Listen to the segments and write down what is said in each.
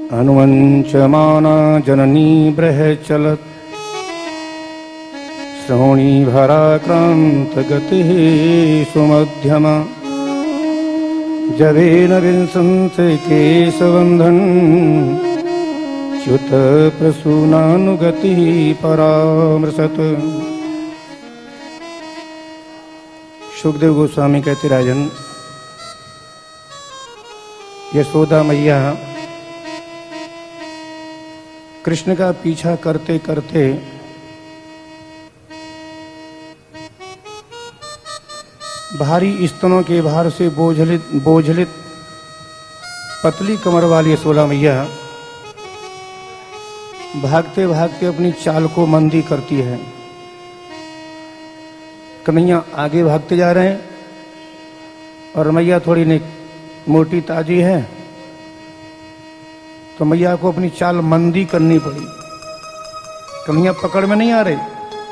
अनुमंचमाना जननी बृहचलत् श्रोणी भराक्रांत गतिः सुमध्यमा जवेन विंसंस केशबंधन च्युत प्रसूनानुगति परामृशत। सुखदेव गोस्वामी कहते राजन, यशोदा मैया कृष्ण का पीछा करते करते भारी स्तनों के भार से बोझलित पतली कमर वाली यशोदा मैया भागते भागते अपनी चाल को मंदी करती है। कन्हैया आगे भागते जा रहे हैं और मैया थोड़ी ने मोटी ताजी है, तो मैया को अपनी चाल मंदी करनी पड़ी। कन्हैया पकड़ में नहीं आ रहे,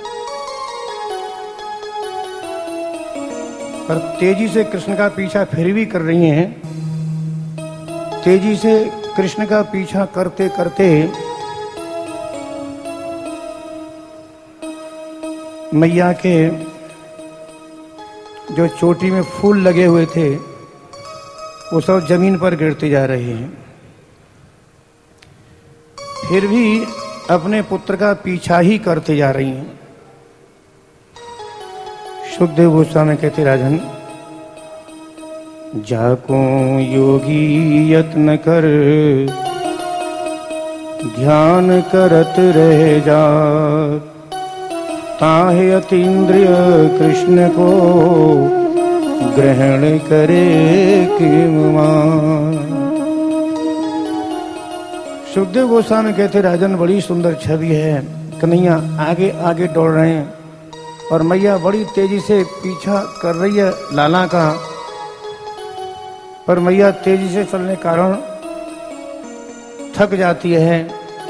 पर तेजी से कृष्ण का पीछा फिर भी कर रही हैं। तेजी से कृष्ण का पीछा करते करते मैया के जो चोटी में फूल लगे हुए थे वो सब जमीन पर गिरते जा रहे हैं। फिर भी अपने पुत्र का पीछा ही करते जा रही हैं। सुखदेव गोस्वामी कहते राजन, जाको योगी यत्न कर ध्यान करत रह जा, ताहे अतीन्द्रिय कृष्ण को ग्रहण करे किम। सुखदेव गोस्वामी कहते राजन, बड़ी सुंदर छवि है। कन्हैया आगे आगे दौड़ रहे हैं और मैया बड़ी तेजी से पीछा कर रही है लाला का, पर मैया तेजी से चलने के कारण थक जाती है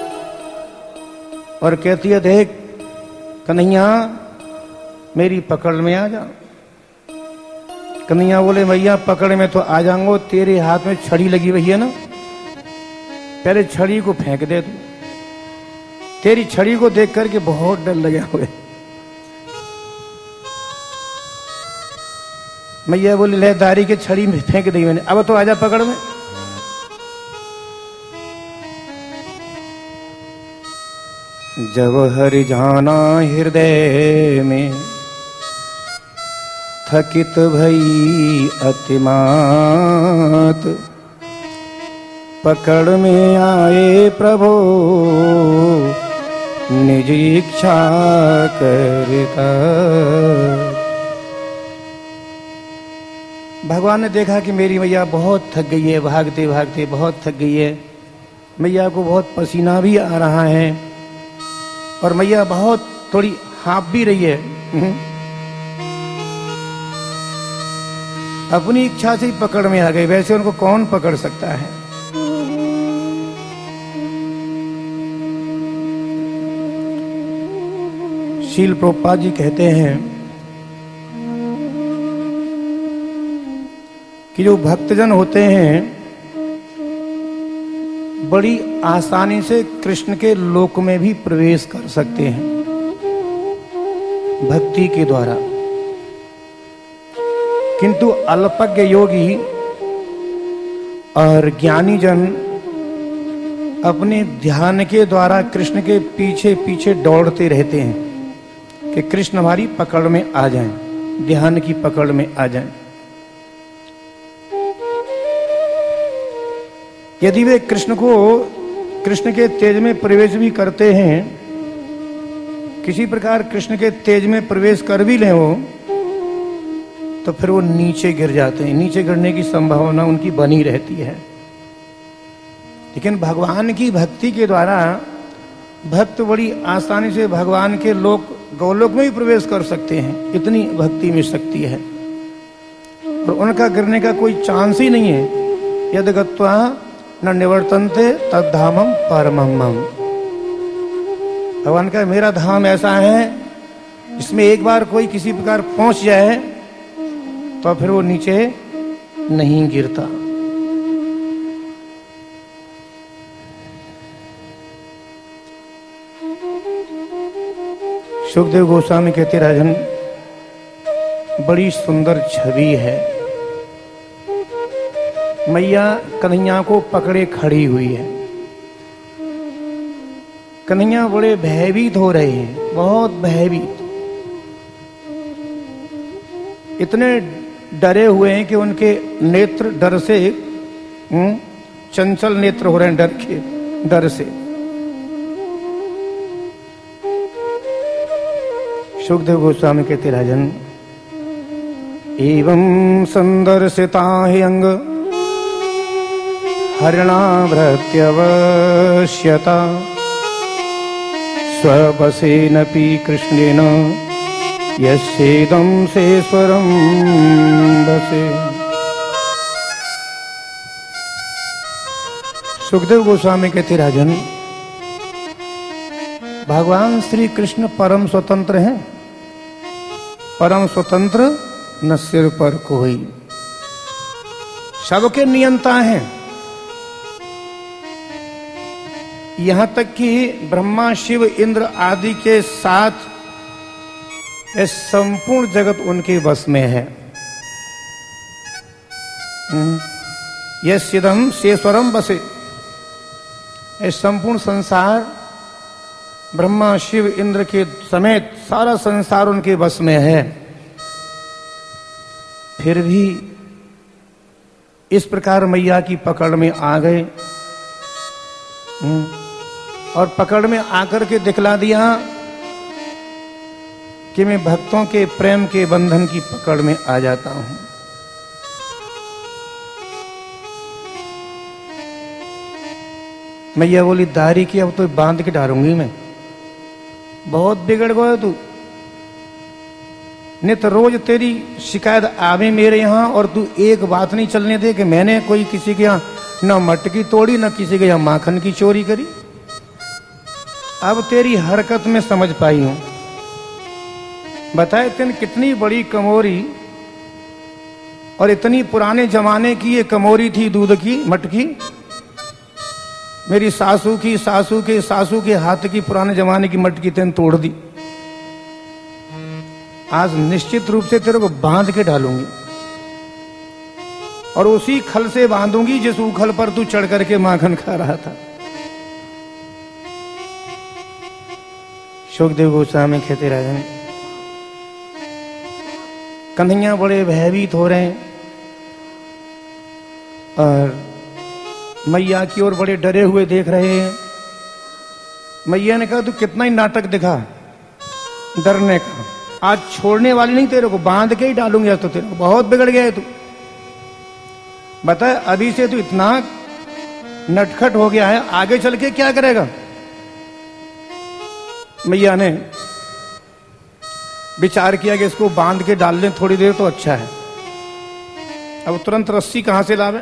और कहती है, देख कन्हैया मेरी पकड़ में आ जा। कन्हैया बोले, मैया पकड़ में तो आ जाऊंगा, तेरे हाथ में छड़ी लगी हुई है ना, पहले छड़ी को फेंक दे तू। तेरी छड़ी को देख करके बहुत डर लगा हुए। मैया बोली, ले दारी के छड़ी में फेंक दी मैंने, अब तो आजा पकड़ में। जब हरि जाना हृदय में थकित भई अतिमात, पकड़ में आए प्रभु निज इच्छा करता। भगवान ने देखा कि मेरी मैया बहुत थक गई है, भागते भागते बहुत थक गई है। मैया को बहुत पसीना भी आ रहा है और मैया बहुत थोड़ी हाँफ भी रही है। अपनी इच्छा से ही पकड़ में आ गई, वैसे उनको कौन पकड़ सकता है। शील प्रभुपाद जी कहते हैं कि जो भक्तजन होते हैं बड़ी आसानी से कृष्ण के लोक में भी प्रवेश कर सकते हैं भक्ति के द्वारा, किंतु अल्पज्ञ योगी और ज्ञानी जन अपने ध्यान के द्वारा कृष्ण के पीछे पीछे दौड़ते रहते हैं कि कृष्ण हमारी पकड़ में आ जाएं, ध्यान की पकड़ में आ जाएं। यदि वे कृष्ण के तेज में प्रवेश भी करते हैं, किसी प्रकार कृष्ण के तेज में प्रवेश कर भी लें वो, तो फिर वो नीचे गिर जाते हैं। नीचे गिरने की संभावना उनकी बनी रहती है। लेकिन भगवान की भक्ति के द्वारा भक्त बड़ी आसानी से भगवान के लोक गौलोक में भी प्रवेश कर सकते हैं। इतनी भक्ति में शक्ति है और उनका गिरने का कोई चांस ही नहीं है। यद गत्वा न निवर्तन्ते तद्धामम परमम मम। भगवान का मेरा धाम ऐसा है इसमें एक बार कोई किसी प्रकार पहुंच जाए तो फिर वो नीचे नहीं गिरता। सुखदेव गोस्वामी कहते राजन, बड़ी सुंदर छवि है। मैया कन्हैया को पकड़े खड़ी हुई है। कन्हैया बड़े भयभीत हो रहे हैं, बहुत भयभीत, इतने डरे हुए हैं कि उनके नेत्र डर से चंचल नेत्र हो रहे हैं, डर के डर से। सुखदेव गोस्वामी कहते राजन, एवं संदर्शिता हि अंग हरिणाभृत्यवश्यता स्ववसेनपि कृष्णेन यस्येदं सेश्वरं बसे। सुखदेव गोस्वामी कहते राजन, भगवान श्री कृष्ण परम स्वतंत्र हैं। परम स्वतंत्र न सिर पर कोई, सबके नियंता हैं। यहां तक कि ब्रह्मा शिव इंद्र आदि के साथ यह संपूर्ण जगत उनके वश में है। यस्येदं सेश्वरं बसे, यह संपूर्ण संसार ब्रह्मा शिव इंद्र के समेत सारा संसार उनके वश में है। फिर भी इस प्रकार मैया की पकड़ में आ गए और पकड़ में आकर के दिखला दिया कि मैं भक्तों के प्रेम के बंधन की पकड़ में आ जाता हूं। मैया बोली, दारी की अब तो बांध के डालूंगी मैं, बहुत बिगड़ गया तू। नित रोज तेरी शिकायत आवे मेरे यहां और तू एक बात नहीं चलने दे कि मैंने कोई किसी के यहां न मटकी तोड़ी न किसी के यहां माखन की चोरी करी। अब तेरी हरकत में समझ पाई हूं। बताए तेन कितनी बड़ी कमोरी, और इतनी पुराने जमाने की ये कमोरी थी दूध की मटकी। मेरी सासू के सासू के हाथ की पुराने जमाने की मटकी तेन तोड़ दी। आज निश्चित रूप से तेरे को बांध के डालूंगी और उसी खल से बांधूंगी जिस उखल पर तू चढ़ करके माखन खा रहा था। सुखदेव गोस्वामी कहते राजन, कन्हैया बड़े भयभीत हो रहे हैं और मैया की ओर बड़े डरे हुए देख रहे हैं। मैया ने कहा, तू कितना ही नाटक दिखा डरने का, आज छोड़ने वाली नहीं, तेरे को बांध के ही डालूंगी। आज तो तेरे को बहुत बिगड़ गया है तू। बता, अभी से तू इतना नटखट हो गया है, आगे चल के क्या करेगा। मैया ने विचार किया कि इसको बांध के डाल लें थोड़ी देर तो अच्छा है। अब तुरंत रस्सी कहां से लावे।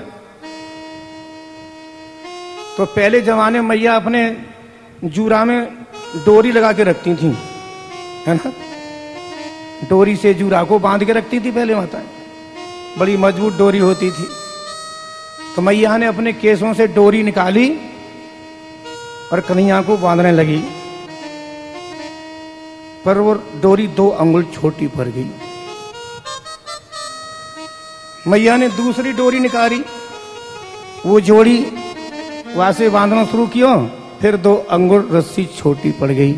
तो पहले जमाने मैया अपने जूरा में डोरी लगा के रखती थी, है ना। डोरी से जूरा को बांध के रखती थी पहले माताएं, बड़ी मजबूत डोरी होती थी। तो मैया ने अपने केसों से डोरी निकाली और कन्हैया को बांधने लगी, पर वो डोरी 2 अंगुल छोटी पड़ गई। मैया ने दूसरी डोरी निकाली, वो जोड़ी वहां से बांधना शुरू किया, फिर 2 अंगुल रस्सी छोटी पड़ गई।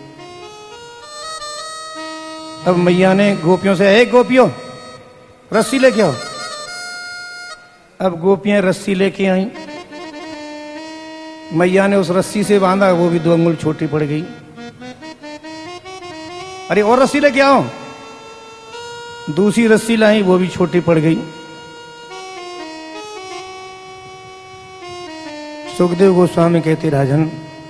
अब मैया ने गोपियों से, एक गोपियों रस्सी लेके आओ। अब गोपियां रस्सी लेके आई। मैया ने उस रस्सी से बांधा, वो भी 2 अंगुल छोटी पड़ गई। अरे और रस्सी लेके आओ। दूसरी रस्सी लाई, वो भी छोटी पड़ गई। सुखदेव गोस्वामी कहते राजन,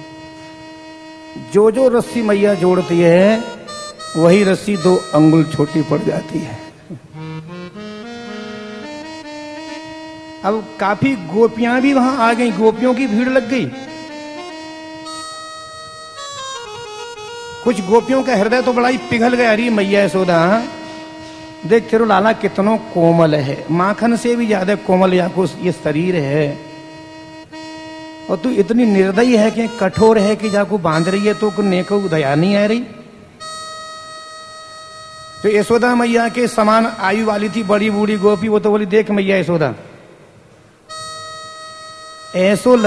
जो जो रस्सी मैया जोड़ती है वही रस्सी 2 अंगुल छोटी पड़ जाती है। अब काफी गोपियां भी वहां आ गई, गोपियों की भीड़ लग गई। कुछ गोपियों का हृदय तो बड़ा ही पिघल गया। अरे मैया यशोदा, देख तेरो लाला कितनो कोमल है, माखन से भी ज्यादा कोमल या कुछ ये शरीर है, और तू इतनी निर्दयी है कि कठोर है कि जाको बांध रही है तो नेको दया नहीं आ रही। तो यशोदा मैया के समान आयु वाली थी बड़ी बूढ़ी गोपी, वो तो बोली देख मैया यशोदा, ऐसो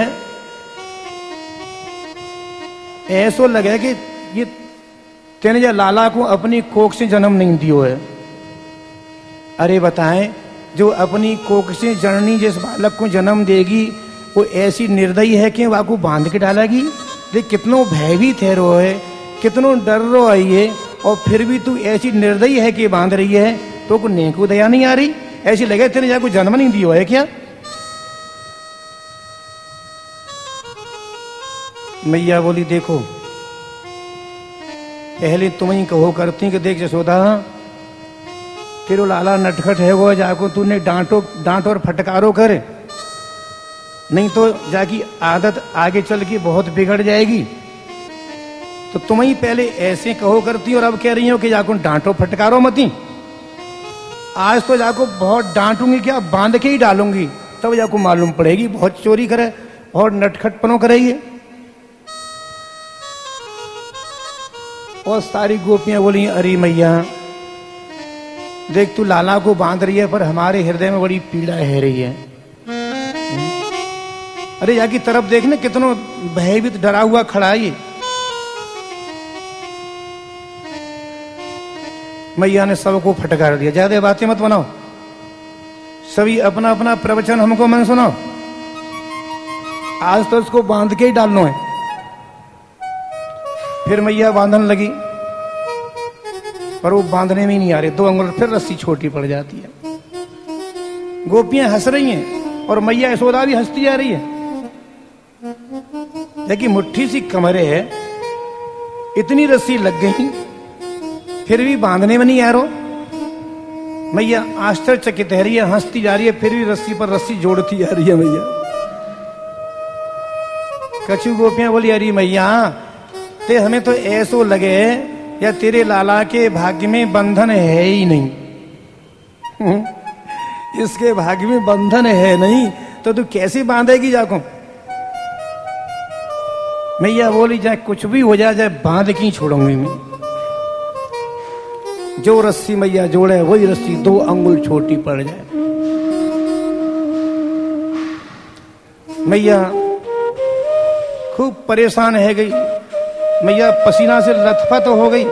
लगे कि ये तेने जो लाला को अपनी कोख से जन्म नहीं दियो है। अरे बताएं, जो अपनी कोख से जननी जिस बालक को जन्म देगी वो ऐसी निर्दयी है कि वाको बांध के डालेगी। देख कितनो भयभीत है रो है, कितनो डर रो है ये, और फिर भी तू ऐसी निर्दयी है कि बांध रही है, तो को नेको दया नहीं आ रही। ऐसी लगे तेने जाको जन्म नहीं दियो है क्या। मैया बोली देखो, पहले तुम ही कहो करती कि देख यशोदा, तेरो लाला नटखट है वो, जाको तूने डांट और फटकारो करे, नहीं तो जाकी आदत आगे चल के बहुत बिगड़ जाएगी। तो तुम ही पहले ऐसे कहो करती और अब कह रही हो कि जाको डांटो फटकारो मती। आज तो जाको बहुत डांटूंगी, क्या बांध के ही डालूंगी, तब जाको मालूम पड़ेगी बहुत चोरी करे और नटखटपनों करेगी। और सारी गोपियां बोली अरे मैया देख, तू लाला को बांध रही है पर हमारे हृदय में बड़ी पीड़ा है रही है। अरे यहाँ की तरफ देखना कितना भयभीत डरा हुआ खड़ा है ये। मैया ने सबको फटकार दिया, ज्यादा बातें मत बनाओ, सभी अपना अपना प्रवचन हमको मन सुनाओ, आज तो उसको बांध के ही डालना है। फिर मैया बांधने लगी, पर वो बांधने में ही नहीं आ रहे, 2 अंगुल फिर रस्सी छोटी पड़ जाती है। गोपियां हंस रही हैं और मैया यशोदा भी हंसती जा रही है। लेकिन मुट्ठी सी कमरे है, इतनी रस्सी लग गई फिर भी बांधने में नहीं आ रहा। मैया आश्चर्यचकित है रही है, हंसती जा रही है, फिर भी रस्सी पर रस्सी जोड़ती जा रही है मैया। कछु गोपियां बोली अरे मैया ते हमें तो ऐसो लगे या तेरे लाला के भाग्य में बंधन है ही नहीं। इसके भाग्य में बंधन है नहीं तो तू कैसे बांधेगी जाको। मैया बोली जाए कुछ भी हो जाए, जाए बांध के ही छोड़ूंगी मैं। जो रस्सी मैया जोड़े वही रस्सी 2 अंगुल छोटी पड़ जाए। मैया खूब परेशान है गई, मैया पसीना से लथपथ हो गई।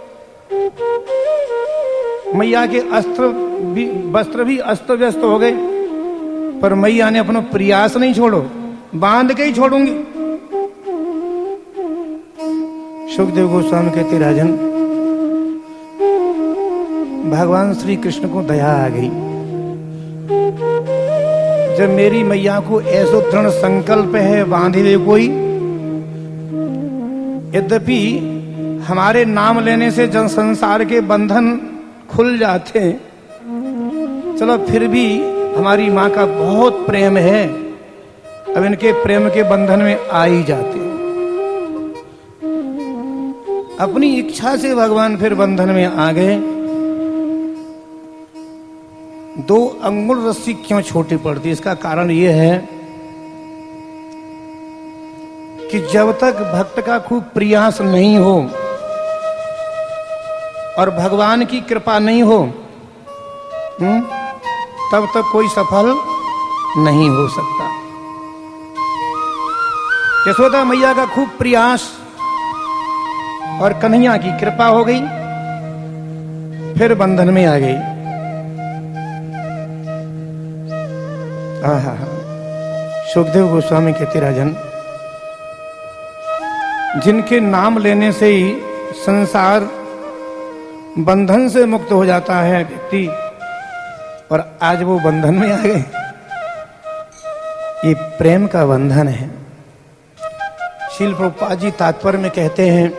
मैया के वस्त्र भी अस्त व्यस्त हो गए, पर मैया ने अपना प्रयास नहीं छोड़ो, बांध के ही छोड़ूंगी। सुखदेव गोस्वामी कहते राजन, भगवान श्री कृष्ण को दया आ गई। जब मेरी मैया को ऐसो दृढ़ संकल्प है बांधे हुए कोई, यद्यपि हमारे नाम लेने से जन संसार के बंधन खुल जाते हैं, चलो फिर भी हमारी माँ का बहुत प्रेम है, अब इनके प्रेम के बंधन में आ ही जाते हैं। अपनी इच्छा से भगवान फिर बंधन में आ गए। 2 अंगुल रस्सी क्यों छोटी पड़ती, इसका कारण यह है कि जब तक भक्त का खूब प्रयास नहीं हो और भगवान की कृपा नहीं हो, तब तक कोई सफल नहीं हो सकता। यशोदा मैया का खूब प्रयास और कन्हैया की कृपा हो गई, फिर बंधन में आ गई। सुखदेव गोस्वामी कहते राजन, जिनके नाम लेने से ही संसार बंधन से मुक्त हो जाता है व्यक्ति, और आज वो बंधन में आ गए। ये प्रेम का बंधन है। श्रील प्रभुपाद जी तात्पर्य में कहते हैं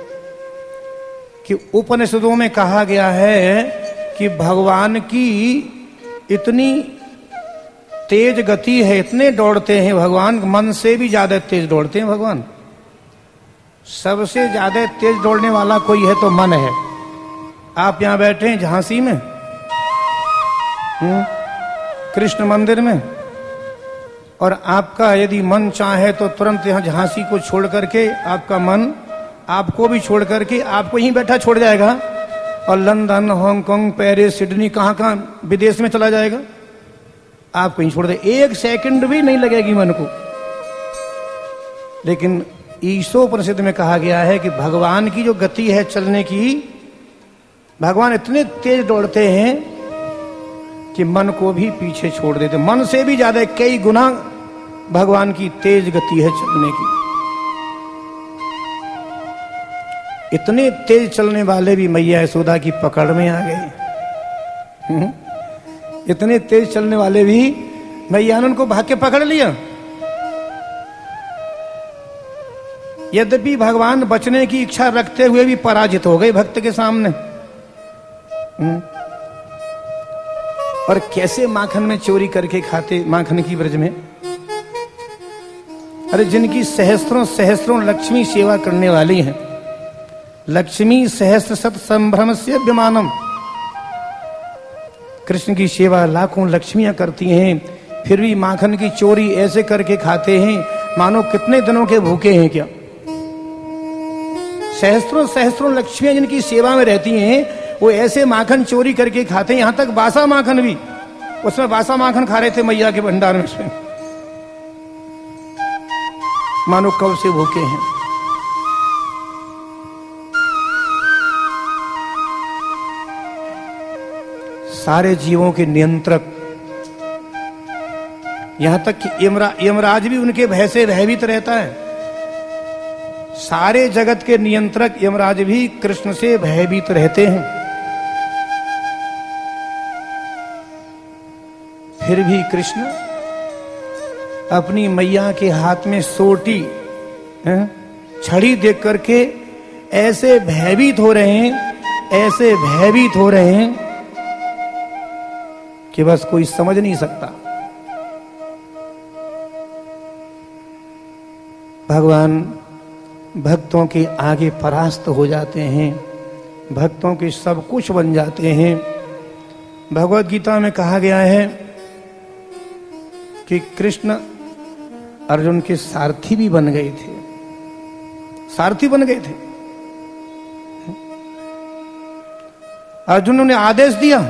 कि उपनिषदों में कहा गया है कि भगवान की इतनी तेज गति है, इतने दौड़ते हैं भगवान, मन से भी ज्यादा तेज दौड़ते हैं भगवान। सबसे ज्यादा तेज दौड़ने वाला कोई है तो मन है। आप यहां बैठे हैं झांसी में, कृष्ण मंदिर में, और आपका यदि मन चाहे तो तुरंत यहाँ झांसी को छोड़ करके आपका मन आपको भी छोड़ करके आपको यहीं बैठा छोड़ जाएगा और लंदन, हांगकांग, पेरिस, सिडनी, कहाँ कहाँ विदेश में चला जाएगा, आपको यहीं छोड़ दे। 1 सेकंड भी नहीं लगेगी मन को। लेकिन ईशोपनिषद में कहा गया है कि भगवान की जो गति है चलने की, भगवान इतने तेज दौड़ते हैं कि मन को भी पीछे छोड़ देते। मन से भी ज्यादा कई गुना भगवान की तेज गति है चलने की। इतने तेज चलने वाले भी मैया यशोदा की पकड़ में आ गए। इतने तेज चलने वाले भी मैया ने उनको भाग के पकड़ लिया। यद्यपि भगवान बचने की इच्छा रखते हुए भी पराजित हो गए भक्त के सामने। और कैसे माखन में चोरी करके खाते, माखन की ब्रज में। अरे जिनकी सहस्त्रों सहस्त्रों लक्ष्मी सेवा करने वाली हैं, लक्ष्मी सहस्त्र शत संभ्रम से विमानम, कृष्ण की सेवा लाखों लक्ष्मियां करती हैं, फिर भी माखन की चोरी ऐसे करके खाते हैं मानो कितने दिनों के भूखे हैं क्या। सहस्त्रों सहस्त्रों लक्ष्मियां जिनकी सेवा में रहती हैं वो ऐसे माखन चोरी करके खाते हैं, यहां तक बासा माखन भी। उसमें बासा माखन खा रहे थे मैया के भंडार में, मानो कब से भूखे हैं। सारे जीवों के नियंत्रक, यहां तक कि यमराज भी उनके भय से भयभीत रहता है। सारे जगत के नियंत्रक यमराज भी कृष्ण से भयभीत रहते हैं। फिर भी कृष्ण अपनी मैया के हाथ में सोटी छड़ी देख करके ऐसे भयभीत हो रहे हैं, ऐसे भयभीत हो रहे हैं कि बस कोई समझ नहीं सकता। भगवान भक्तों के आगे परास्त हो जाते हैं, भक्तों के सब कुछ बन जाते हैं। भगवत गीता में कहा गया है कि कृष्ण अर्जुन के सारथी भी बन गए थे, सारथी बन गए थे। अर्जुन ने आदेश दिया,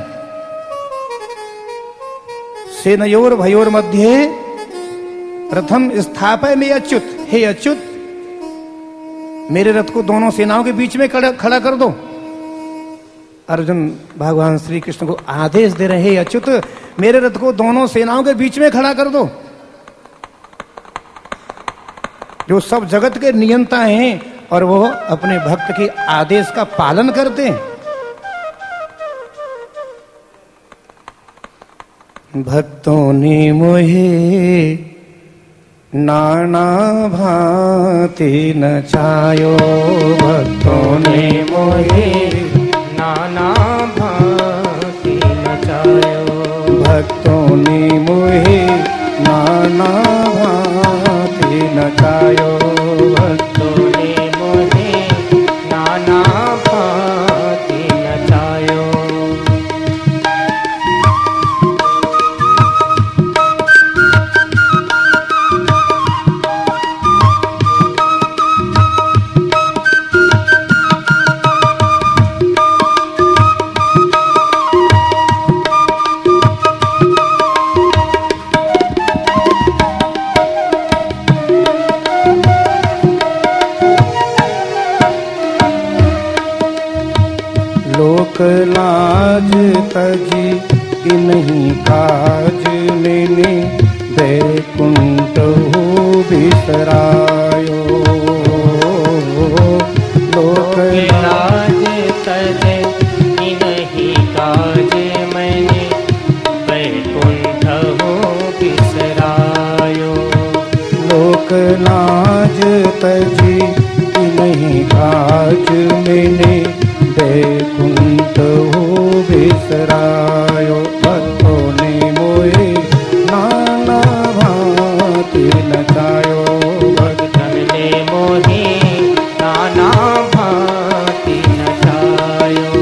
सेनयोर भयोर मध्य रथम स्थापय में अच्युत, हे अच्युत मेरे रथ को दोनों सेनाओं के बीच में खड़ा कर दो। अर्जुन भगवान श्री कृष्ण को आदेश दे रहे, अच्युत मेरे रथ को दोनों सेनाओं के बीच में खड़ा कर दो। जो सब जगत के नियंता हैं और वो अपने भक्त के आदेश का पालन करते हैं। भक्तों ने मोहे नाना भांति नचायो, भक्तों ने मोहे नाना भांति नचायो, भक्तों ने मोहे नाना भांति नचायो, भक्तों ने मोहे नाना भांति नचायो। लाज तजी इन्हीं काज मैंने बैकुंठ हो बिसरायो, लोक लाज तजी इन्हीं काज मैंने बैकुंठ हो बिसरायो, लोक लाज तजी इन्हीं काज मैंने बैकुंठ हो बिसरायो, भक्तों ने मोहे नाना भांति नचायो, भक्तन ने मोहे नाना भांति नचायो।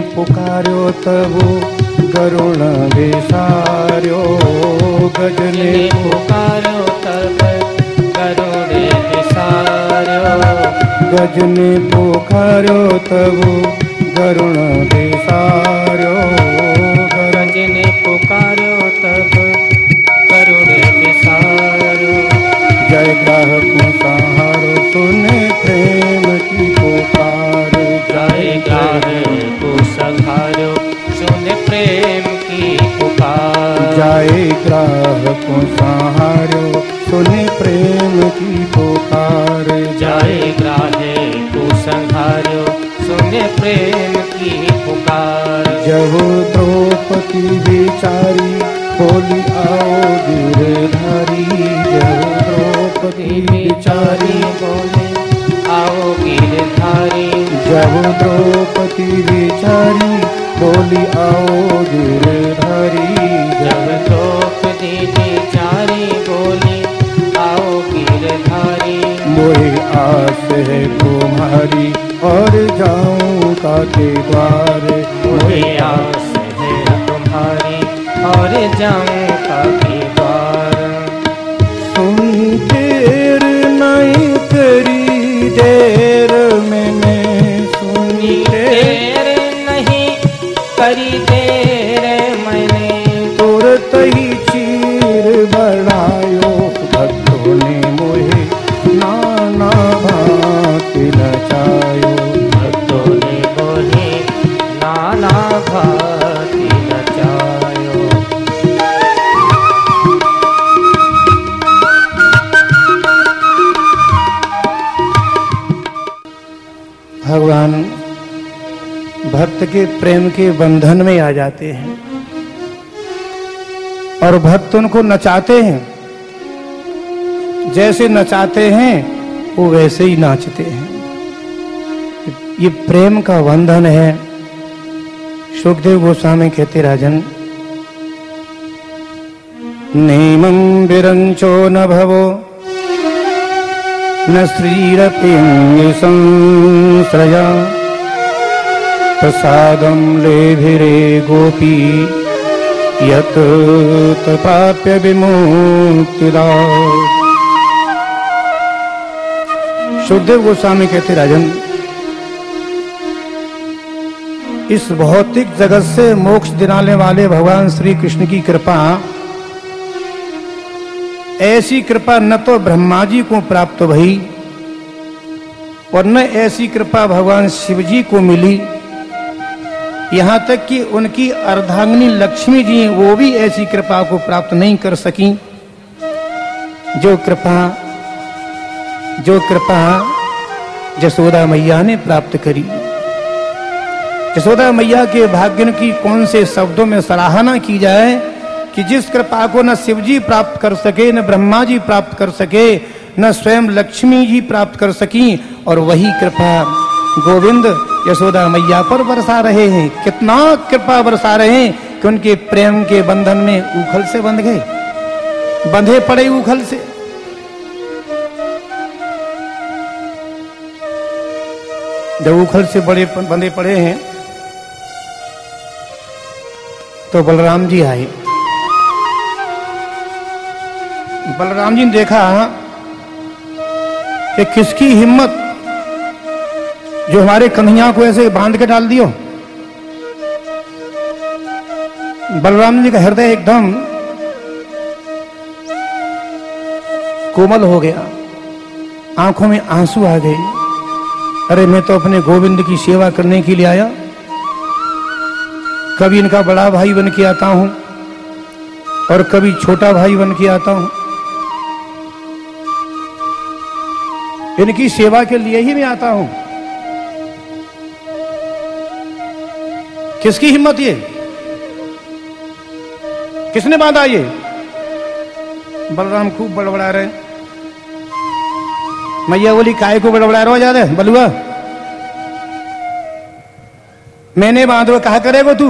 पुकार्यो तबु गरुण विसार्यो, गजने पुकार्यो तब गरुड़ विसार्यो, गजने पुकार्यो तबु गरुण विसार्यो, गजने पुकार्यो तब गरुड़ विसार्यो। जय ग्राहकों सहारो सुने प्रेम की पुकार, जय ग्राहकों सहारो सुने प्रेम की पुकार, जय ग्राहकों सहारो सुने प्रेम की पुकार, जय ग्राहकों सहारो सुने प्रेम की पुकार। जब द्रौपदी बिचारी बोली आओ गिरधारी, जब द्रौपदी बिचारी बोले आओ गिरधारी, जब द्रौपदी बिचारी बोली आओ गिरधारी, जब द्रौपदी बिचारी बोली आओ गिरधारी। मोहे आस है तुम्हारी और जाऊं काके द्वार, मुझे आस है तुम्हारी और जाऊं काके द्वार। सुन देर नहीं करी, देर मैंने सुनी देर नहीं करी, देर मैंने तुरंत ही चीर बढ़ायो, भक्तों ने मोहे नाना भांति नचायो, भक्तों ने मोहे नाना भांति नचायो। भगवान भक्त के प्रेम के बंधन में आ जाते हैं और भक्त उनको नचाते हैं, जैसे नचाते हैं वो वैसे ही नाचते हैं। ये प्रेम का बंधन है। सुखदेव गोस्वामी कहते राजन, नेमं विरंचो न भवो न श्रीरपिंग संश्रया, प्रसादं लेभिरे गोपी यत तपाप्य विमुक्तिदा। सुखदेव गोस्वामी कहते राजन, इस भौतिक जगत से मोक्ष दिलाने वाले भगवान श्री कृष्ण की कृपा, ऐसी कृपा न तो ब्रह्मा जी को प्राप्त भई और न ऐसी कृपा भगवान शिव जी को मिली, यहाँ तक कि उनकी अर्धांगिनी लक्ष्मी जी वो भी ऐसी कृपा को प्राप्त नहीं कर सकी जो कृपा जसोदा मैया ने प्राप्त करी। यशोदा मैया के भाग्य की कौन से शब्दों में सराहना की जाए कि जिस कृपा को न शिव जी प्राप्त कर सके, न ब्रह्मा जी प्राप्त कर सके, न स्वयं लक्ष्मी जी प्राप्त कर सकी, और वही कृपा गोविंद यशोदा मैया पर बरसा रहे हैं। कितना कृपा बरसा रहे हैं कि उनके प्रेम के बंधन में उखल से बंध गए, बंधे पड़े उखल से। जब उखल से बंधे पड़े हैं तो बलराम जी आए। बलराम जी ने देखा कि किसकी हिम्मत जो हमारे कन्हैया को ऐसे बांध के डाल दियो। बलराम जी का हृदय एकदम कोमल हो गया, आंखों में आंसू आ गए। अरे मैं तो अपने गोविंद की सेवा करने के लिए आया, कभी इनका बड़ा भाई बन के आता हूं और कभी छोटा भाई बन के आता हूं, इनकी सेवा के लिए ही मैं आता हूं। किसकी हिम्मत ये, किसने बांधा ये? बलराम खूब बड़बड़ा रहे। मैया बोली काय को बड़बड़ा रहो ज्यादा बलुआ, मैंने बांधो कहा करेगो तू?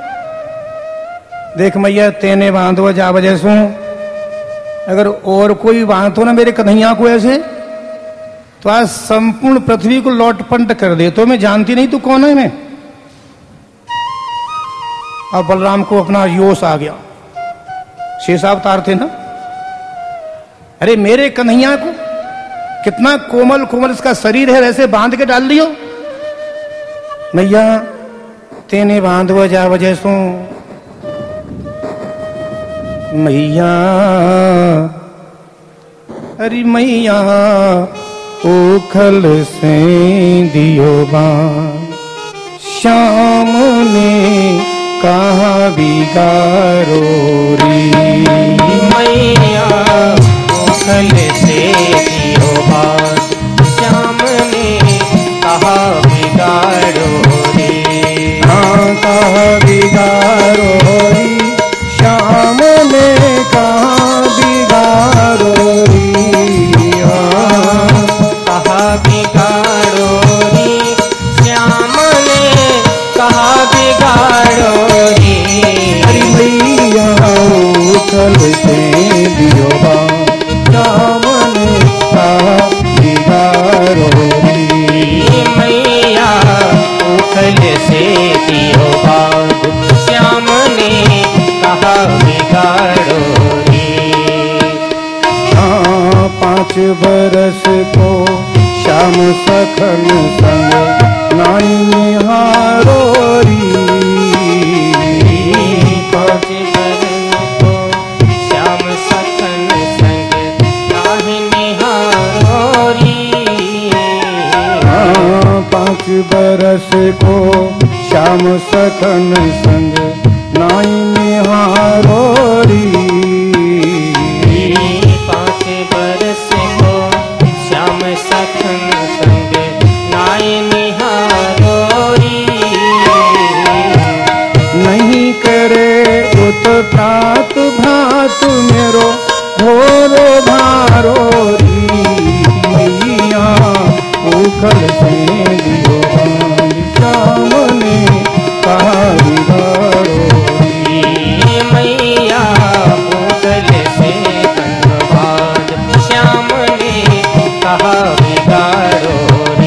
देख मैया तेने बांधो जा वजह सू, अगर और कोई बांधो ना मेरे कन्हैया को ऐसे तो आज संपूर्ण पृथ्वी को लौटपंट कर दे। तो मैं जानती नहीं तू कौन है। मैं अब बलराम को अपना योश आ गया, शेषावतार थे ना। अरे मेरे कन्हैया को कितना कोमल कोमल इसका शरीर है, वैसे बांध के डाल दियो। मैया तेने बांध वजा वजह सो मैया, अरे मैया ओखल से दियो बांध, श्याम ने कहा बिगारो री। मैया ओखल से दियो बांध, श्याम ने कहा बिगाड़ो रे। हाँ कहा बिगारो री, श्याम ने कहा बिगारो री। कहा बिगाड़ो रे, श्याम ने कहा बिगाड़ो रे। अरे मैया उछल से दियो बांध, श्याम ने कहा बिगाड़ो रे। मैया उखल से दियो बांध, श्याम ने कहा बिगाड़ो रे। 5 बरस को श्याम सखन संग नाई निहारो री। 5 बरस को श्याम सखन संग नाई निहारो री। 5 बरस को श्याम सखन संग नाई निहारो री। 5 बरस को श्याम सखन संग नाई निहारो री। नहीं करे उत्प्रात भात मेरो घोरो भारो री। मैया उखल से दियो बांध, श्याम ने कहा बिगाड़ो री। मैया उखल से धन्यवाद, श्याम ने कहा बिगाड़ो रे।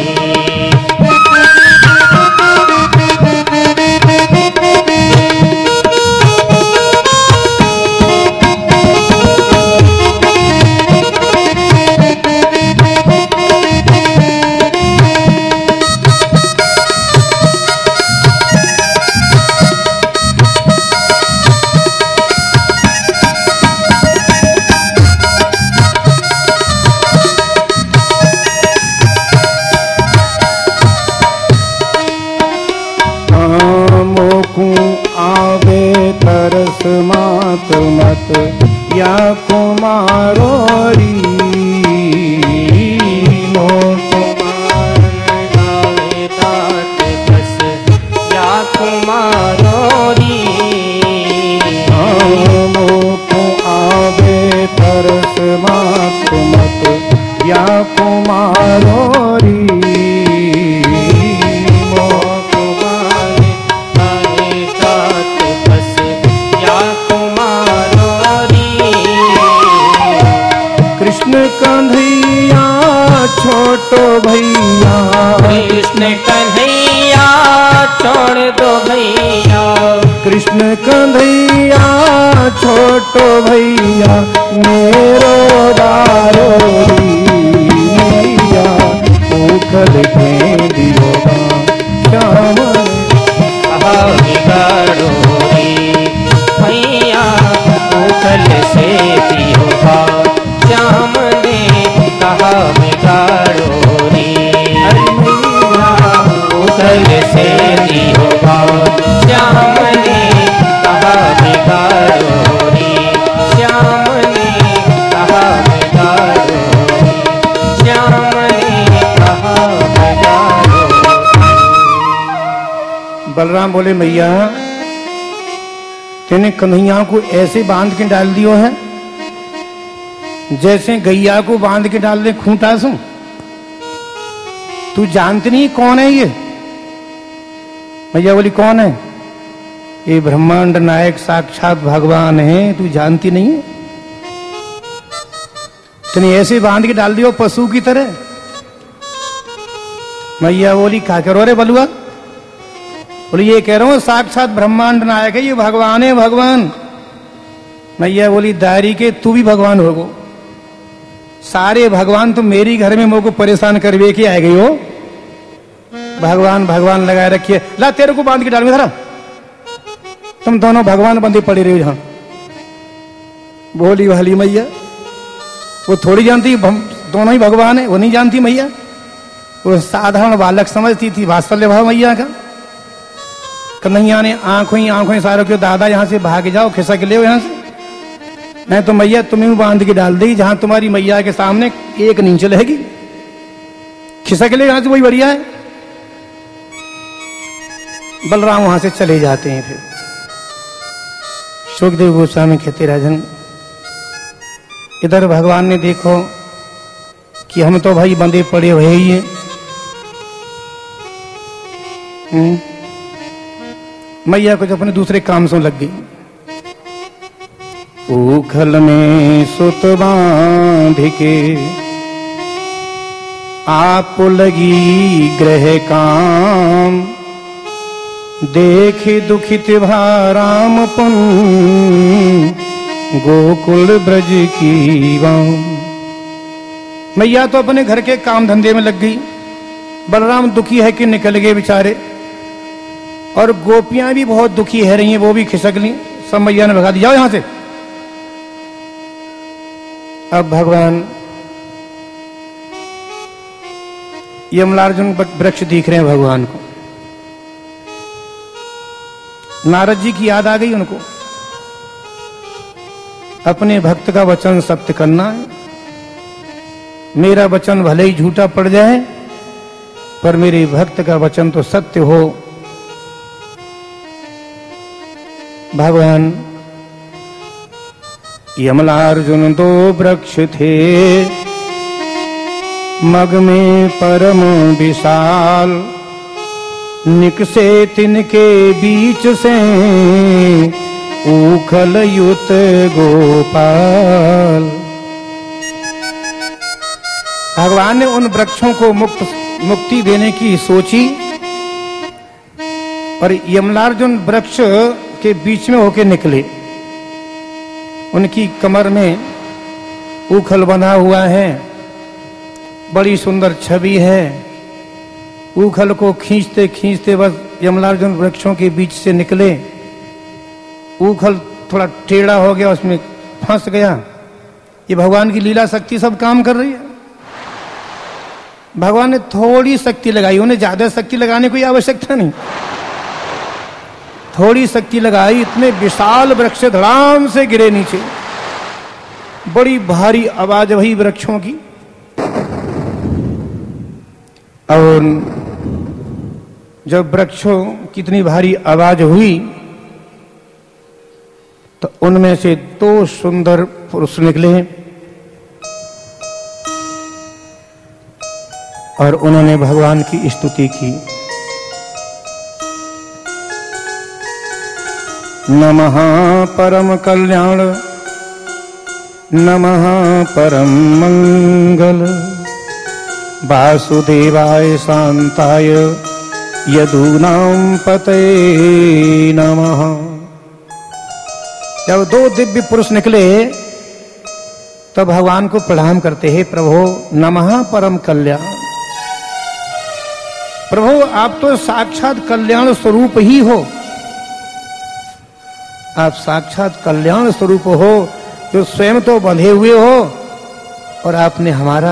मात मत या कुमारो री। कुमार आवे तात बस या कुमारो री। मोको आवे तरस मात मत या कुमारो री। कृष्ण कन्हैया छोटो भैया, कृष्ण कन्हैया छोड़ दो भैया। कृष्ण कन्हैया छोटो भैया मेरो दारो री। मैया उखल के दियो बांध, श्याम कहा बिगाड़ो रे। भैया उखल से दियो बांध, श्याम ने कहा बिगाड़ो रे। उखल से दियो बांध, श्याम ने कहा बिगाड़ो रे। श्याम ने कहा बिगाड़ो रे। श्याम ने कहा बिगाड़ो। बलराम बोले मैया तेने कन्हैया को ऐसे बांध के डाल दियो है जैसे गैया को बांध के डाल दे खूंटा सू। तू जानती नहीं कौन है ये? मैया बोली कौन है? ये ब्रह्मांड नायक साक्षात भगवान है, तू जानती नहीं है? तूने ऐसे बांध के डाल दियो पशु की तरह। मैया बोली क्या करो रे बलुआ? बोले ये कह रहा हूं साक्षात ब्रह्मांड नायक है, ये भगवान है भगवान। मैया बोली दारी के तू भी भगवान होगो, सारे भगवान तुम मेरी घर में मोको परेशान करवे के आ गई हो। भगवान भगवान लगाए रखिए, ला तेरे को बांध के डाल में धरा, तुम दोनों भगवान बंधे पड़े रहे हो जहां। बोली वाली मैया वो थोड़ी जानती दोनों ही भगवान है, वो नहीं जानती मैया, वो साधारण बालक समझती थी वात्सल्य भाव मैया का। कन्हैया ने आंखों ही सारों के दादा यहां से भाग जाओ, खिसक ले यहां से, नहीं तो मैया तुम्हें बांध के डाल दी, जहां तुम्हारी मैया के सामने एक नींच रहेगी, खिसक ले यहां से, वही बढ़िया है। बलराम वहां से चले जाते हैं। फिर सुखदेव गोस्वामी कहते राजन इधर भगवान ने देखो कि हम तो भाई बंधे पड़े हुए ही हैं, मैया कुछ अपने दूसरे काम से लग गई। ऊखल में सुत बांध के आप लगी ग्रह काम, देखे दुखित भाराम पुन गोकुल ब्रज की वाम। मैया तो अपने घर के काम धंधे में लग गई, बलराम दुखी है कि निकल गए बेचारे, और गोपियां भी बहुत दुखी है रही हैं, वो भी खिसक ली, सब मैया ने भगा दिया यहां से। अब भगवान यमलार्जुन वृक्ष दिख रहे हैं भगवान को, नारद जी की याद आ गई उनको, अपने भक्त का वचन सत्य करना है, मेरा वचन भले ही झूठा पड़ जाए पर मेरे भक्त का वचन तो सत्य हो। भगवान यमलार्जुन दो वृक्ष थे मग में परम विशाल, निकसे तिनके बीच से ऊखल युत गोपाल। भगवान ने उन वृक्षों को मुक्ति देने की सोची और यमलार्जुन वृक्ष के बीच में होके निकले। उनकी कमर में ऊखल बंधा हुआ है, बड़ी सुंदर छवि है। ऊखल को खींचते खींचते बस यमलार्जुन वृक्षों के बीच से निकले। ऊखल थोड़ा टेढ़ा हो गया, उसमें फंस गया। ये भगवान की लीला शक्ति सब काम कर रही है। भगवान ने थोड़ी शक्ति लगाई, उन्हें ज्यादा शक्ति लगाने की आवश्यकता नहीं, थोड़ी शक्ति लगाई, इतने विशाल वृक्ष धड़ाम से गिरे नीचे। बड़ी भारी आवाज वही वृक्षों की, और जब वृक्षों की इतनी भारी आवाज हुई तो उनमें से दो सुंदर पुरुष निकले और उन्होंने भगवान की स्तुति की। नमः परम कल्याण, नमः परम मंगल, वासुदेवाय शांताय यदूनां पतये नमः। जब दो दिव्य पुरुष निकले तो भगवान को प्रणाम करते हैं, प्रभु नमः परम कल्याण। प्रभु आप तो साक्षात कल्याण स्वरूप ही हो, आप साक्षात कल्याण स्वरूप हो, जो स्वयं तो बंधे हुए हो और आपने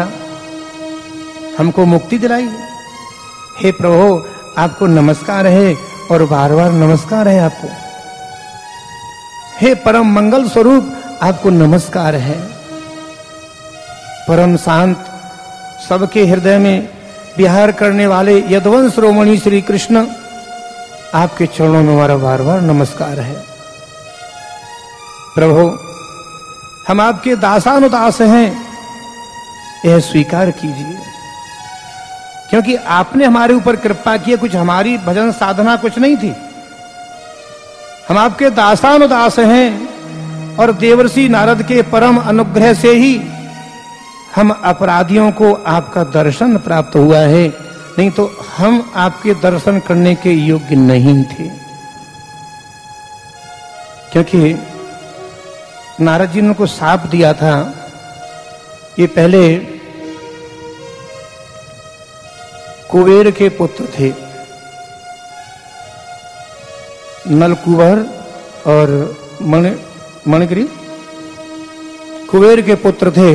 हमको मुक्ति दिलाई। हे प्रभु आपको नमस्कार है और बार बार नमस्कार है आपको। हे परम मंगल स्वरूप आपको नमस्कार है। परम शांत सबके हृदय में विहार करने वाले यदुवंश शिरोमणि श्री कृष्ण, आपके चरणों में हमारा बार बार नमस्कार है। प्रभु हम आपके दासानुदास हैं, यह स्वीकार कीजिए, क्योंकि आपने हमारे ऊपर कृपा की, कुछ हमारी भजन साधना कुछ नहीं थी। हम आपके दासानुदास हैं और देवर्षि नारद के परम अनुग्रह से ही हम अपराधियों को आपका दर्शन प्राप्त हुआ है। नहीं तो हम आपके दर्शन करने के योग्य नहीं थे। क्योंकि नारद जी ने उनको शाप दिया था। ये पहले कुबेर के पुत्र थे, नलकुबर और मणिग्रीव कुबेर के पुत्र थे।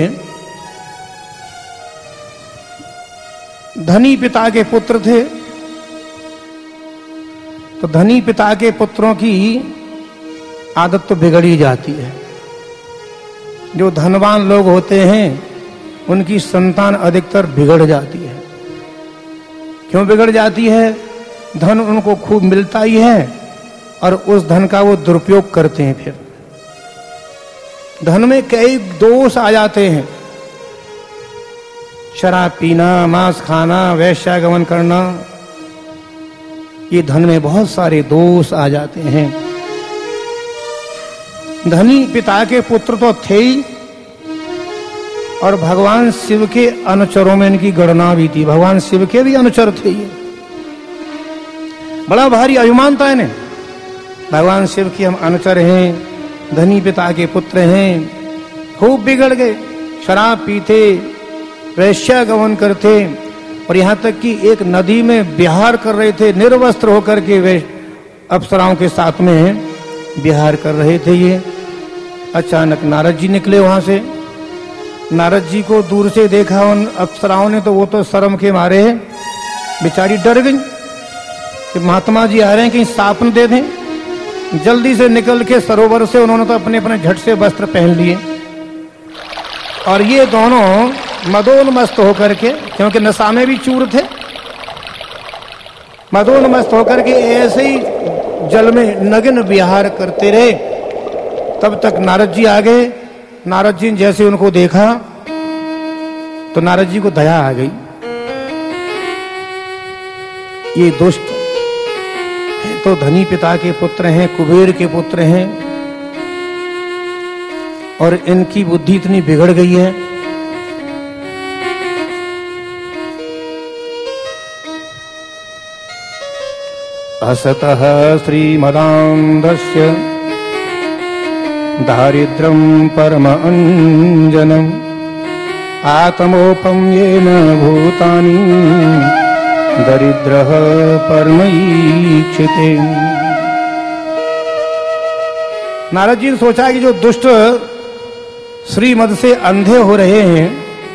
धनी पिता के पुत्र थे। तो धनी पिता के पुत्रों की आदत तो बिगड़ ही जाती है। जो धनवान लोग होते हैं उनकी संतान अधिकतर बिगड़ जाती है। क्यों बिगड़ जाती है? धन उनको खूब मिलता ही है और उस धन का वो दुरुपयोग करते हैं। फिर धन में कई दोष आ जाते हैं। शराब पीना, मांस खाना, वैश्यागमन करना, ये धन में बहुत सारे दोष आ जाते हैं। धनी पिता के पुत्र तो थे ही और भगवान शिव के अनुचरों में इनकी गणना भी थी। भगवान शिव के भी अनुचर थे ये। बड़ा भारी अभिमान था इन्हें। भगवान शिव के हम अनुचर हैं, धनी पिता के पुत्र हैं। खूब बिगड़ गए, शराब पीते, वैश्यागमन करते और यहां तक कि एक नदी में विहार कर रहे थे। निर्वस्त्र होकर के वे अप्सराओं के साथ में विहार कर रहे थे। ये अचानक नारद जी निकले वहां से। नारद जी को दूर से देखा उन अप्सराओं ने, तो वो तो शर्म के मारे बेचारी डर गई कि महात्मा जी आ रहे हैं, कहीं साप न दे दें। जल्दी से निकल के सरोवर से उन्होंने तो अपने अपने झट से वस्त्र पहन लिए और ये दोनों मदोन्मस्त होकर के, क्योंकि नशा में भी चूर थे, मदोन्मस्त होकर के ऐसे ही जल में नग्न विहार करते रहे। तब तक नारद जी आ गए। नारद जी ने जैसे उनको देखा तो नारद जी को दया आ गई। ये दुष्ट है तो धनी पिता के पुत्र हैं, कुबेर के पुत्र हैं और इनकी बुद्धि इतनी बिगड़ गई है। असतः श्रीमदान्धस्य दारिद्र्यं परम अंजनम् आत्मोपम येन भूतानि दरिद्रः परमईक्षिते। नारद जी ने सोचा कि जो दुष्ट श्रीमद से अंधे हो रहे हैं,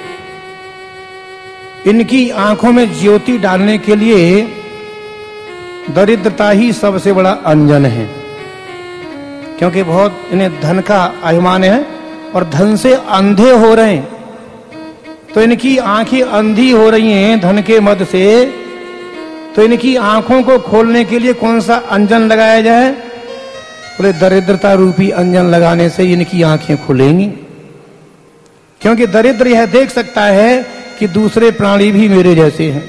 इनकी आंखों में ज्योति डालने के लिए दरिद्रता ही सबसे बड़ा अंजन है। क्योंकि बहुत इन्हें धन का अभिमान है और धन से अंधे हो रहे हैं, तो इनकी आंखें अंधी हो रही हैं धन के मद से। तो इनकी आंखों को खोलने के लिए कौन सा अंजन लगाया जाए? बोले दरिद्रता रूपी अंजन लगाने से इनकी आंखें खुलेंगी। क्योंकि दरिद्र यह देख सकता है कि दूसरे प्राणी भी मेरे जैसे हैं।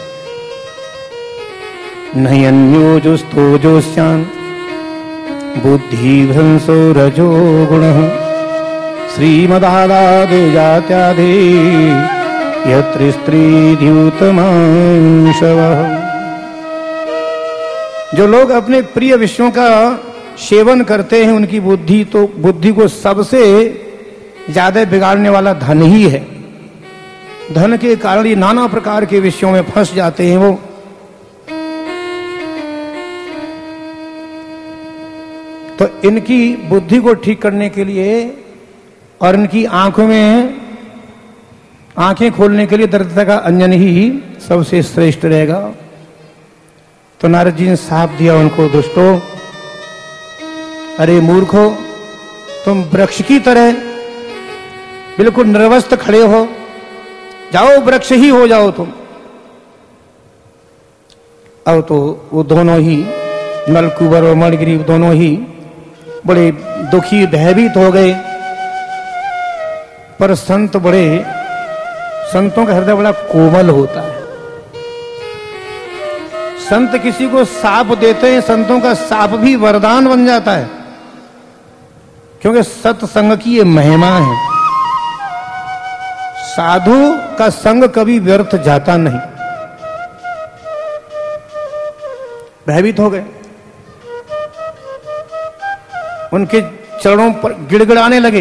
नहीं अन्यो जुस्तो जोस्यान बुद्धि भ्रंसो रजो गुण श्रीमदादे जात्यादे यत्र स्त्री द्युतमांशव। जो लोग अपने प्रिय विषयों का सेवन करते हैं उनकी बुद्धि को सबसे ज्यादा बिगाड़ने वाला धन ही है। धन के कारण ये नाना प्रकार के विषयों में फंस जाते हैं। वो तो इनकी बुद्धि को ठीक करने के लिए और इनकी आंखों में आंखें खोलने के लिए दरिद्रता का अंजन ही सबसे श्रेष्ठ रहेगा। तो नारद जी ने साफ दिया उनको, दुष्टो, अरे मूर्खो, तुम वृक्ष की तरह बिल्कुल निर्वस्त्र खड़े हो, जाओ वृक्ष ही हो जाओ तुम। अब तो वो दोनों ही नलकुबर और मणिग्रीव दोनों ही बड़े दुखी भयभीत हो गए। पर संतों का हृदय बड़ा कोमल होता है। संत किसी को साप देते हैं, संतों का साप भी वरदान बन जाता है, क्योंकि सत्संग की ये महिमा है। साधु का संग कभी व्यर्थ जाता नहीं। भयभीत हो गए, उनके चरणों पर गिड़गिड़ाने लगे।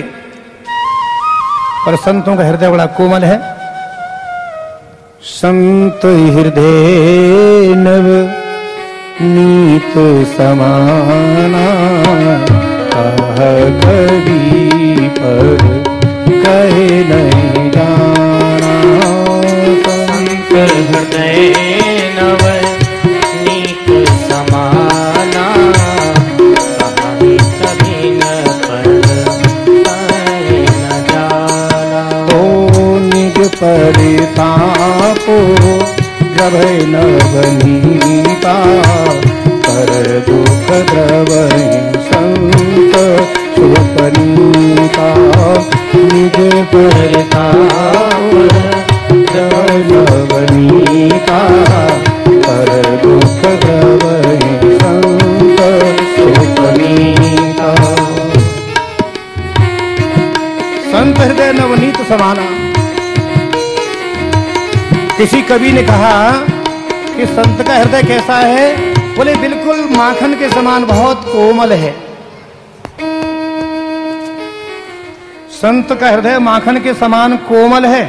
पर संतों का हृदय बड़ा कोमल है। संत हृदय नव नीत समाना, कभी पर कहे नहीं जाना। संत हृदय नव नीत समाना, कभी न पर कहे न जाना। तो निज परितापो जब नवनीता, कर दुख द्रवहि संत सुपनीता। निज परिताप जब नवनीता, कर दुख द्रवहि संत सुपनीता। संत हृदय नवनीत समाना। किसी कवि ने कहा कि संत का हृदय कैसा है? बोले बिल्कुल माखन के समान बहुत कोमल है। संत का हृदय माखन के समान कोमल है।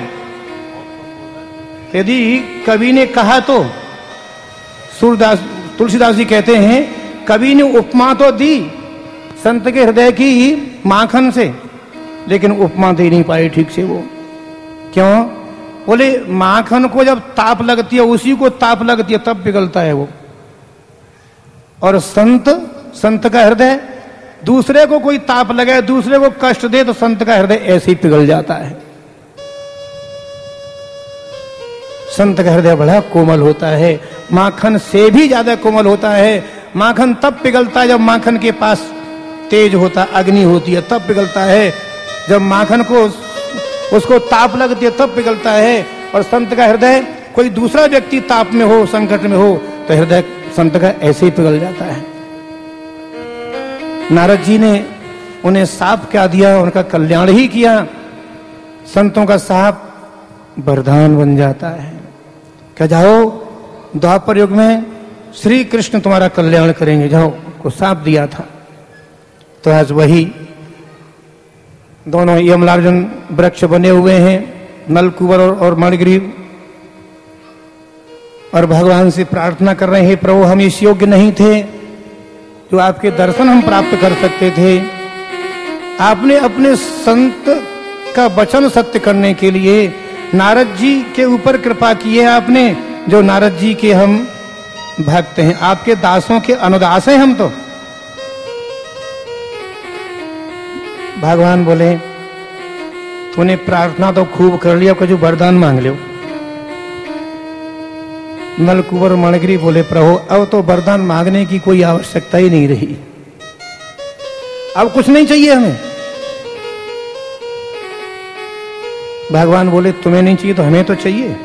यदि कवि ने कहा तो सूरदास तुलसीदास जी कहते हैं कवि ने उपमा तो दी संत के हृदय की माखन से, लेकिन उपमा दे नहीं पाए ठीक से वो। क्यों? बोले माखन को जब ताप लगती है, उसी को ताप लगती है तब पिघलता है वो। और संत का हृदय दूसरे को कोई ताप लगे, दूसरे को कष्ट दे, तो संत का हृदय ऐसे ही पिघल जाता है। संत का हृदय बड़ा कोमल होता है, माखन से भी ज्यादा कोमल होता है। माखन तब पिघलता है जब माखन के पास तेज होता, अग्नि होती है, तब पिघलता है। जब माखन को उसको ताप लगती है तब पिघलता है। और संत का हृदय कोई दूसरा व्यक्ति ताप में हो, संकट में हो, तो हृदय संत का ऐसे ही पिघल जाता है। नारद जी ने उन्हें साप क्या दिया? उनका कल्याण ही किया। संतों का साप वरदान बन जाता है। क्या जाओ द्वापर युग में श्री कृष्ण तुम्हारा कल्याण करेंगे, जाओ, को साप दिया था। तो आज वही दोनों यमलार्जुन वृक्ष बने हुए हैं, नलकुबर और मणिग्रीव, और भगवान से प्रार्थना कर रहे हैं, प्रभु हम इस योग्य नहीं थे जो आपके दर्शन हम प्राप्त कर सकते थे। आपने अपने संत का वचन सत्य करने के लिए नारद जी के ऊपर कृपा की है आपने, जो नारद जी के हम भक्त हैं, आपके दासों के अनुदास हैं हम। तो भगवान बोले तूने प्रार्थना तो खूब कर लिया, कुछ वरदान मांग लो। नलकुबर मणिगिरी बोले प्रभु अब तो वरदान मांगने की कोई आवश्यकता ही नहीं रही, अब कुछ नहीं चाहिए हमें। भगवान बोले तुम्हें नहीं चाहिए तो हमें तो चाहिए।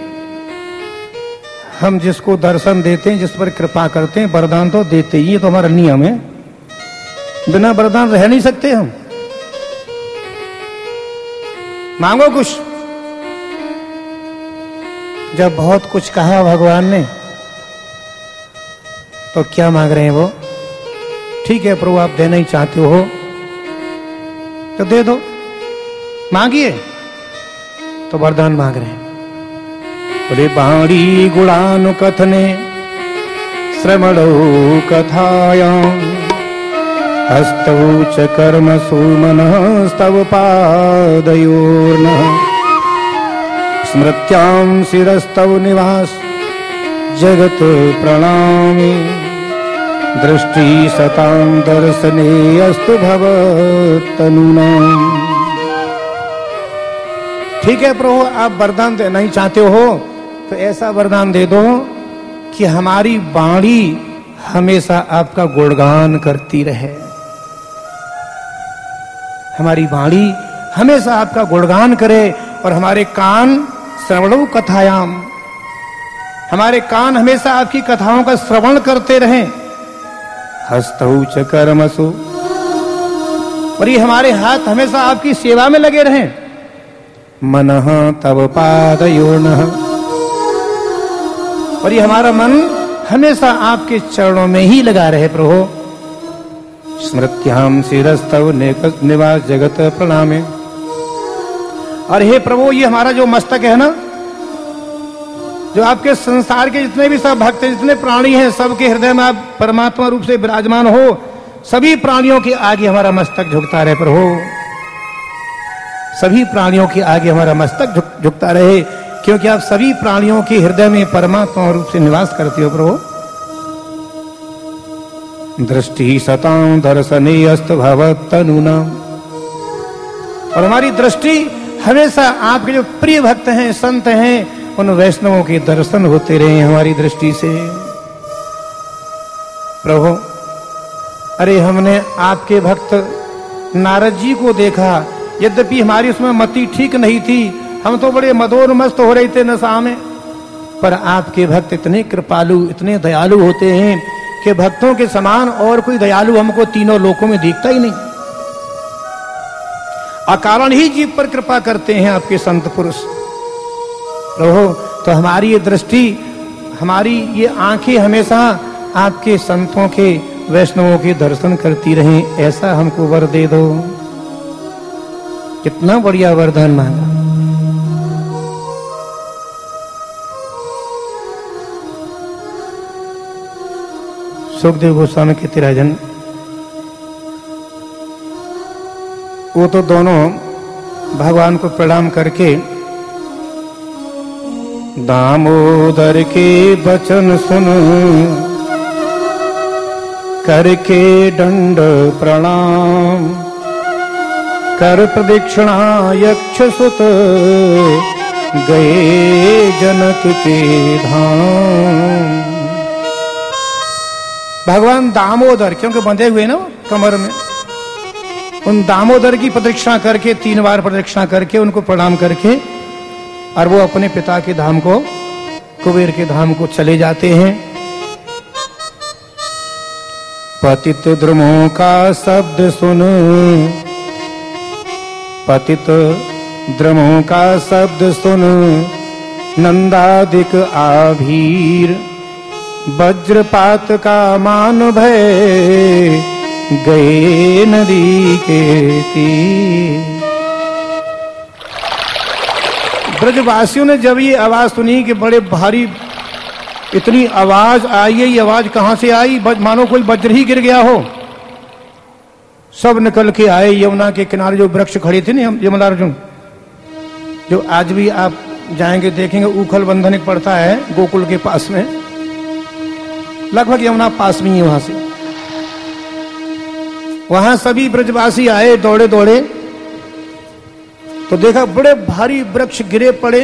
हम जिसको दर्शन देते हैं, जिस पर कृपा करते हैं, वरदान तो देते ही, ये तो हमारा नियम है। बिना वरदान रह नहीं सकते हम। मांगो कुछ। जब बहुत कुछ कहा भगवान ने, तो क्या मांग रहे हैं वो? ठीक है प्रभु आप देना ही चाहते हो तो दे दो, मांगिए। तो वरदान मांग रहे हैं। बोले बाणी गुणानु कथने श्रमणो कथायां, हस्तौ च कर्मसु मनस्तव पादयोर्नः, स्मृत्यां शिरस्तव निवास जगत प्रणामि, दृष्टि सतां दर्शने अस्तु भवतनुनाम्। ठीक है प्रभु आप वरदान देना ही चाहते हो तो ऐसा वरदान दे दो कि हमारी वाणी हमेशा आपका गुणगान करती रहे, हमारी वाणी हमेशा आपका गुणगान करे, और हमारे कान श्रवणों कथायाम, हमारे कान हमेशा आपकी कथाओं का श्रवण करते रहें। हस्तौ च कर्मसु, और ये हमारे हाथ हमेशा आपकी सेवा में लगे रहें। मनः तव पादयोर्नः, और ये हमारा मन हमेशा आपके चरणों में ही लगा रहे प्रभु। स्मृत्याम शिरस्तव निवास जगत प्रणामे। और हे प्रभु, ये हमारा जो मस्तक है ना, जो आपके संसार के जितने भी सब भक्त हैं, जितने प्राणी हैं, सबके हृदय में आप परमात्मा रूप से विराजमान हो। सभी प्राणियों के आगे हमारा मस्तक झुकता रहे प्रभु, सभी प्राणियों के आगे हमारा मस्तक झुकता रहे, क्योंकि आप सभी प्राणियों के हृदय में परमात्मा रूप से निवास करते हो प्रभु। दृष्टि सतां दर्शने अस्त भवत तनुना। और हमारी दृष्टि हमेशा आपके जो प्रिय भक्त हैं, संत हैं, उन वैष्णवों के दर्शन होते रहे हमारी दृष्टि से प्रभु। अरे हमने आपके भक्त नारद जी को देखा, यद्यपि हमारी उसमें मति ठीक नहीं थी, हम तो बड़े मदोन्मस्त हो रहे थे नशा में, पर आपके भक्त इतने कृपालु, इतने दयालु होते हैं कि भक्तों के समान और कोई दयालु हमको तीनों लोकों में दिखता ही नहीं। अकारण ही जीव पर कृपा करते हैं आपके संत पुरुष प्रभु। तो हमारी ये दृष्टि, हमारी ये आंखें हमेशा आपके संतों के, वैष्णवों के दर्शन करती रहें, ऐसा हमको वर दे दो। कितना बढ़िया वरदान मांगा। सुखदेव गोस्वामी कहते राजन, वो तो दोनों भगवान को प्रणाम करके दामोदर के वचन सुन करके दंड प्रणाम कर प्रदक्षिणा यक्ष सुत गए जनक के धाम। भगवान दामोदर, क्योंकि बंधे हुए ना कमर में, उन दामोदर की प्रदक्षिणा करके, 3 बार प्रदक्षिणा करके, उनको प्रणाम करके, और वो अपने पिता के धाम को, कुबेर के धाम को चले जाते हैं। पतित द्रुमों का शब्द सुन, पतित द्रुमों का शब्द सुन नंदादिक आभीर, वज्रपात का मान भय गए नदी के तीर। ब्रजवासियों ने जब ये आवाज सुनी कि बड़े भारी इतनी आवाज आई है, ये आवाज कहां से आई, मानो कोई वज्र ही गिर गया हो, सब निकल के आए। यमुना के किनारे जो वृक्ष खड़े थे ना, यमलार्जुन, जो आज भी आप जाएंगे देखेंगे, ऊखल बंधन एक पड़ता है गोकुल के पास में, लगभग यमुना पास में ही, वहां से वहां सभी ब्रजवासी आए दौड़े दौड़े, तो देखा बड़े भारी वृक्ष गिरे पड़े।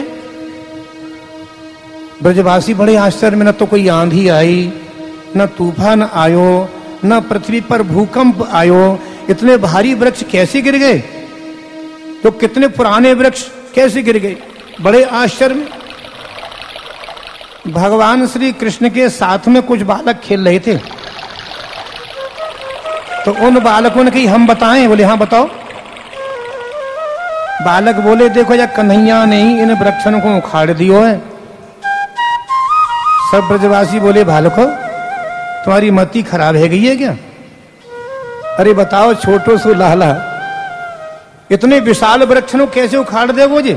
ब्रजवासी बड़े आश्चर्य में, न तो कोई आंधी आई, न तूफान आयो, न पृथ्वी पर भूकंप आयो, इतने भारी वृक्ष कैसे गिर गए, तो कितने पुराने वृक्ष कैसे गिर गए, बड़े आश्चर्य में। भगवान श्री कृष्ण के साथ में कुछ बालक खेल रहे थे, तो उन बालकों ने कही हम बताएं, बोले हाँ बताओ। बालक बोले देखो या कन्हैया ने ही इन वृक्षों को उखाड़ दियो है। सब ब्रजवासी बोले बालको तुम्हारी मति खराब है गई है क्या, अरे बताओ छोटो सो लाला इतने विशाल वृक्षों कैसे उखाड़ दे वो जी।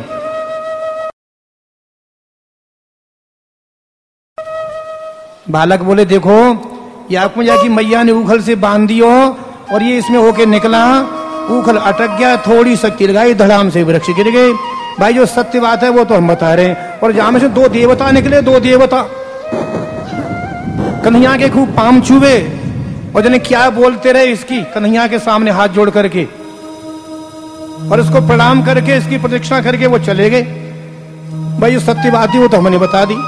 बालक बोले देखो याकूब की मैया ने उखल से बांध दियो और ये इसमें होके निकला, उखल अटक गया, थोड़ी शक्ति लगाई, धड़ाम से वृक्ष गिर गए। भाई जो सत्य बात है वो तो हम बता रहे हैं। और जहां में से 2 देवता निकले, 2 देवता कन्हैया के खूब पाम छुए और जाने क्या बोलते रहे इसकी, कन्हैया के सामने हाथ जोड़ करके और उसको प्रणाम करके इसकी प्रदक्षिणा करके वो चले गए। भाई जो सत्य बात थी वो तो हमने बता दी।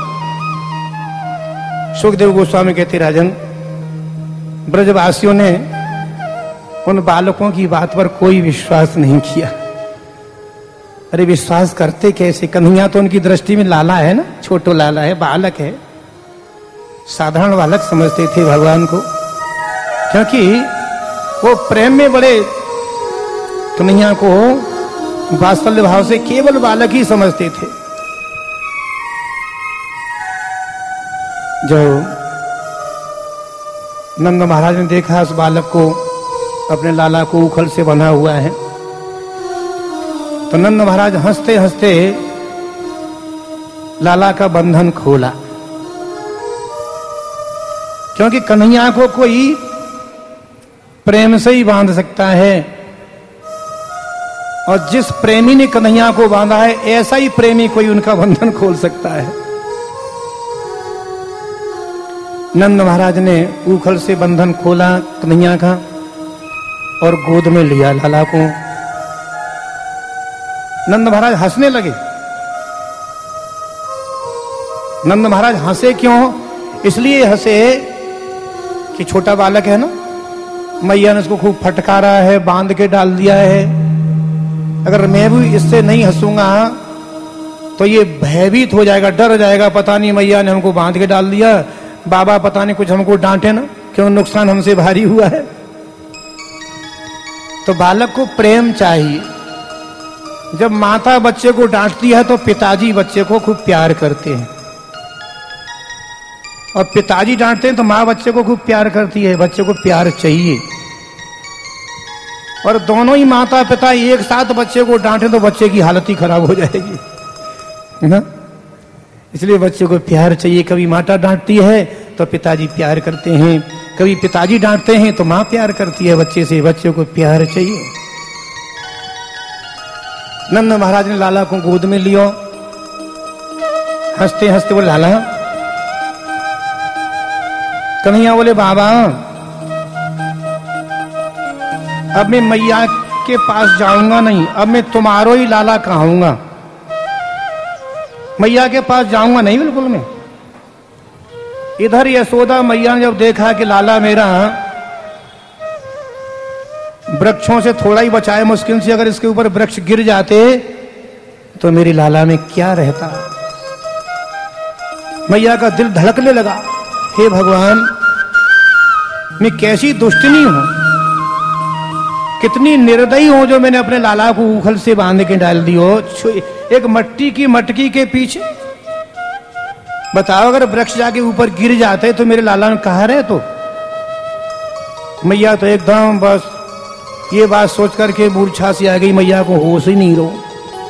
सुखदेव गोस्वामी कहते राजन, ब्रजवासियों ने उन बालकों की बात पर कोई विश्वास नहीं किया। अरे विश्वास करते कैसे, कन्हैया तो उनकी दृष्टि में लाला है ना, छोटो लाला है, बालक है, साधारण बालक समझते थे भगवान को, क्योंकि वो प्रेम में बड़े कन्हैया को वात्सल्य भाव से केवल बालक ही समझते थे। जो नंद महाराज ने देखा उस बालक को, अपने लाला को उखल से बंधा हुआ है, तो नंद महाराज हंसते हंसते लाला का बंधन खोला। क्योंकि कन्हैया को कोई प्रेम से ही बांध सकता है, और जिस प्रेमी ने कन्हैया को बांधा है ऐसा ही प्रेमी कोई उनका बंधन खोल सकता है। नंद महाराज ने उखल से बंधन खोला कन्हैया का और गोद में लिया लाला को। नंद महाराज हंसने लगे। नंद महाराज हंसे क्यों? इसलिए हंसे कि छोटा बालक है ना, मैया ने उसको खूब फटकारा है, बांध के डाल दिया है। अगर मैं भी इससे नहीं हंसूंगा तो ये भयभीत हो जाएगा, डर जाएगा, पता नहीं मैया ने हमको बांध के डाल दिया, बाबा पता नहीं कुछ हमको डांटे ना, क्यों नुकसान हमसे भारी हुआ है। तो बालक को प्रेम चाहिए। जब माता बच्चे को डांटती है तो पिताजी बच्चे को खूब प्यार करते हैं, और पिताजी डांटते हैं तो माँ बच्चे को खूब प्यार करती है। बच्चे को प्यार चाहिए, और दोनों ही माता पिता एक साथ बच्चे को डांटे तो बच्चे की हालत ही खराब हो जाएगी, है ना। इसलिए बच्चे को प्यार चाहिए। कभी माता डांटती है तो पिताजी प्यार करते हैं, कभी पिताजी डांटते हैं तो माँ प्यार करती है बच्चे से। बच्चे को प्यार चाहिए। नंद महाराज ने लाला को गोद में लिया, हंसते हंसते बोले लाला। कन्हैया बोले बाबा अब मैं मैया के पास जाऊंगा नहीं, अब मैं तुम्हारो ही लाला कहूंगा, मैया के पास जाऊंगा नहीं बिल्कुल मैं। इधर यशोदा मैया ने जब देखा कि लाला मेरा वृक्षों से थोड़ा ही बचाए मुश्किल से, अगर इसके ऊपर वृक्ष गिर जाते तो मेरी लाला में क्या रहता। मैया का दिल धड़कने लगा, हे भगवान मैं कैसी दुष्टनी हूं, कितनी निर्दयी हूं जो मैंने अपने लाला को उखल से बांध के डाल दी हो एक मट्टी की मटकी के पीछे। बताओ अगर वृक्ष जाके ऊपर गिर जाते तो मेरे लाला में कहां रहे। तो मैया तो एकदम बस ये बात सोच करके मूर्छा सी आ गई, मैया को होश ही नहीं रहो।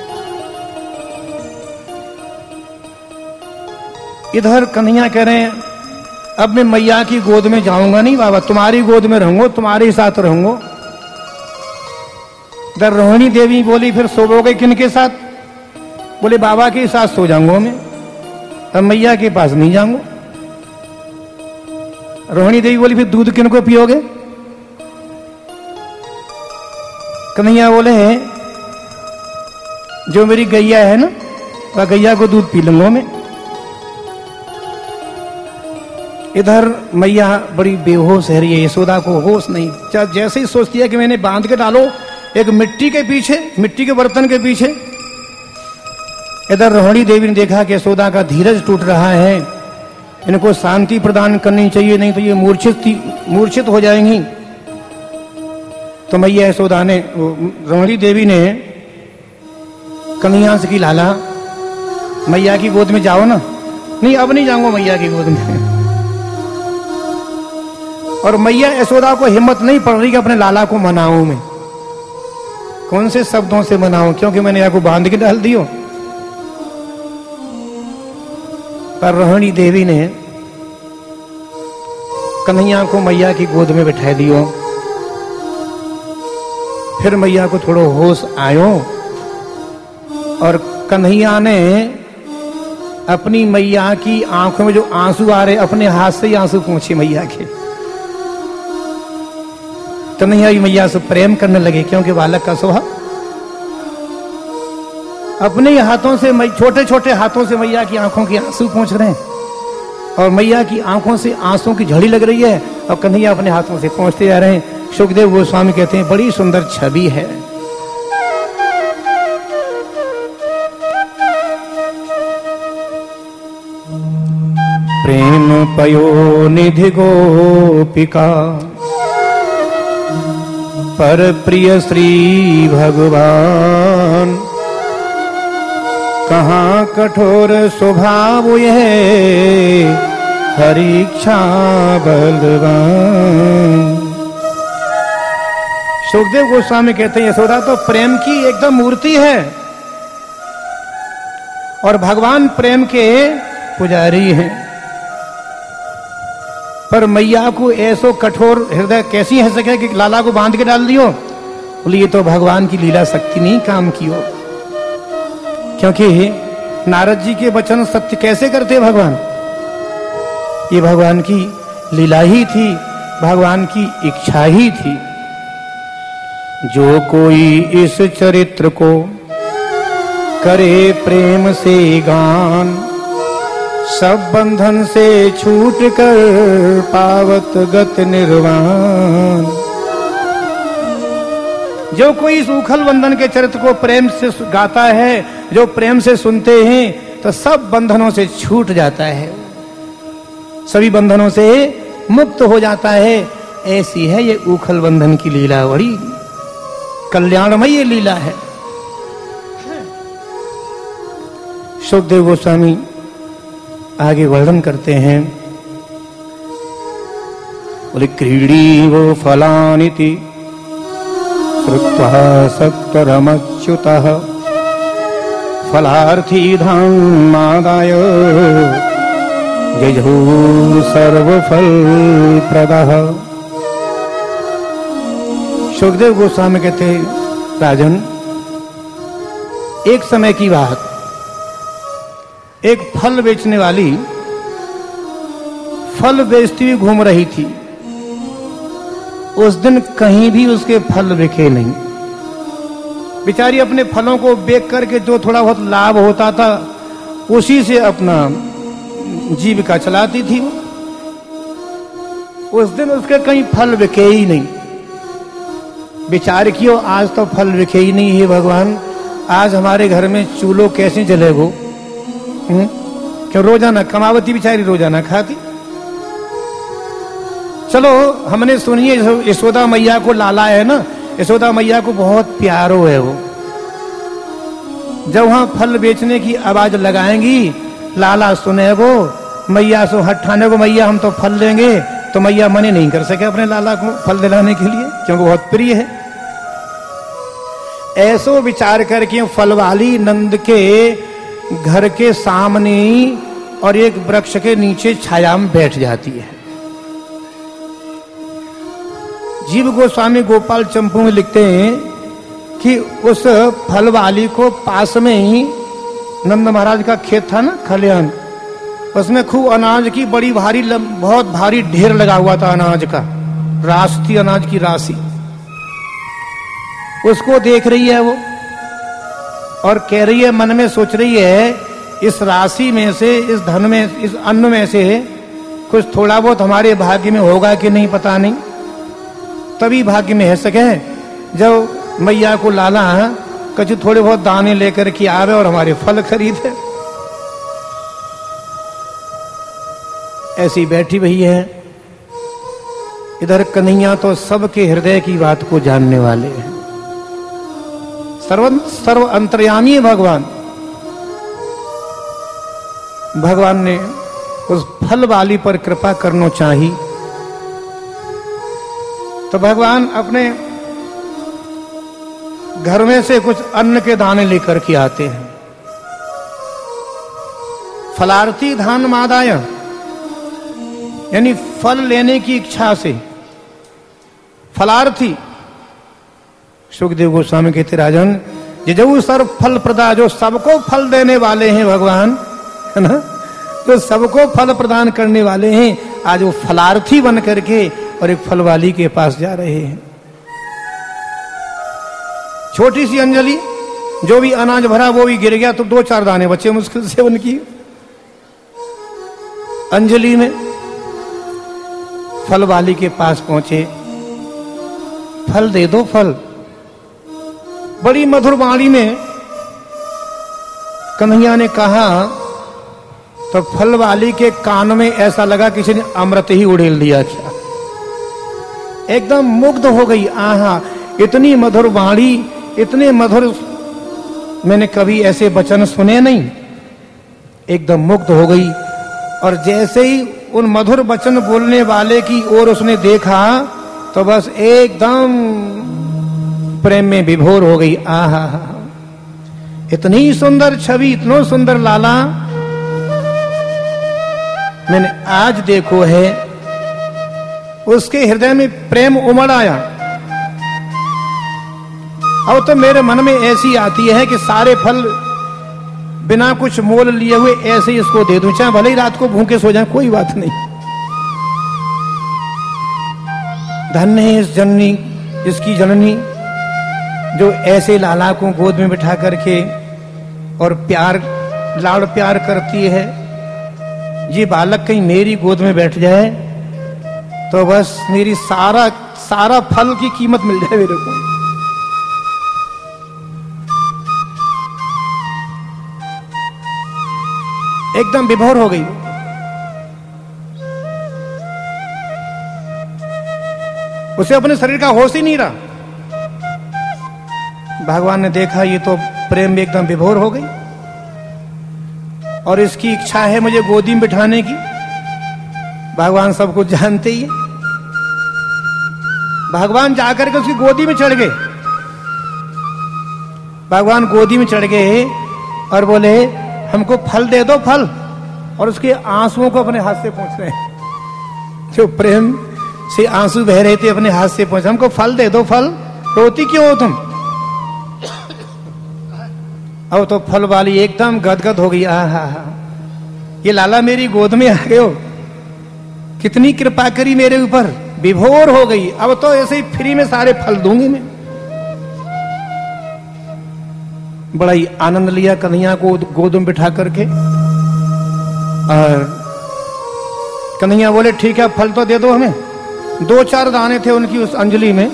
इधर कन्हैया कह रहे हैं अब मैं मैया की गोद में जाऊंगा नहीं बाबा, तुम्हारी गोद में रहूंगा, तुम्हारे साथ रहूंगा। इधर रोहिणी देवी बोली फिर सोओगे किनके साथ? बोले बाबा के साथ सो जाऊंगा मैं, अब मैया के पास नहीं जाऊंगा। रोहिणी देवी बोली फिर दूध किनको पियोगे? कन्हैया बोले जो मेरी गैया है ना, वह गैया को दूध पी लूंगा मैं। इधर मैया बड़ी बेहोश है रही है, यशोदा को होश नहीं। जैसे ही सोचती है कि मैंने बांध के डालो एक मिट्टी के पीछे, मिट्टी के बर्तन के पीछे। इधर रोहिणी देवी ने देखा कि यशोदा का धीरज टूट रहा है, इनको शांति प्रदान करनी चाहिए, नहीं तो ये मूर्छित हो जाएंगी। तो मैया यशोदा ने, रोहिणी देवी ने कन्हैया से की लाला मैया की गोद में जाओ ना। नहीं अब नहीं जाऊंगा मैया की गोद में। और मैया यशोदा को हिम्मत नहीं पड़ रही कि अपने लाला को मनाऊं मैं, कौन से शब्दों से मनाऊं, क्योंकि मैंने यहाँ को बांध के डाल दियो। पर रोहिणी देवी ने कन्हैया को मैया की गोद में बिठा दियो। फिर मैया को थोड़ा होश आयो और कन्हैया ने अपनी मैया की आंखों में जो आंसू आ रहे अपने हाथ से ही आंसू पहुंचे मैया के। कन्हैया भी मैया से प्रेम करने लगे, क्योंकि बालक का स्वभाव अपने ही हाथों से, छोटे छोटे हाथों से मैया की आंखों के आंसू पहुंच रहे हैं, और मैया की आंखों से आंसू की झड़ी लग रही है, और कन्हैया अपने हाथों से पहुंचते जा रहे हैं। सुखदेव गोस्वामी कहते हैं बड़ी सुंदर छवि है। प्रेम पयो निधि गोपिका पर प्रिय श्री भगवान, कहाँ कठोर स्वभाव यह हरीक्षा बलवान। सुखदेव गोस्वामी कहते हैं यशोदा तो प्रेम की एकदम मूर्ति है और भगवान प्रेम के पुजारी हैं, पर मैया को ऐसो कठोर हृदय कैसी है सके कि लाला को बांध के डाल दियो। बोले ये तो भगवान की लीला शक्ति नहीं काम की हो, क्योंकि नारद जी के वचन सत्य कैसे करते भगवान, ये भगवान की लीला ही थी, भगवान की इच्छा ही थी। जो कोई इस चरित्र को करे प्रेम से गान, सब बंधन से छूट कर पावत गत निर्वाण। जो कोई इस उखल बंधन के चरित्र को प्रेम से गाता है, जो प्रेम से सुनते हैं, तो सब बंधनों से छूट जाता है, सभी बंधनों से मुक्त हो जाता है। ऐसी है ये उखल बंधन की लीला, बड़ी कल्याणमयी लीला है। सुखदेव गोस्वामी आगे वर्णन करते हैं, बोले क्रीडी वो फलानिति श्रुत्वा सक्तरमच्युतः फलार्थी धामादाय जयजो सर्वफल प्रदः। सुखदेव गोस्वामी कहते राजन, एक समय की बात, एक फल बेचने वाली फल बेचती हुई घूम रही थी। उस दिन कहीं भी उसके फल बिके नहीं। बेचारी अपने फलों को बेच करके जो थोड़ा बहुत लाभ होता था उसी से अपना जीविका चलाती थी। उस दिन उसके कहीं फल बिके ही नहीं। विचार कियो आज तो फल बिके ही नहीं है भगवान, आज हमारे घर में चूल्हो कैसे जलेगो। क्यों रोजाना कमावती बेचारी रोजाना खाती। चलो हमने सुनिए यशोदा मैया को लाला है ना, यशोदा मैया को बहुत प्यारो है वो। जब वहां फल बेचने की आवाज लगाएंगी, लाला सुनेगो, मैया से हट ठाने को मैया हम तो फल लेंगे, तो मैया मने नहीं कर सके अपने लाला को फल दिलाने के लिए, क्योंकि बहुत प्रिय है। ऐसो विचार करके फल वाली नंद के घर के सामने और एक वृक्ष के नीचे छाया में बैठ जाती है। जीव गोस्वामी गोपाल चंपू में लिखते हैं कि उस फल वाली को पास में ही नंद महाराज का खेत था ना, खलिहान, उसमें खूब अनाज की बड़ी भारी बहुत भारी ढेर लगा हुआ था अनाज का, राशि थी अनाज की राशि। उसको देख रही है वो और कह रही है, मन में सोच रही है, इस राशि में से, इस धन में, इस अन्न में से कुछ थोड़ा बहुत हमारे भाग्य में होगा कि नहीं पता नहीं। तभी भाग्य में है सके जब मैया को लाला कछु थोड़े बहुत दाने लेकर के आवे और हमारे फल खरीदे। ऐसी बैठी हुई है। इधर कन्हैया तो सबके हृदय की बात को जानने वाले हैं, सर्व अंतर्यामी भगवान। भगवान ने उस फल वाली पर कृपा करना चाहिए, तो भगवान अपने घर में से कुछ अन्न के दाने लेकर के आते हैं। फलार्थी धान मादाय, यानी फल लेने की इच्छा से फलार्थी। सुखदेव गोस्वामी कहते राजन, जिजऊ सर्व फल प्रदा, जो सबको फल देने वाले हैं भगवान, है ना, जो सबको फल प्रदान करने वाले हैं, आज वो फलार्थी बन करके और एक फल वाली के पास जा रहे हैं। छोटी सी अंजलि, जो भी अनाज भरा वो भी गिर गया तो 2-4 दाने बचे मुश्किल से उनकी अंजलि में। फल वाली के पास पहुंचे, फल दे दो फल। बड़ी मधुर वाणी में कन्हैया ने कहा तो फल वाली के कान में ऐसा लगा किसी ने अमृत ही उड़ेल दिया क्या। एकदम मुग्ध हो गई। आहा, इतनी मधुर वाणी, इतने मधुर, मैंने कभी ऐसे वचन सुने नहीं। एकदम मुग्ध हो गई और जैसे ही उन मधुर वचन बोलने वाले की ओर उसने देखा तो बस एकदम प्रेम में विभोर हो गई। आहा, इतनी सुंदर छवि, इतना सुंदर लाला मैंने आज देखो है। उसके हृदय में प्रेम उमड़ आया। अब तो मेरे मन में ऐसी आती है कि सारे फल बिना कुछ मोल लिए हुए ऐसे ही इसको दे दूं, चाहे भले ही रात को भूखे सो जाए, कोई बात नहीं। धन्य है इस जननी, इसकी जननी जो ऐसे लाला को गोद में बिठा करके और प्यार, लाड़ प्यार करती है। ये बालक कहीं मेरी गोद में बैठ जाए तो बस मेरी सारा फल की कीमत मिल जाए मेरे को। एकदम विभोर हो गई। उसे अपने शरीर का होश ही नहीं रहा। भगवान ने देखा ये तो प्रेम में एकदम विभोर हो गई और इसकी इच्छा है मुझे गोदी में बिठाने की। भगवान सब कुछ जानते ही है। भगवान जाकर के उसकी गोदी में चढ़ गए। भगवान गोदी में चढ़ गए और बोले हमको फल दे दो, फल। और उसके आंसुओं को अपने हाथ से पोंछ रहे हैं। जो प्रेम से आंसू बह रहे थे अपने हाथ से पोंछ, हमको फल दे दो, फल। रोती क्यों हो तुम? अब तो फल वाली एकदम गदगद हो गई। आहा, ये लाला मेरी गोद में आ गए हो, कितनी कृपा करी मेरे ऊपर, विभोर हो गई। अब तो ऐसे ही फ्री में सारे फल दूंगी मैं। बड़ा ही आनंद लिया कन्हैया को गोद में बिठा करके। और कन्हैया बोले ठीक है फल तो दे दो हमें। 2-4 दाने थे उनकी उस अंजलि में,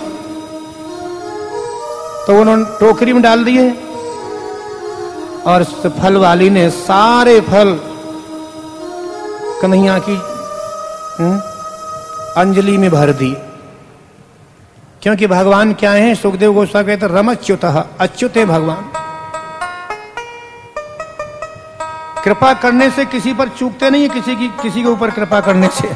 तो उन्होंने टोकरी में डाल दिए और फल वाली ने सारे फल कन्हैया की अंजलि में भर दी। क्योंकि भगवान क्या है, सुखदेव गोस्वामी कहते रमच्युतः, अच्युत है भगवान। कृपा करने से किसी पर चूकते नहीं है, किसी के ऊपर कृपा करने से।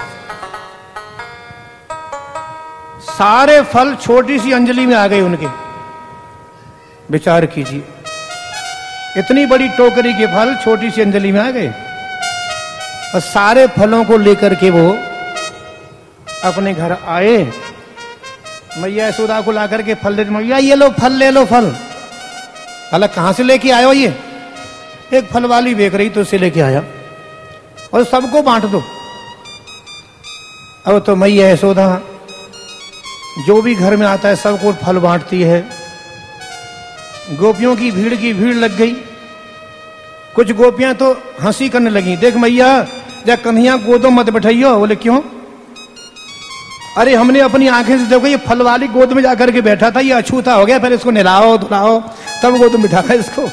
सारे फल छोटी सी अंजलि में आ गए उनके। विचार कीजिए, इतनी बड़ी टोकरी के फल छोटी सी अंजलि में आ गए और सारे फलों को लेकर के वो अपने घर आए। मैया यशोदा को ला करके फल दे, मैया ये लो फल, ले लो फल। अलग कहां से लेके आए हो? ये एक फल वाली बेच रही तो उसे लेके आया और सबको बांट दो। अब तो मैया यशोदा जो भी घर में आता है सबको फल बांटती है। गोपियों की भीड़ लग गई। कुछ गोपियां तो हंसी करने लगी, देख मैया जा कन्हैया गोदो मत बैठाइयो। बोले क्यों? अरे हमने अपनी आंखें से देखो ये फल वाली गोद में जाकर के बैठा था, ये अछूता हो गया, फिर इसको नहलाओ धुलाओ तब गोद में बिठाया इसको।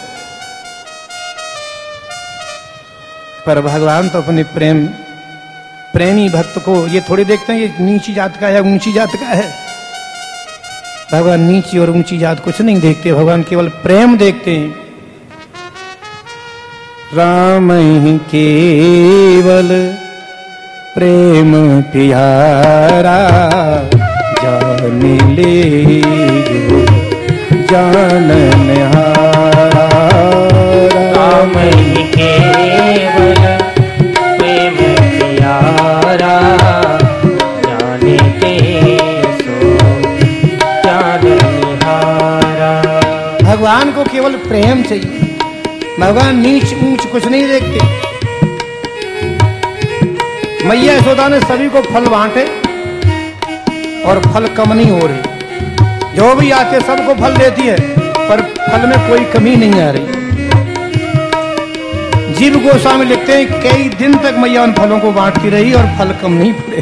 पर भगवान तो अपने प्रेमी भक्त को ये थोड़ी देखते हैं ये नीची जात का है ऊंची जात का है। भगवान नीची और ऊंची जात कुछ नहीं देखते, भगवान केवल प्रेम देखते हैं। राम ही केवल प्रेम प्यारा, जान ले जो जाननहारा। राम ही केवल प्रेम प्यारा, जाने के सो जाननहारा। भगवान को केवल प्रेम चाहिए। भगवान नीच ऊंच कुछ नहीं देखते। मैया यशोदा ने सभी को फल बांटे और फल कम नहीं हो रही। जो भी आते सबको फल देती है पर फल में कोई कमी नहीं आ रही। जीव गोस्वामी लिखते हैं कई दिन तक मैया उन फलों को बांटती रही और फल कम नहीं पड़े।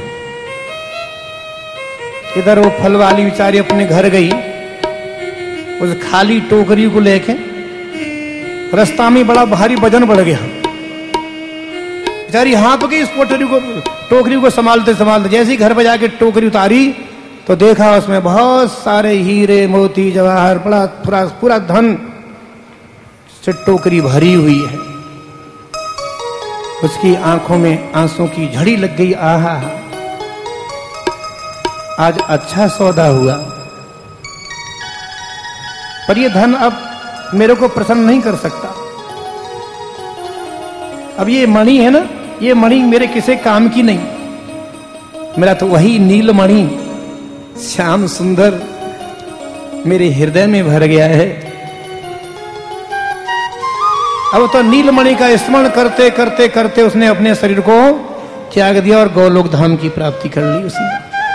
इधर वो फल वाली बेचारी अपने घर गई, उस खाली टोकरी को लेके। रास्ता में बड़ा भारी वजन बढ़ गया। बेचारी हाथ गई इस टोकरी को संभालते संभालते। जैसे ही घर पर जाके टोकरी उतारी तो देखा उसमें बहुत सारे हीरे मोती जवाहर पूरा धन से टोकरी भरी हुई है। उसकी आंखों में आंसू की झड़ी लग गई। आहा, आज अच्छा सौदा हुआ, पर ये धन अब मेरे को प्रसन्न नहीं कर सकता। अब ये मणि है ना, ये मणि मेरे किसी काम की नहीं। मेरा तो वही नीलमणि श्याम सुंदर मेरे हृदय में भर गया है। अब तो नीलमणि का स्मरण करते करते करते उसने अपने शरीर को त्याग दिया और गोलोक धाम की प्राप्ति कर ली उसने।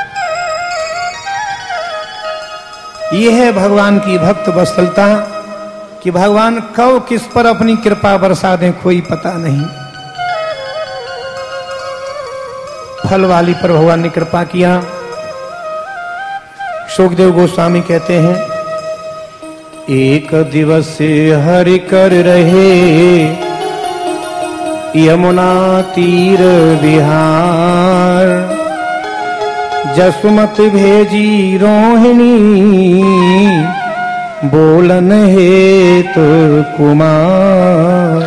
यह है भगवान की भक्त वत्सलता कि भगवान कब किस पर अपनी कृपा बरसा दें कोई पता नहीं। फल वाली पर भगवान ने कृपा किया। शुकदेव गोस्वामी कहते हैं, एक दिवस हरि कर रहे यमुना तीर विहार, जसुमत भेजी रोहिणी बोलन हेतु कुमार।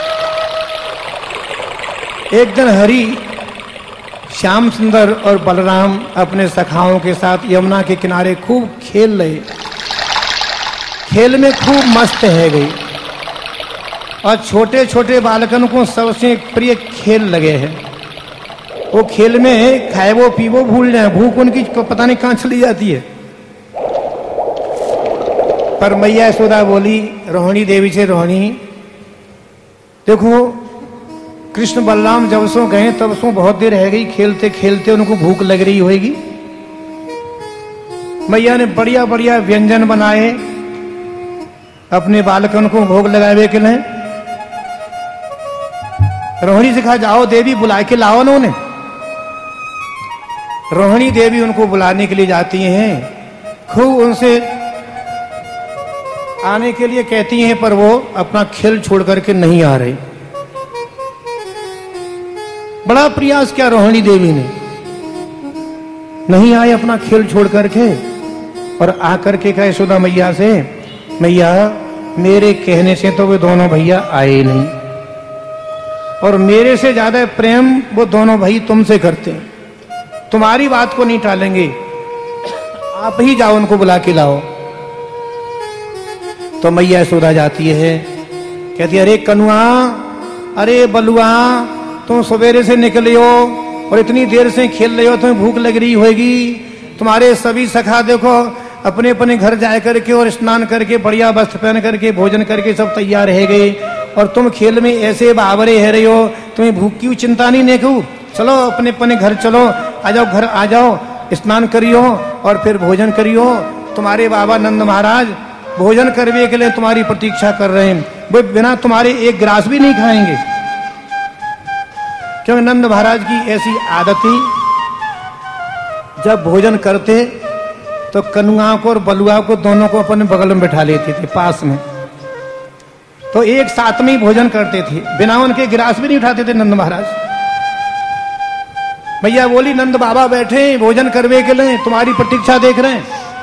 एक दिन हरि, श्याम सुंदर और बलराम अपने सखाओं के साथ यमुना के किनारे खूब खेल रहे। खेल में खूब मस्त है गई और छोटे छोटे बालकन को सबसे प्रिय खेल लगे हैं। वो खेल में खाए वो पीवो भूल जाए, भूख उनकी पता नहीं कहां चली जाती है। पर मैया यशोदा बोली रोहिणी देवी से, रोहिणी देखो कृष्ण बलराम जब सो गए तब सो बहुत देर रह गई, खेलते खेलते उनको भूख लग रही होगी। मैया ने बढ़िया बढ़िया व्यंजन बनाए अपने बालकन को भोग लगावे के लिए। रोहिणी से कहा जाओ देवी बुला के लाओ ना उन्हें। रोहिणी देवी उनको बुलाने के लिए जाती हैं, खूब उनसे आने के लिए कहती हैं, पर वो अपना खेल छोड़ करके नहीं आ रहे। बड़ा प्रयास किया रोहिणी देवी ने, नहीं आए अपना खेल छोड़ करके। और आकर के कहा यशोदा मैया से, मैया मेरे कहने से तो वे दोनों भैया आए नहीं, और मेरे से ज्यादा प्रेम वो दोनों भाई तुमसे करते हैं, तुम्हारी बात को नहीं टालेंगे, आप ही जाओ उनको बुला के लाओ। तो मैया यशोदा जाती है, कहती अरे कनुआ, अरे बलुआ, तुम सवेरे से निकले हो और इतनी देर से खेल रहे हो, तुम्हें भूख लग रही होगी। तुम्हारे सभी सखा देखो अपने अपने घर जा करके और स्नान करके बढ़िया वस्त्र पहन करके भोजन करके सब तैयार रह गए, और तुम खेल में ऐसे बावरे रह रहे हो, तुम्हें भूख की चिंता नहीं नेकू। चलो अपने अपने घर चलो, आ जाओ घर आ जाओ, स्नान करियो और फिर भोजन करियो। तुम्हारे बाबा नंद महाराज भोजन करने के लिए तुम्हारी प्रतीक्षा कर रहे हैं, वो बिना तुम्हारे एक गिलास भी नहीं खाएंगे। क्योंकि नंद महाराज की ऐसी आदत थी, जब भोजन करते तो कनुआ को और बलुआ को दोनों को अपने बगल में बैठा लेते थे पास में, तो एक साथ में ही भोजन करते थे, बिना उनके गिलास भी नहीं उठाते थे नंद महाराज। भैया बोली नंद बाबा बैठे भोजन करने के लिए, तुम्हारी प्रतीक्षा देख रहे हैं।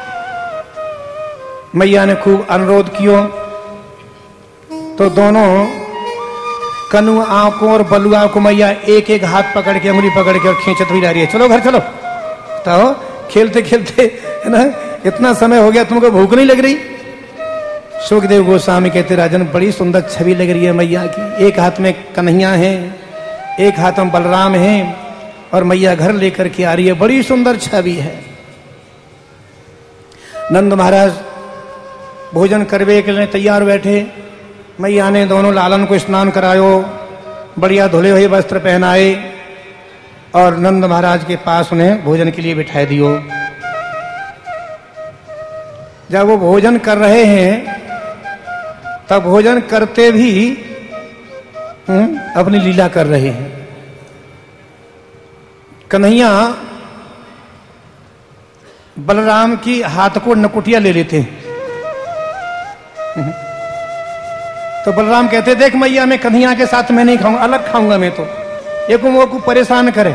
मैया ने खूब अनुरोध किया, तो दोनों कनुआ को और बलुआ को मैया एक एक हाथ पकड़ के, उंगली पकड़ के और खींचत हुई जा रही है, चलो घर चलो। तो खेलते खेलते है ना, इतना समय हो गया, तुमको भूख नहीं लग रही। शुकदेव गोस्वामी कहते राजन बड़ी सुंदर छवि लग रही है मैया की, एक हाथ में कन्हैया है, एक हाथ में बलराम है, और मैया घर लेकर के आ रही है, बड़ी सुंदर छवि है। नंद महाराज भोजन करने के लिए तैयार बैठे, मैया ने दोनों लालन को स्नान करायो, बढ़िया धुले हुए वस्त्र पहनाए और नंद महाराज के पास उन्हें भोजन के लिए बिठा दियो। जब वो भोजन कर रहे हैं तब भोजन करते भी अपनी लीला कर रहे हैं। कन्हैया बलराम की हाथ को नकुटिया ले लेते हैं। तो बलराम कहते देख मैया मैं कन्हैया के साथ मैं नहीं खाऊंगा, अलग खाऊंगा मैं, तो ये को परेशान करे।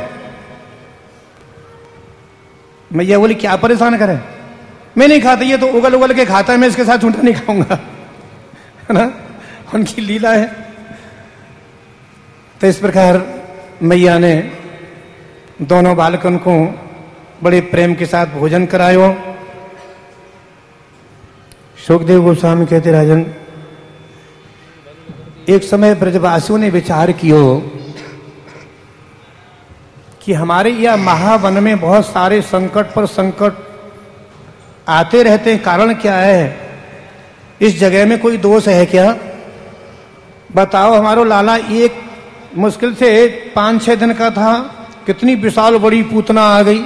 मैया बोली क्या परेशान करे, मैं नहीं खाता, ये तो उगल उगल के खाता है, मैं इसके साथ झूठा नहीं खाऊंगा, है ना, उनकी लीला है। तो इस प्रकार मैया ने दोनों बालकन को बड़े प्रेम के साथ भोजन करायो। सुखदेव गोस्वामी कहते राजन, एक समय ब्रजवासियों ने विचार कियो कि हमारे यह महावन में बहुत सारे संकट पर संकट आते रहते हैं, कारण क्या है? इस जगह में कोई दोष है क्या? बताओ, हमारो लाला एक मुश्किल से 5-6 दिन का था, कितनी विशाल बड़ी पूतना आ गई,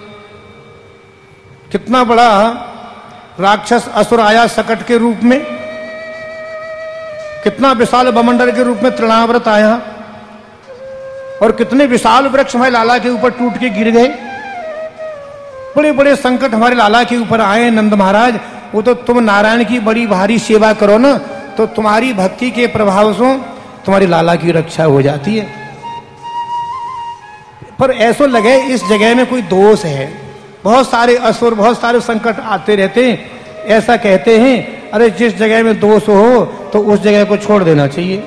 कितना बड़ा राक्षस असुर आया सकट के रूप में, कितना विशाल बमंडल के रूप में तृणाव्रत आया, और कितने विशाल वृक्ष हमारे लाला के ऊपर टूट के गिर गए। बड़े बड़े संकट हमारे लाला के ऊपर आए। नंद महाराज, वो तो तुम नारायण की बड़ी भारी सेवा करो ना, तो तुम्हारी भक्ति के प्रभाव से तुम्हारे लाला की रक्षा हो जाती है। पर ऐसा लगे इस जगह में कोई दोष है, बहुत सारे असुर, बहुत सारे संकट आते रहते हैं। ऐसा कहते हैं, अरे जिस जगह में दोष हो तो उस जगह को छोड़ देना चाहिए।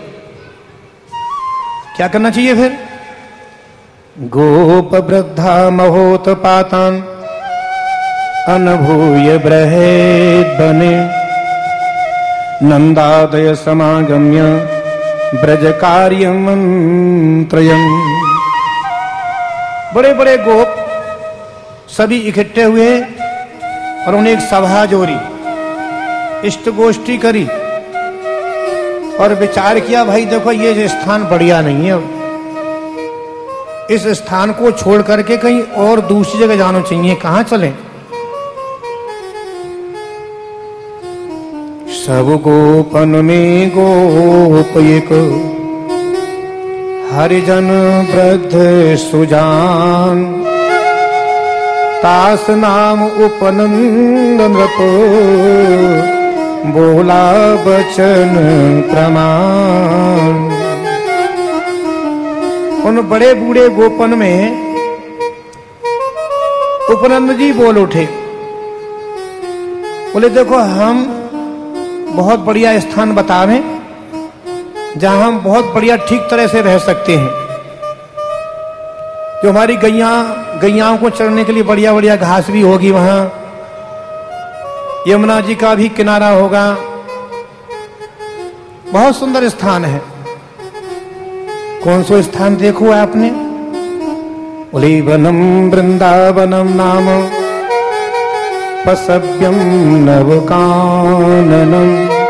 क्या करना चाहिए फिर? गोप वृद्धा महोत पातान अनभूय बृहेत बने नंदादय समागम्य ब्रज कार्यम मंत्रयम्। बड़े बड़े गोप सभी इकट्ठे हुए और उन्हें एक सभा जोड़ी, इष्ट गोष्ठी करी और विचार किया, भाई देखो ये स्थान बढ़िया नहीं है, इस स्थान को छोड़ करके कहीं और दूसरी जगह जाना चाहिए। कहां चलें? सब गोपन में गोप एक हरिजन वृद्ध सुजान तास नाम उपनंद नृप बोला बचन प्रमाण। उन बड़े बूढ़े गोपन में उपनंद जी बोल उठे, बोले देखो हम बहुत बढ़िया स्थान बतावें जहां हम बहुत बढ़िया ठीक तरह से रह सकते हैं, जो हमारी गैयाओं को चरने के लिए बढ़िया बढ़िया घास भी होगी, वहां यमुना जी का भी किनारा होगा, बहुत सुंदर स्थान है। कौन सा स्थान देखो आपने? बोले वनम वृंदावनम नाम पसभ्यम नवकाननम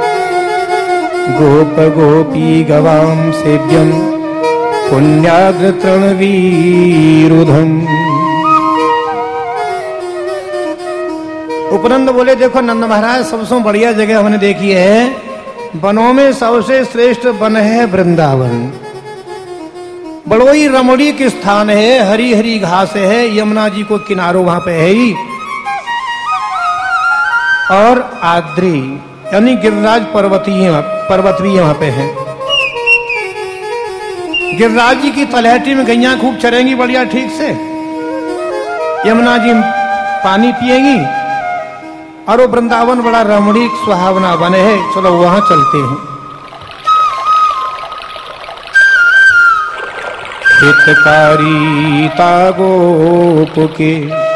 गोप गोपी गवाम सेव्यम पुण्याग्र तृणवीरुधम। उपनंद बोले देखो नंद महाराज, सबसे बढ़िया जगह हमने देखी है, वनों में सबसे श्रेष्ठ वन है वृंदावन। बड़ो ही रमणीक स्थान है, हरी हरी घास है, यमुना जी को किनारों वहां पे है ही, और आद्री यानी गिरिराज पर्वत भी वहां पे है। गिरिराज जी की तलहटी में गैया खूब चरेंगी बढ़िया ठीक से, यमुना जी पानी पिएंगी, और वो वृंदावन बड़ा रमणीक सुहावना वन है। चलो वहां चलते हैं। हितकारी तागोप के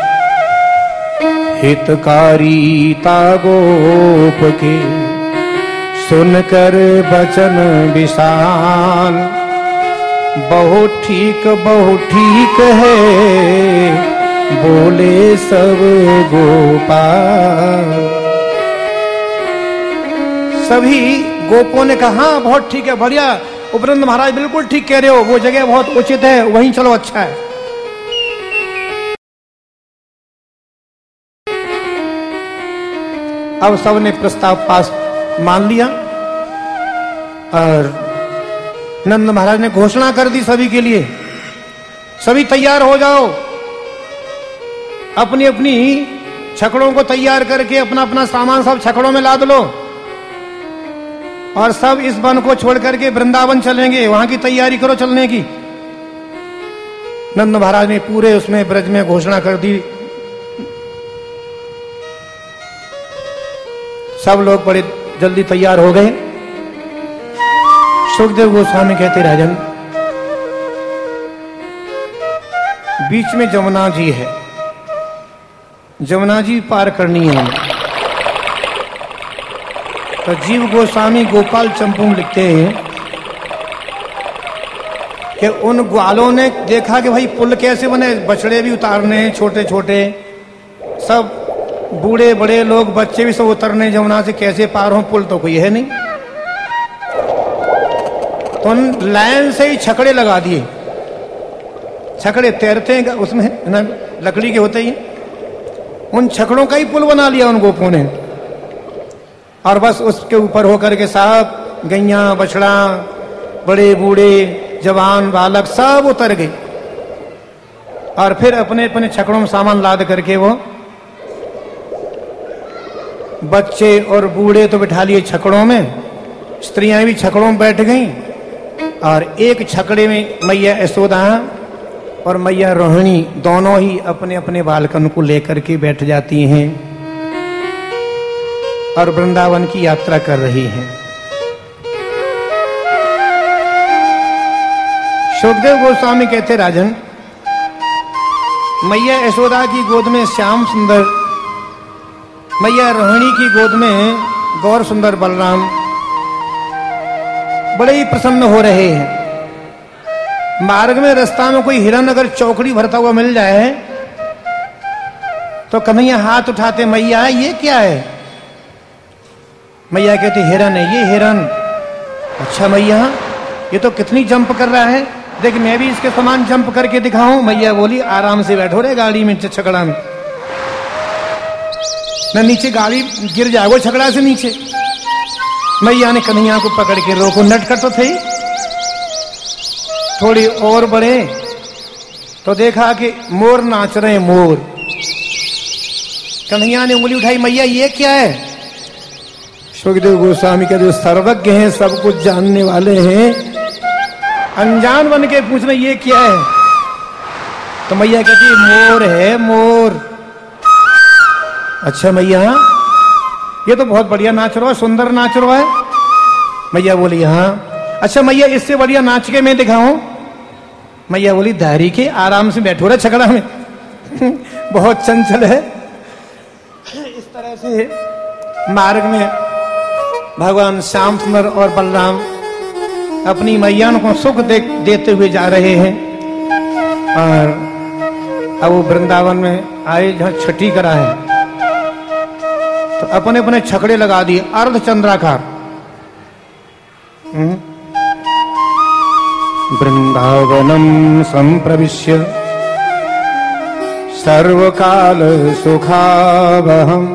हितकारी तागोप के सुनकर बचन विशाल बहुत ठीक है बोले सब गोपाल। सभी गोपों ने कहा हाँ बहुत ठीक है, बढ़िया उपनंद महाराज बिल्कुल ठीक कह रहे हो, वो जगह बहुत उचित है, वहीं चलो अच्छा है। अब सबने प्रस्ताव पास मान लिया और नंद महाराज ने घोषणा कर दी सभी के लिए, सभी तैयार हो जाओ, अपनी अपनी छकड़ों को तैयार करके अपना अपना सामान सब छकड़ों में लाद लो, और सब इस वन को छोड़ करके वृंदावन चलेंगे, वहां की तैयारी करो चलने की। नंद महाराज ने पूरे उसमें ब्रज में घोषणा कर दी। सब लोग बड़े जल्दी तैयार हो गए। सुखदेव गोस्वामी कहते राजन, बीच में जमुना जी है, जमुना जी पार करनी है उन्हें। तो जीव गोस्वामी गोपाल चंपू में लिखते हैं कि उन ग्वालों ने देखा कि भाई पुल कैसे बने, बछड़े भी उतारने हैं छोटे छोटे, सब बूढ़े बड़े लोग बच्चे भी सब उतरने जमुना से, कैसे पार हो, पुल तो कोई है नहीं। तो उन लाइन से ही छकड़े लगा दिए, छकड़े तैरते हैं उसमें ना, लकड़ी के होते ही, उन छकड़ों का ही पुल बना लिया उन गोपों ने। और बस उसके ऊपर होकर के साहब गैया बछड़ा बड़े बूढ़े जवान बालक सब उतर गए, और फिर अपने अपने छकड़ों में सामान लाद करके वो बच्चे और बूढ़े तो बिठा लिए छकड़ों में, स्त्रियां भी छकड़ों में बैठ गईं, और एक छकड़े में मैया यशोदा और मैया रोहिणी दोनों ही अपने अपने बालकन को लेकर के बैठ जाती हैं और वृंदावन की यात्रा कर रही हैं। सुखदेव गोस्वामी कहते, राजन, मैया यशोदा की गोद में श्याम सुंदर, मैया रोहिणी की गोद में गौर सुंदर बलराम बड़े ही प्रसन्न हो रहे हैं। मार्ग में रास्ता में कोई हिरन अगर चौकड़ी भरता हुआ मिल जाए तो कन्हैया हाथ उठाते, मैया ये क्या है? मैया कहती, हिरन है ये, हिरन। अच्छा मैया, ये तो कितनी जंप कर रहा है, देख मैं भी इसके समान जंप करके दिखाऊं। मैया बोली, आराम से बैठो रे गाड़ी में, छकड़ा में न, नीचे गाड़ी गिर जाएगो छकड़ा से नीचे। मैया ने कन्हैया को पकड़ के रोको, नटखट तो थे। थोड़ी और बढ़े तो देखा कि मोर नाच रहे हैं, मोर। कन्हैया ने उंगली उठाई, मैया ये क्या है? सुखदेव गोस्वामी का जो सर्वज्ञ हैं, सब कुछ जानने वाले हैं, अनजान बन के पूछना ये क्या है? तो मैया कहती मोर है, मोर। अच्छा मैया, ये तो बहुत बढ़िया नाच रहा है, सुंदर नाच रहा है। मैया बोली हाँ। अच्छा मैया, इससे बढ़िया नाच के मैं दिखाऊं? मैया बोली, दारी के आराम से बैठो रहा छकड़ा में बहुत चंचल है। इस तरह से मार्ग में भगवान श्याम सुंदर और बलराम अपनी मैया को सुख देते हुए जा रहे हैं। और अब वो वृंदावन में आए जहां छठी करा है, तो अपने अपने छकड़े लगा दिए अर्धचंद्राकार। वृंदावनम संप्रविश्य सर्वकाल सुखावहम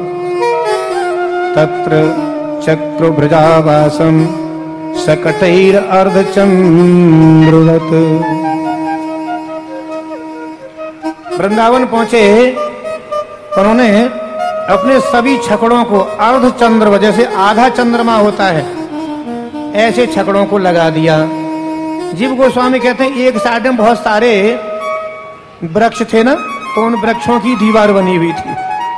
तत्र चक्रभुजावासम सकटैर अर्धचंद्रुदत। वृंदावन पहुंचे, उन्होंने अपने सभी छकड़ों को अर्धचंद्र, जैसे आधा चंद्रमा होता है ऐसे छकड़ों को लगा दिया। जीव गोस्वामी कहते हैं एक साइड में बहुत सारे वृक्ष थे ना, तो उन वृक्षों की दीवार बनी हुई थी।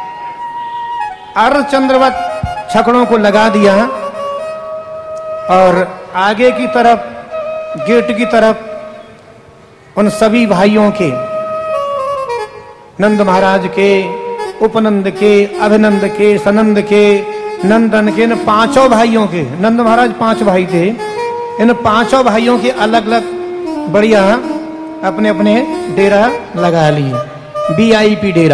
अर्धचंद्रवत छकड़ों को लगा दिया, और आगे की तरफ, गेट की तरफ उन सभी भाइयों के, नंद महाराज के, उपनंद के, अभिनंद के, सनंद के, नंदन के, इन पांचों भाइयों के, नंद महाराज 5 भाई थे, इन 5 भाइयों के अलग अलग बढ़िया अपने अपने डेरा लगा लिए, VIP डेरा।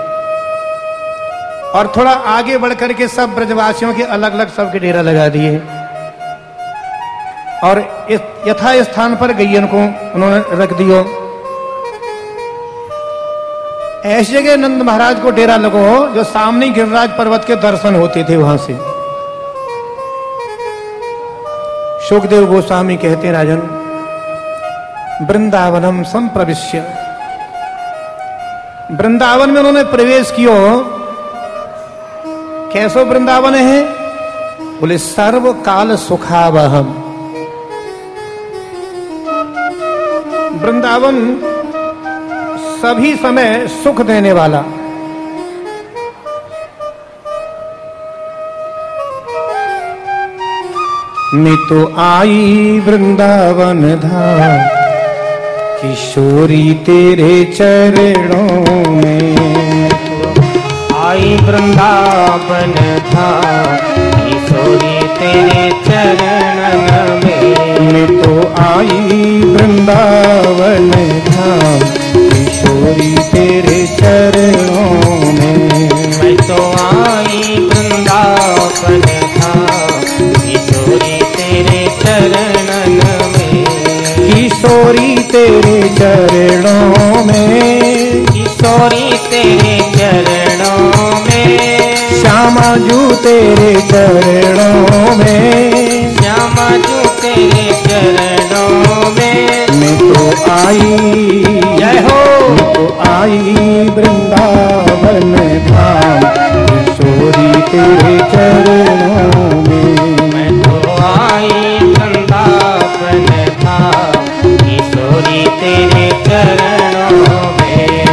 और थोड़ा आगे बढ़कर के सब ब्रजवासियों के अलग अलग सबके डेरा लगा दिए, और इस यथा स्थान पर गैयन को उन्होंने रख दियो। ऐसी जगह नंद महाराज को डेरा लगो जो सामने गिरिराज पर्वत के दर्शन होते थे वहां से। सुखदेव गोस्वामी कहते हैं, राजन, वृंदावनम संप्रविश्य, वृंदावन में उन्होंने प्रवेश कियो। कैसो वृंदावन है? बोले सर्व काल सुखावहम। वृंदावन सभी समय सुख देने वाला। मैं तो आई वृंदावन धाम किशोरी तेरे चरणों में आई वृंदावन धाम, किशोरी तेरे चरणन में। मैं तो आई वृंदावन धाम, किशोरी तेरे चरणों में। मैं तो आई वृंदावन धाम, किशोरी तेरे चरणन में। किशोरी तेरे चरणों में, किशोरी तेरे चरणों में। श्यामा जू तेरे चरणों में, श्यामा जू तेरे चरणों में। मैं तो आई, जय हो, मैं तो आई वृंदावन धाम, किशोरी तेरे चरणों में। मैं तो आई वृंदावन धाम, किशोरी तेरे चरणों में।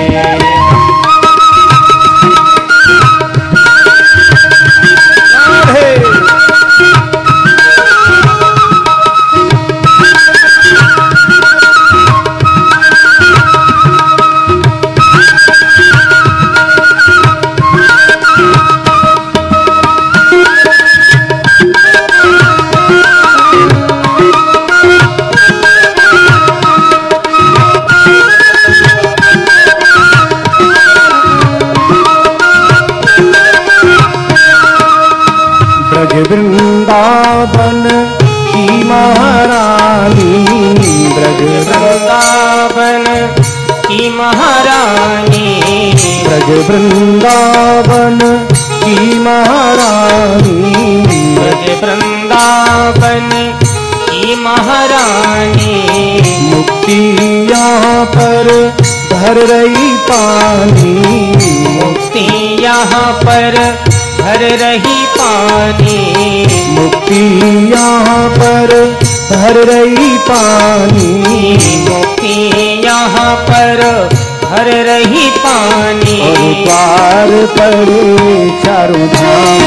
वृंदावन की महारानी, ब्रज वृंदावन की महारानी। ब्रज वृंदावन की महारानी, ब्रज वृंदावन की महारानी। मुक्ति यहाँ पर भर रही पानी, मुक्ति यहाँ पर भर रही पानी। मुक्ति यहाँ पर भर रही पानी। मुक्ति यहाँ पर भर रही पानी। और द्वार पड़े चारों धाम,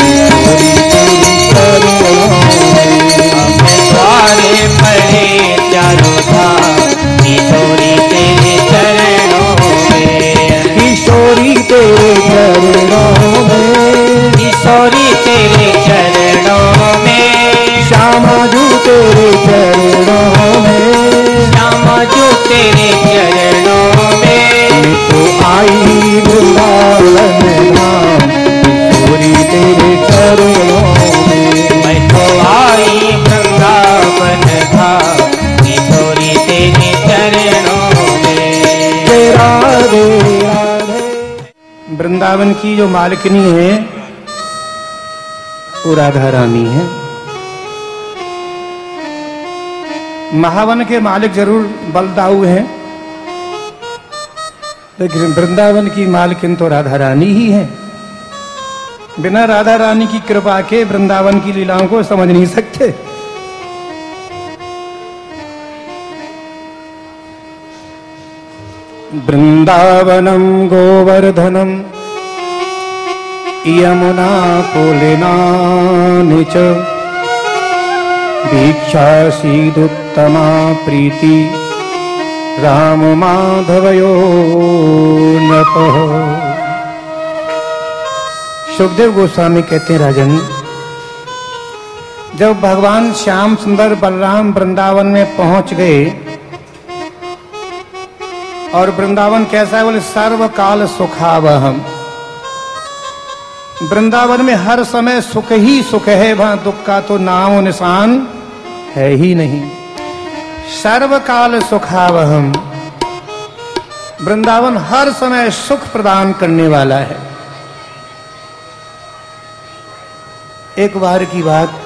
द्वारे पड़े चारों धाम, किशोरी तेरे चरणों में। किशोरी तेरे चरणों में, किशोरी तेरे चरणों में। श्यामा जू तेरे चरणों में, श्यामा जू तेरे चरणों में। मैं तो आई वृंदावन धाम, किशोरी तेरे चरणों में। मैं तो आई वृंदावन धाम, किशोरी तेरे चरणों में। जय राधे राधे। वृंदावन की जो मालिकनी है वो राधा रानी है। महावन के मालिक जरूर बलदाऊ हैं, लेकिन वृंदावन की मालकिन तो राधा रानी ही है। बिना राधा रानी की कृपा के वृंदावन की लीलाओं को समझ नहीं सकते। वृंदावनम गोवर्धनम यमुना पुलिनानि च भिक्षासीदुत्तमा प्रीति राम माधवयो नपः। सुखदेव गोस्वामी कहते हैं, राजन, जब भगवान श्याम सुंदर बलराम वृंदावन में पहुंच गए, और वृंदावन कैसा है बोले सर्वकाल सुखावहम। वृंदावन में हर समय सुख ही सुख है, वहां दुख का तो नाम निशान है ही नहीं। सर्वकाल सुखावहम, वृंदावन हर समय सुख प्रदान करने वाला है। एक बार की बात,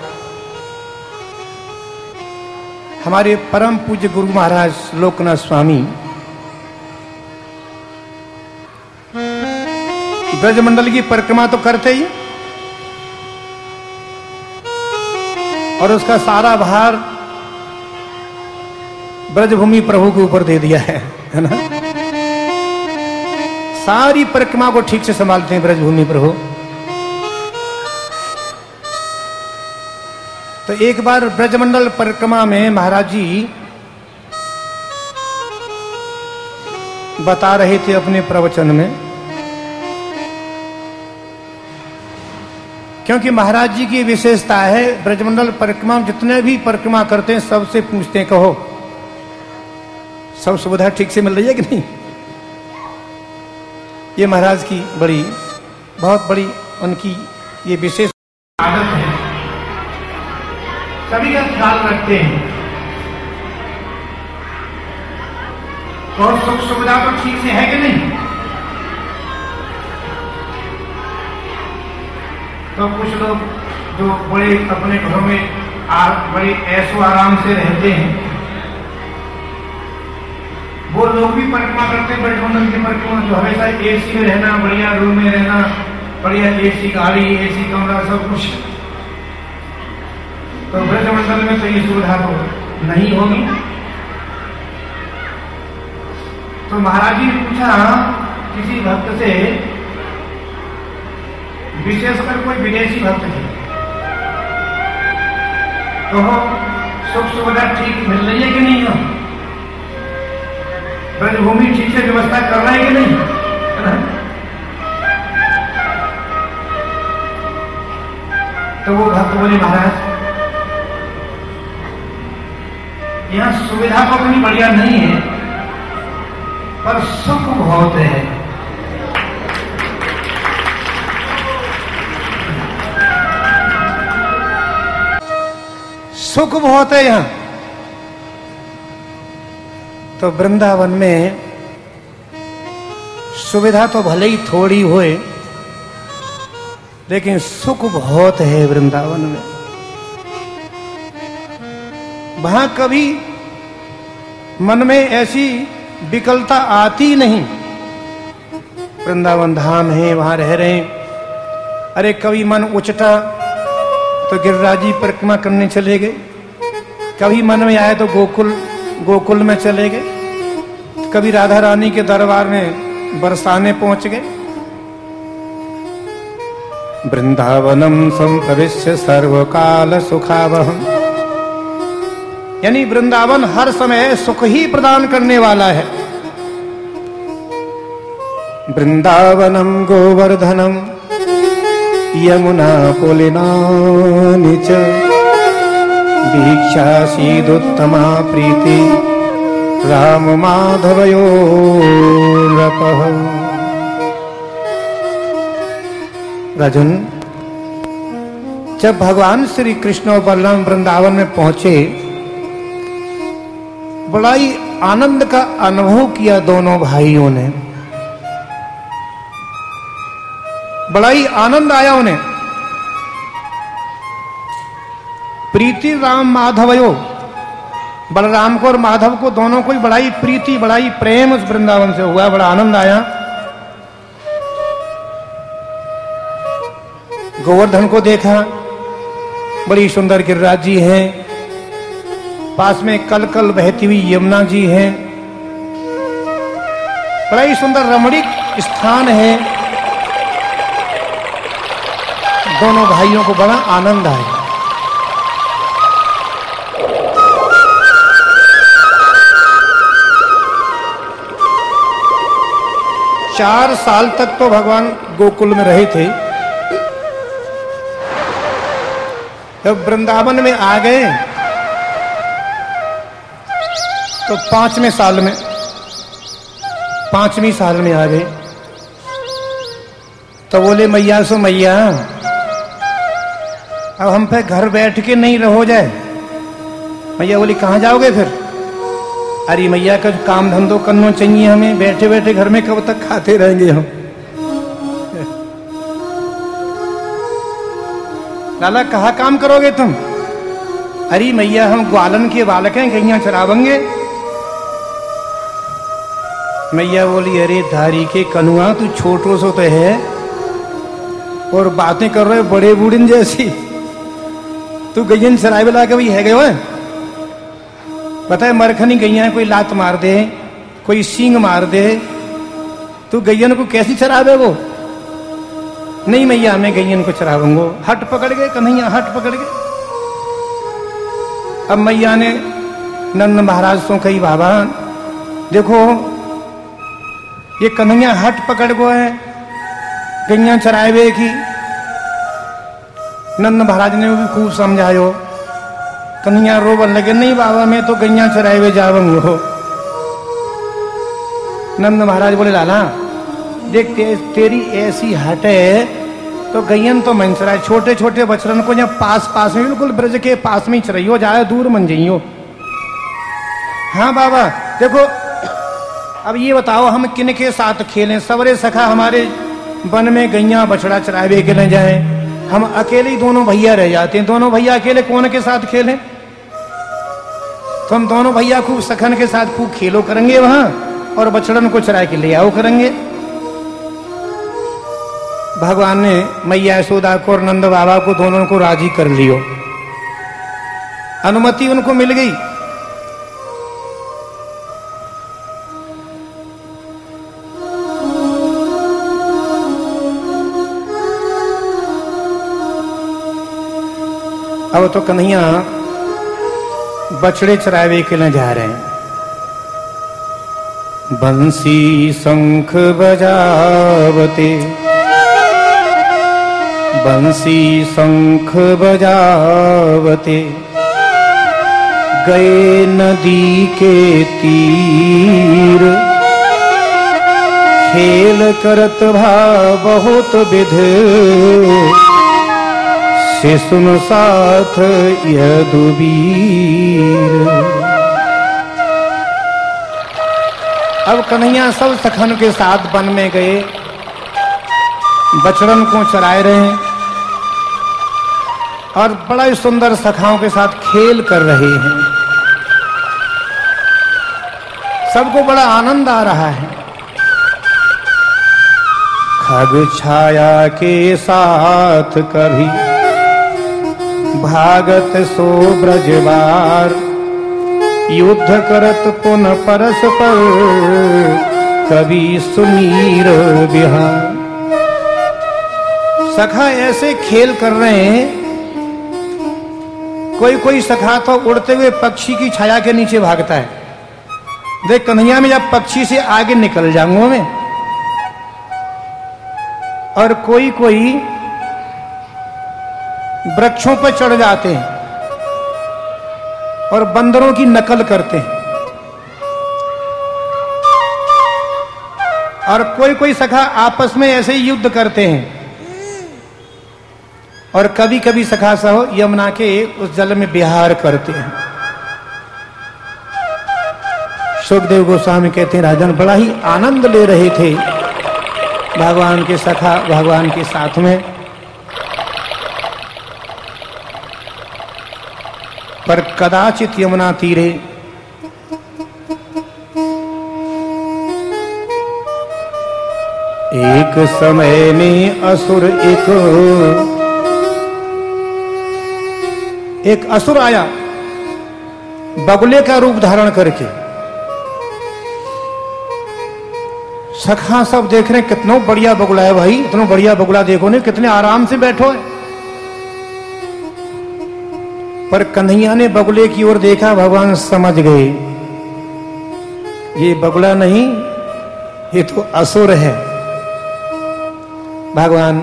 हमारे परम पूज्य गुरु महाराज लोकनाथ स्वामी ब्रजमंडल की परिक्रमा तो करते ही, और उसका सारा भार ब्रजभूमि प्रभु के ऊपर दे दिया है ना। सारी परिक्रमा को ठीक से संभालते हैं ब्रजभूमि प्रभु। तो एक बार ब्रजमंडल परिक्रमा में महाराज जी बता रहे थे अपने प्रवचन में, क्योंकि महाराज जी की विशेषता है, ब्रजमंडल परिक्रमा जितने भी परिक्रमा करते हैं सबसे पूछते हैं, कहो सब सुविधा ठीक से मिल रही है कि नहीं। ये महाराज की बहुत बड़ी उनकी ये विशेष आदत है, सभी का ख्याल रखते हैं और सुख सुविधा तो ठीक से है कि नहीं। तो कुछ लोग जो बड़े अपने घरों में बड़े ऐशो आराम से रहते हैं, वो लोग भी परिक्रमा करते हैं ब्रजमंडल की परिक्रमा, जो हमेशा एसी में रहना, बढ़िया रूम में रहना, बढ़िया एसी गाड़ी, एसी कमरा, सब कुछ। तो ब्रजमंडल में तो ये सुविधा तो नहीं होगी। तो महाराज जी ने पूछा किसी भक्त से, विशेषकर कोई विदेशी भक्त थे, तो सुख सुविधा ठीक मिल रही है कि नहीं, हो ब्रजभूमि ठीक से व्यवस्था कर रहा है कि नहीं। तो वो भक्त बोले, महाराज यहाँ सुविधा तो इतनी बढ़िया नहीं है, पर सुख बहुत है। सुख बहुत है यहाँ। तो वृंदावन में सुविधा तो भले ही थोड़ी होए, लेकिन सुख बहुत है वृंदावन में। वहां कभी मन में ऐसी विकलता आती नहीं। वृंदावन धाम है, वहां रह रहे हैं। अरे कभी मन उचटा तो गिरिराज जी परिक्रमा करने चले गए, कभी मन में आए तो गोकुल में चले गए, कभी राधा रानी के दरबार में बरसाने पहुंच गए। वृंदावनम संप्रविश्य सर्वकाल सुखावहम, यानी वृंदावन हर समय सुख ही प्रदान करने वाला है। वृंदावनम गोवर्धनम यमुना पुलिनानि च वीक्षासीदुत्तमा प्रीति राम माधवयोरपः। राजन, जब भगवान श्री कृष्ण और बलराम वृंदावन में पहुंचे, बड़ा ही आनंद का अनुभव किया दोनों भाइयों ने। बड़ा ही आनंद आया उन्हें। प्रीति राम माधवयो, बलराम को और माधव को दोनों को बड़ा ही प्रीति, बड़ा ही प्रेम उस वृंदावन से हुआ, बड़ा आनंद आया। गोवर्धन को देखा, बड़ी सुंदर गिरिराज जी हैं, पास में कल कल बहती हुई यमुना जी हैं, बड़ा ही सुंदर रमणीक स्थान है। दोनों भाइयों को बड़ा आनंद आया। चार साल तक तो भगवान गोकुल में रहे थे। जब वृंदावन में आ गए तो पांचवीं साल में आ गए। तो बोले, मैया सो मैया, अब हम पे घर बैठ के नहीं रहो जाए। मैया बोली, कहाँ जाओगे फिर? अरे मैया का काम धंधो करना चाहिए हमें, बैठे बैठे घर में कब तक खाते रहेंगे हम। लाला, कहाँ काम करोगे तुम? अरे मैया हम ग्वालन के बालक हैं, गैया चरावेंगे। मैया बोली, अरे धारी के कनुआ, तू छोटो सो तो है और बातें कर रहे बड़े बूढ़िन जैसी। तू गैयन चराए वाला कभी है गए? बताए मरखनी गैया कोई लात मार दे, कोई सींग मार दे, तू गैयन को कैसी चरावे वो? नहीं मैया, मैं गैयन को चराऊंगो। हट पकड़ गए कन्हैया, हट पकड़ गए। अब मैया ने नंद महाराज से कही, बाबा देखो ये कन्हैया हट पकड़ गो है गैया चरावे की। नंद महाराज ने भी खूब समझायो। कन्हैया रोवन लगे, नहीं बाबा मैं तो गैया चरावे जावंग हो। नंद महाराज बोले, लाला देख तेरी ऐसी हट है तो गैयन तो मन चराए, छोटे छोटे बछड़न को यहाँ पास पास में बिल्कुल ब्रज के पास में ही चराइयो, जाए दूर मन जाइयो। हाँ बाबा देखो अब ये बताओ हम किन के साथ खेलें, सवरे सखा हमारे वन में गैया बछड़ा चरावे के न जाए, हम अकेले ही दोनों भैया रह जाते हैं। दोनों भैया अकेले कौन के साथ खेलें? तो हम दोनों भैया खूब सखन के साथ खूब खेलो करेंगे वहां और बछड़न को चरा के ले आओ करेंगे। भगवान ने मैया यशोदा को और नंद बाबा को दोनों को राजी कर लियो, अनुमति उनको मिल गई। अब तो कन्हैया बछड़े चरावे के लिए जा रहे हैं। बंसी शंख बजावते, बंसी शंख बजावते गए नदी के तीर, खेल करत भा बहुत विध से सुन साथ यदुवीर। अब कन्हैया सब सखन के साथ वन में गए, बछड़न को चराए रहे हैं और बड़ा ही सुंदर सखाओं के साथ खेल कर रहे हैं। सबको बड़ा आनंद आ रहा है। खग छाया के साथ कभी भागत सो ब्रजवार, युद्ध करत पुन परस्पर कभी सुमीर बिहार। सखा ऐसे खेल कर रहे हैं, कोई कोई सखा तो उड़ते हुए पक्षी की छाया के नीचे भागता है। देख कन्हैया में जब पक्षी से आगे निकल जाऊंगा मैं, और कोई कोई वृक्षों पर चढ़ जाते हैं और बंदरों की नकल करते हैं, और कोई कोई सखा आपस में ऐसे ही युद्ध करते हैं, और कभी कभी सखा सहो यमुना के उस जल में विहार करते हैं। सुखदेव गोस्वामी कहते हैं राजन बड़ा ही आनंद ले रहे थे भगवान के सखा भगवान के साथ में, पर कदाचित यमुना तीरे एक समय में असुर एक असुर आया बगुले का रूप धारण करके। सखा सब देख रहे हैं कितना बढ़िया बगुला है भाई, इतना बढ़िया बगुला देखो ने, कितने आराम से बैठो है। पर कन्हैया ने बगुले की ओर देखा, भगवान समझ गए ये बगुला नहीं ये तो असुर है। भगवान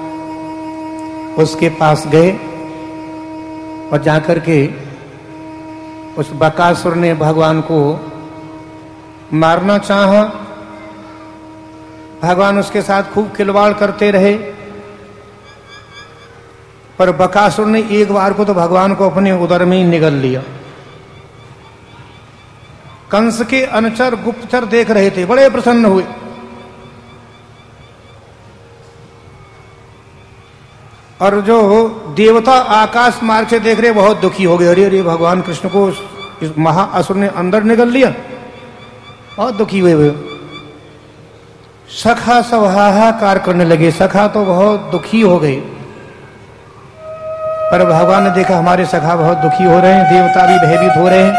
उसके पास गए और जाकर के उस बकासुर ने भगवान को मारना चाहा। भगवान उसके साथ खूब खिलवाड़ करते रहे, पर बकासुर ने एक बार को तो भगवान को अपने उदर में ही निगल लिया। कंस के अनुचर गुप्तचर देख रहे थे, बड़े प्रसन्न हुए। और जो देवता आकाश मार्ग से देख रहे बहुत दुखी हो गए, अरे अरे भगवान कृष्ण को इस महाअसुर ने अंदर निगल लिया, बहुत दुखी हुए। सखा सब हाहाकार करने लगे, सखा तो बहुत दुखी हो गए। पर भगवान ने देखा हमारे सखा बहुत दुखी हो रहे हैं, देवता भी भयभीत हो रहे हैं।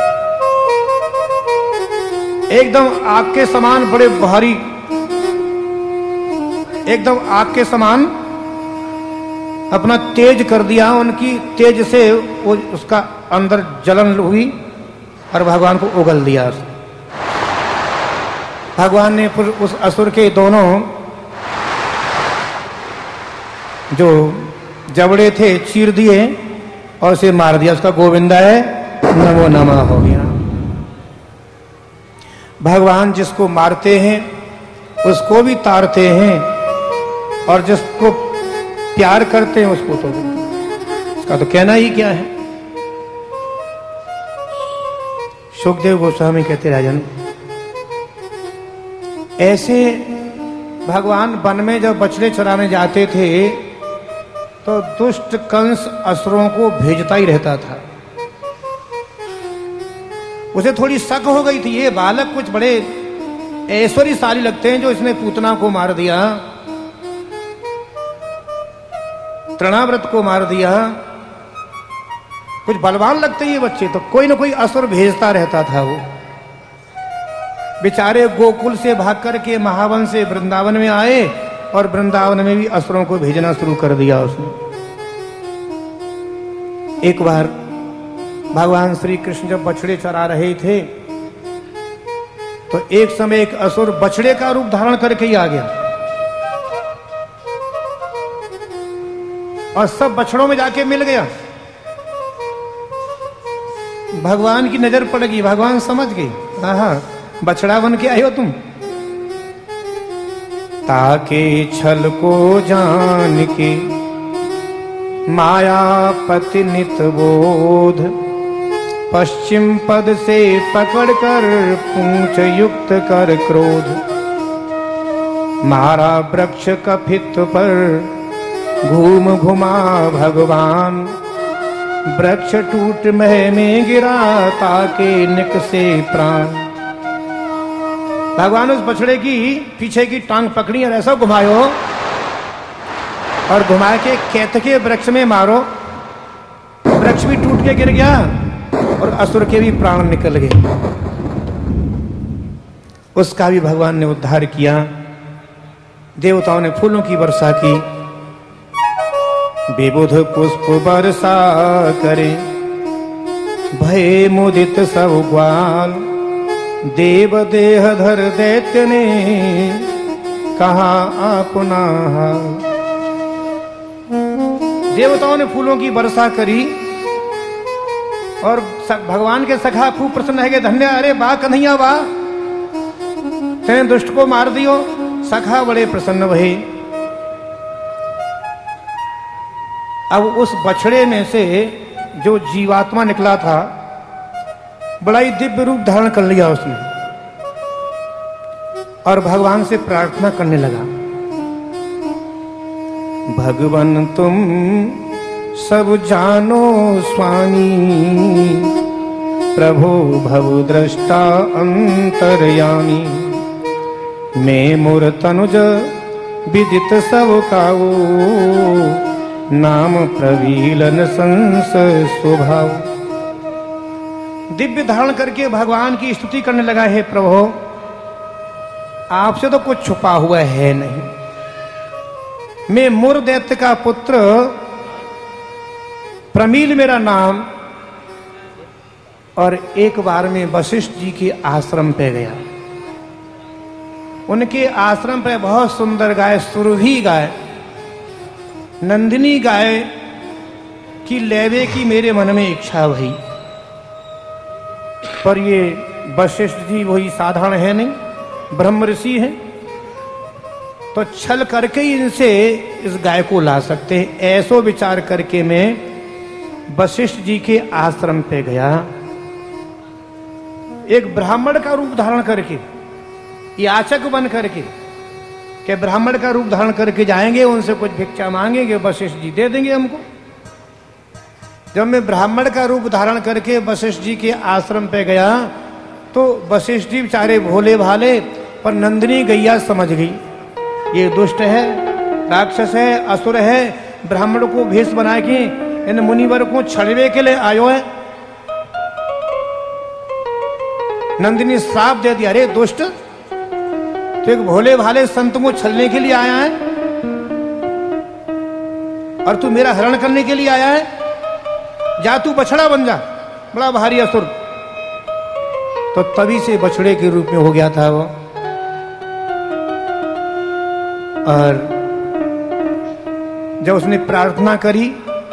एकदम आग के समान बड़े भारी, एकदम आग के समान अपना तेज कर दिया, उनकी तेज से वो उसका अंदर जलन हुई और भगवान को उगल दिया। भगवान ने फिर उस असुर के दोनों जो जबड़े थे चीर दिए और उसे मार दिया। उसका गोविंदा है नमो नमः हो गया। भगवान जिसको मारते हैं उसको भी तारते हैं और जिसको प्यार करते हैं उसको तो उसका तो कहना ही क्या है। सुखदेव गोस्वामी कहते राजन, ऐसे भगवान वन में जब बछड़े चराने जाते थे तो दुष्ट कंस असुरों को भेजता ही रहता था। उसे थोड़ी शक हो गई थी, ये बालक कुछ बड़े ऐश्वर्यशाली लगते हैं जो इसने पूतना को मार दिया, तृणाव्रत को मार दिया, कुछ बलवान लगते हैं ये बच्चे। तो कोई ना कोई असुर भेजता रहता था। वो बेचारे गोकुल से भाग करके महावन से वृंदावन में आए और वृंदावन में भी असुरों को भेजना शुरू कर दिया उसने। एक बार भगवान श्री कृष्ण जब बछड़े चरा रहे थे तो एक समय एक असुर बछड़े का रूप धारण करके ही आ गया और सब बछड़ों में जाके मिल गया। भगवान की नजर पड़ गई, भगवान समझ गई, हाँ बछड़ा बन के आए हो तुम। ताके छल को जान के मायापति नित बोध, पश्चिम पद से पकड़कर पूंछ युक्त कर क्रोध, मारा वृक्ष कफित पर घूम घुमा भगवान, वृक्ष टूट मह में गिरा ताके निक से प्राण। भगवान उस बछड़े की पीछे की टांग पकड़ी और ऐसा घुमायो और घुमा के केतके वृक्ष में मारो, वृक्ष भी टूट के गिर गया और असुर के भी प्राण निकल गए। उसका भी भगवान ने उद्धार किया। देवताओं ने फूलों की वर्षा की, विबुध पुष्प वर्षा करे, भय मुदित सब ग्वाल, देव देह धर दैत्य ने कहा अपना हाल। देवताओं ने फूलों की वर्षा करी और भगवान के सखा खूब प्रसन्न है कि धन्य, अरे वाह कन्हैया वाह, तेने दुष्ट को मार दियो। सखा बड़े प्रसन्न भये। अब उस बछड़े में से जो जीवात्मा निकला था बड़ा ही दिव्य रूप धारण कर लिया उसने और भगवान से प्रार्थना करने लगा, भगवान तुम सब जानो स्वामी, प्रभु भव दृष्टा अंतर्यामी, मैं मोर तनुज विदित सब काओ, नाम प्रवीलन संस स्वभाव। दिव्य धारण करके भगवान की स्तुति करने लगा, है प्रभु आपसे तो कुछ छुपा हुआ है नहीं, मैं मुर दैत्य का पुत्र, प्रमील मेरा नाम। और एक बार में वशिष्ठ जी के आश्रम पे गया। उनके आश्रम पे बहुत सुंदर गाय, सुरभि गाय, नंदिनी गाय की लेवे की मेरे मन में इच्छा हुई। पर ये वशिष्ठ जी वही साधारण है नहीं, ब्रह्म ऋषि हैं, तो छल करके ही इनसे इस गाय को ला सकते हैं। ऐसो विचार करके मैं वशिष्ठ जी के आश्रम पे गया। एक ब्राह्मण का रूप धारण करके, याचक बन करके, कि ब्राह्मण का रूप धारण करके जाएंगे, उनसे कुछ भिक्षा मांगेंगे, वशिष्ठ जी दे देंगे हमको। जब मैं ब्राह्मण का रूप धारण करके वशिष्ठ जी के आश्रम पे गया तो वशिष्ठ जी बेचारे भोले भाले, पर नंदिनी गैया समझ गई ये दुष्ट है, राक्षस है, असुर है, ब्राह्मण को भेष बना के इन मुनिवर को छड़वे के लिए आयो है। नंदिनी श्राप दे दिया, अरे दुष्ट, तो एक भोले भाले संत को छलने के लिए आया है और तू मेरा हरण करने के लिए आया है, जा तू बछड़ा बन जा, बड़ा भारी असुर। तो तभी से बछड़े के रूप में हो गया था वो। और जब उसने प्रार्थना करी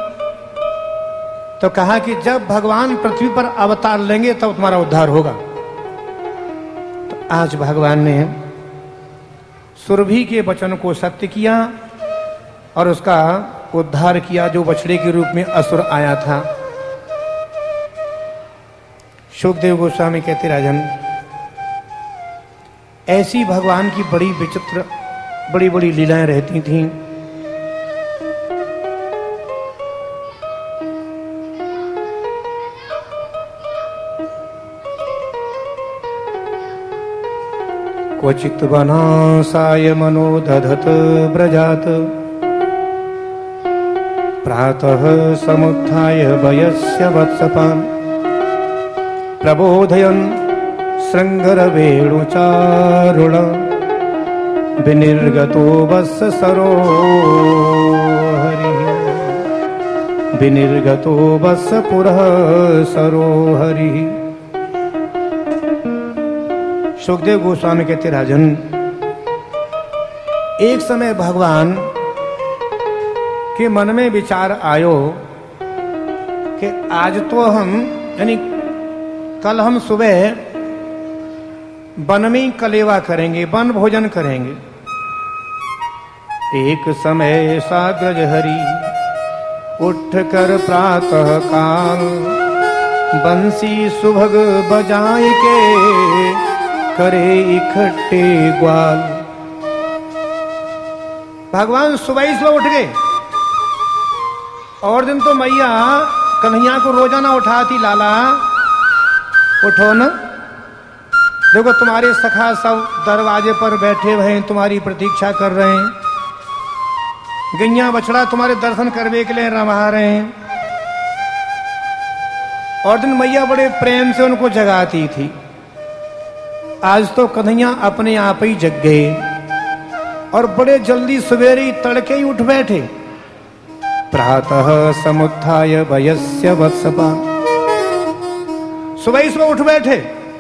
तो कहा कि जब भगवान पृथ्वी पर अवतार लेंगे तब तुम्हारा उद्धार होगा। तो आज भगवान ने सुरभि के वचन को सत्य किया और उसका उद्धार किया, जो बछड़े के रूप में असुर आया था। शुकदेव गोस्वामी कहते राजन, ऐसी भगवान की बड़ी विचित्र बड़ी बड़ी लीलाएं रहती थीं। क्वचित वनासाय मनोदधत ब्रजात प्रातः समुत्थाय वयस्य वत्सपान् प्रबोधयन् श्रृंगर वेणुचारुण विनिर्गतो वत्स सरोहरि विनिर्गतो वत्स पुरः सरोहरि। सुखदेव गोस्वामी कहते राजन, एक समय भगवान के मन में विचार आयो कि आज तो हम यानी कल हम सुबह वन में कलेवा करेंगे, वन भोजन करेंगे। एक समय साग्रज हरि उठ कर प्रातः काल बंसी सुभग बजाए के करे इकट्ठे ग्वाल। भगवान सुबह ही सुबह उठ गए। और दिन तो मैया कन्हैया को रोजाना उठाती, लाला उठो न, देखो तुम्हारे सखा सब दरवाजे पर बैठे हुए हैं, तुम्हारी प्रतीक्षा कर रहे हैं। गैया बछड़ा तुम्हारे दर्शन करने के लिए रवा रहे हैं। और दिन मैया बड़े प्रेम से उनको जगाती थी। आज तो कन्हैया अपने आप ही जग गए और बड़े जल्दी सवेरे तड़के ही उठ बैठे। प्रातः समुत्थाय वयस्य वत्सपा, सुबह ही सुबह उठ बैठे।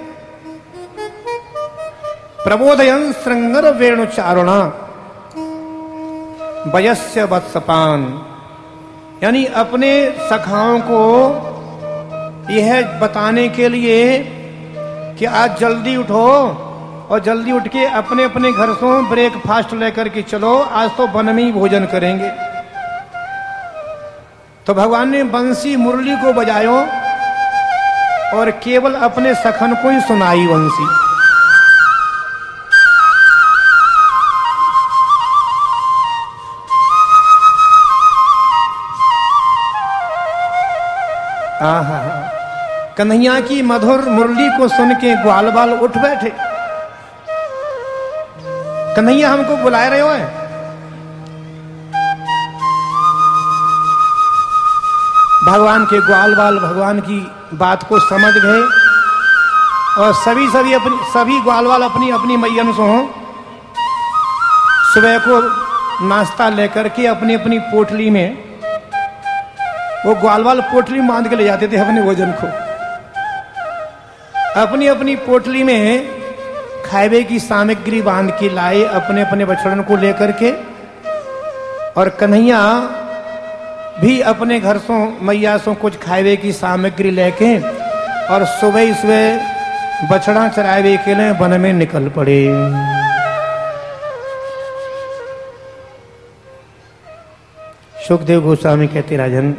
प्रबोधयन् श्रृंगर वेणुचारुणा वयस्य वत्सपान, यानी अपने सखाओं को यह बताने के लिए कि आज जल्दी उठो और जल्दी उठ के अपने अपने घर से ब्रेकफास्ट लेकर के चलो, आज तो वन में ही भोजन करेंगे। तो भगवान ने बंसी मुरली को बजायो और केवल अपने सखन को ही सुनाई बंसी। आहा, कन्हैया की मधुर मुरली को सुन के ग्वाल बाल उठ बैठे। कन्हैया हमको बुला रहे हो है? भगवान के ग्वाल बाल भगवान की बात को समझ गए और सभी ग्वाल बाल अपनी अपनी मैयन से हो सुबह को नाश्ता लेकर के अपनी अपनी पोटली में, वो ग्वाल बाल पोटली में बांध के ले जाते थे अपने भोजन को। अपनी अपनी पोटली में खाए की सामग्री बांध के लाए अपने अपने बछड़न को लेकर के। और कन्हैया भी अपने घर से मैया से कुछ खाए की सामग्री लेके और सुबह सुबह बछड़ा चरावे के लिए वन में निकल पड़े। सुखदेव गोस्वामी कहते राजन,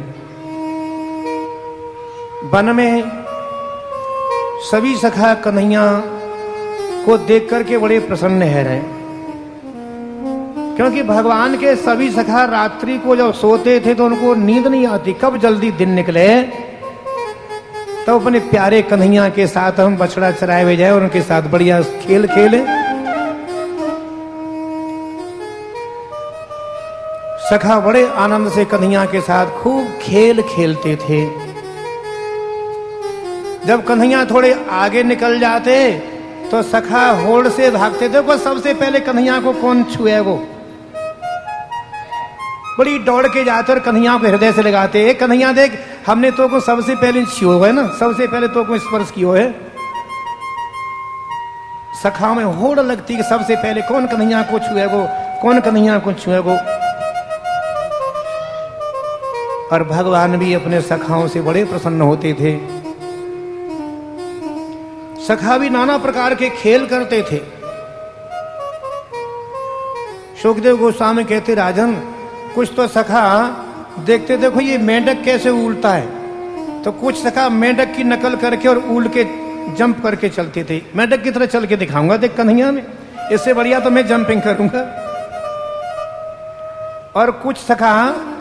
वन में सभी सखा कन्हैया को देख करके बड़े प्रसन्न है रहे, क्योंकि भगवान के सभी सखा रात्रि को जब सोते थे तो उनको नींद नहीं आती, कब जल्दी दिन निकले तो अपने प्यारे कन्हैया के साथ हम बछड़ा चराए हुए जाए और उनके साथ बढ़िया खेल खेले। सखा बड़े आनंद से कन्हैया के साथ खूब खेल खेलते थे। जब कन्हैया थोड़े आगे निकल जाते तो सखा होड़ से भागते थे, को सबसे पहले कन्हैया को कौन छुए, वो बड़ी दौड़ के जाते और कन्हैया को हृदय से लगाते, कन्हैया देख हमने तो को सबसे पहले छुओ है ना, सबसे पहले तो को स्पर्श किया है। सखा में होड़ लगती कि सबसे पहले कौन कन्हैया को छुए, वो कौन कन्हैया को छुएगो। और भगवान भी अपने सखाओं से बड़े प्रसन्न होते थे। सखा भी नाना प्रकार के खेल करते थे। शुकदेव गोस्वामी कहते, राजन कुछ तो सखा देखते, देखो ये मेंढक कैसे उल्टा है, तो कुछ सखा मेंढक की नकल करके और उल्ट के जंप करके चलते थे। मेंढक की तरह चल के दिखाऊंगा देख कन्हैया में, इससे बढ़िया तो मैं जंपिंग करूंगा। और कुछ सखा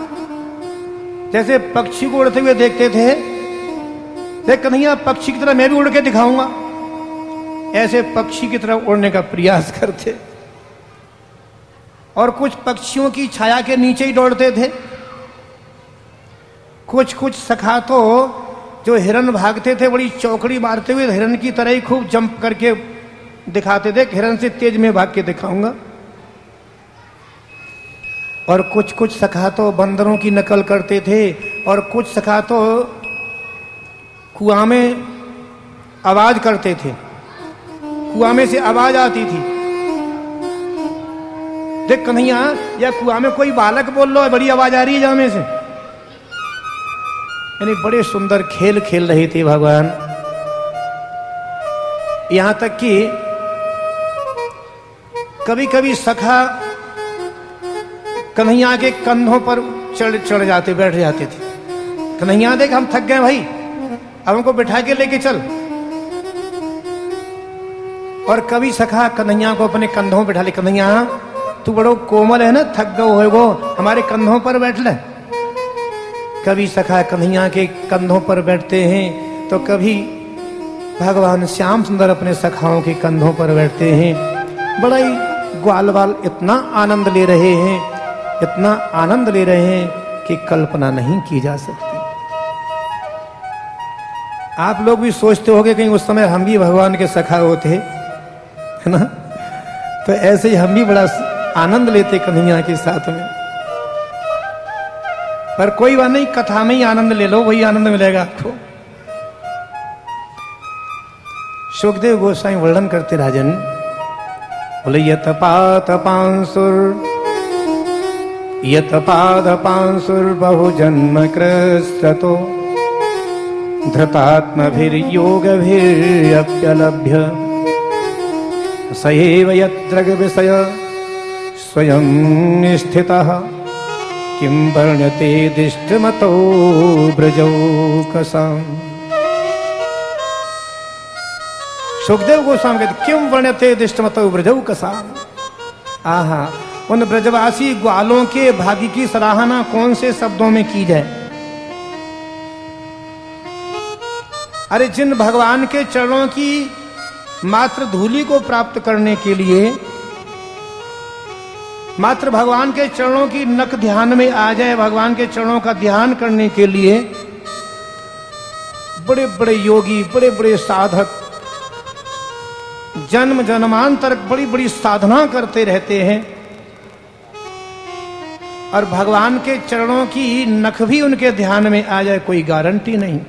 जैसे पक्षी को उड़ते हुए देखते थे, देख कन्हैया पक्षी की तरह मैं भी उड़ के दिखाऊंगा, ऐसे पक्षी की तरह उड़ने का प्रयास करते। और कुछ पक्षियों की छाया के नीचे ही दौड़ते थे। कुछ कुछ सखा तो जो हिरन भागते थे बड़ी चौकड़ी मारते हुए हिरन की तरह ही खूब जंप करके दिखाते थे, हिरन से तेज में भाग के दिखाऊंगा। और कुछ कुछ सखा तो बंदरों की नकल करते थे। और कुछ सखा तो कुआं में आवाज करते थे, कुआं में से आवाज आती थी, देख कन्हैया या कुआं में कोई बालक बोल लो, बड़ी आवाज आ रही है जामे से। यानी बड़े सुंदर खेल खेल रहे थे भगवान। यहां तक कि कभी कभी सखा कन्हैया के कंधों पर चढ़ जाते, बैठ जाते थे। कन्हैया देख हम थक गए भाई, अब हमको बिठा के लेके चल। और कभी सखा कन्हैया को अपने कंधों पर बैठा ले, कन्हैया तू बड़ो कोमल है ना, थक गो होगो, हमारे कंधों पर बैठ ले। कभी सखा कन्हैया के कंधों पर बैठते हैं, तो कभी भगवान श्याम सुंदर अपने सखाओं के कंधों पर बैठते हैं। बड़ा ही ग्वाल बाल इतना आनंद ले रहे हैं, इतना आनंद ले रहे हैं कि कल्पना नहीं की जा सकती। आप लोग भी सोचते होंगे कहीं उस समय हम भी भगवान के सखा होते, है ना, तो ऐसे ही हम भी बड़ा आनंद लेते कन्हैया के साथ में। पर कोई बात नहीं, कथा में ही आनंद ले लो, वही आनंद मिलेगा आपको। शुकदेव गोस्वामी वर्णन करते राजन, बोले यत पाद पांसुर बहु जन्म कृस्तो धृतात्मभिर्योगभिर्यप्यलभ्य सएव यद्रग विषय स्वयं स्थितः किं वर्ण्यते दिष्टमतो ब्रजौकसाम्। शुकदेव गोस्वामी कहते किं वर्ण्यते दिष्टमतो ब्रजौकसाम्। आहा, उन ब्रजवासी ग्वालों के भाग्य की सराहना कौन से शब्दों में की जाए। अरे जिन भगवान के चरणों की मात्र धूलि को प्राप्त करने के लिए, मात्र भगवान के चरणों की नख ध्यान में आ जाए, भगवान के चरणों का ध्यान करने के लिए बड़े बड़े योगी, बड़े बड़े साधक जन्म जन्मांतर बड़ी बड़ी साधना करते रहते हैं, और भगवान के चरणों की नख भी उनके ध्यान में आ जाए, कोई गारंटी नहीं।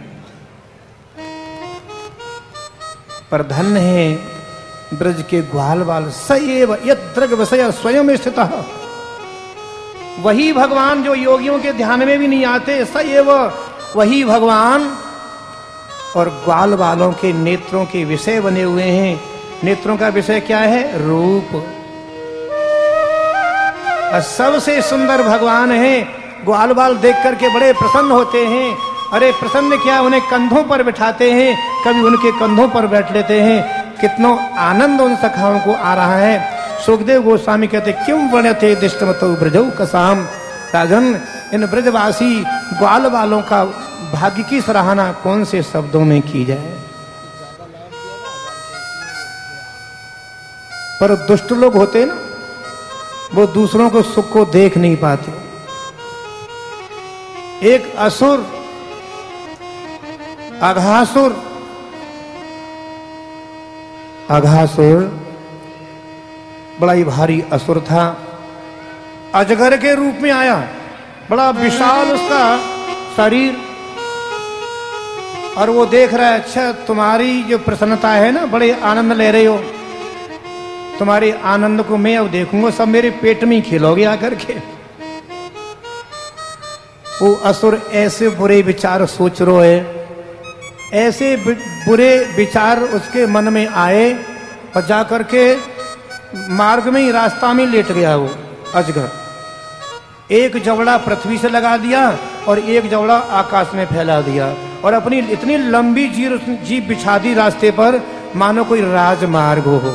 पर धन्य है ब्रज के ग्वाल बाल, सएव यद्रग विषय स्वयं स्थितः। वही भगवान जो योगियों के ध्यान में भी नहीं आते, सएव वही भगवान और ग्वाल बालों के नेत्रों के विषय बने हुए हैं। नेत्रों का विषय क्या है? रूप। और सबसे सुंदर भगवान है। ग्वाल बाल देख करके बड़े प्रसन्न होते हैं। अरे प्रसन्न क्या, उन्हें कंधों पर बिठाते हैं, कभी उनके कंधों पर बैठ लेते हैं। कितना आनंद उन सखाओं को आ रहा है। शुकदेव गोस्वामी कहते क्यों वर्ण्यते दिष्टमतो ब्रजौकसाम्। राजन, इन ब्रजवासी ग्वाल वालों का भाग्य की सराहना कौन से शब्दों में की जाए। पर दुष्ट लोग होते ना, वो दूसरों को सुख को देख नहीं पाते। एक असुर, अघासुर बड़ा ही भारी असुर था। अजगर के रूप में आया, बड़ा विशाल उसका शरीर, और वो देख रहा है, अच्छा तुम्हारी जो प्रसन्नता है ना, बड़े आनंद ले रहे हो, तुम्हारे आनंद को मैं अब देखूंगा, सब मेरे पेट में ही खिलोगे आकर के। वो असुर ऐसे बुरे विचार सोच रहे है, ऐसे बुरे विचार उसके मन में आए और जाकर के मार्ग में ही, रास्ता में लेट गया वो अजगर। एक जबड़ा पृथ्वी से लगा दिया और एक जबड़ा आकाश में फैला दिया और अपनी इतनी लंबी जीप बिछा दी रास्ते पर, मानो कोई राजमार्ग हो।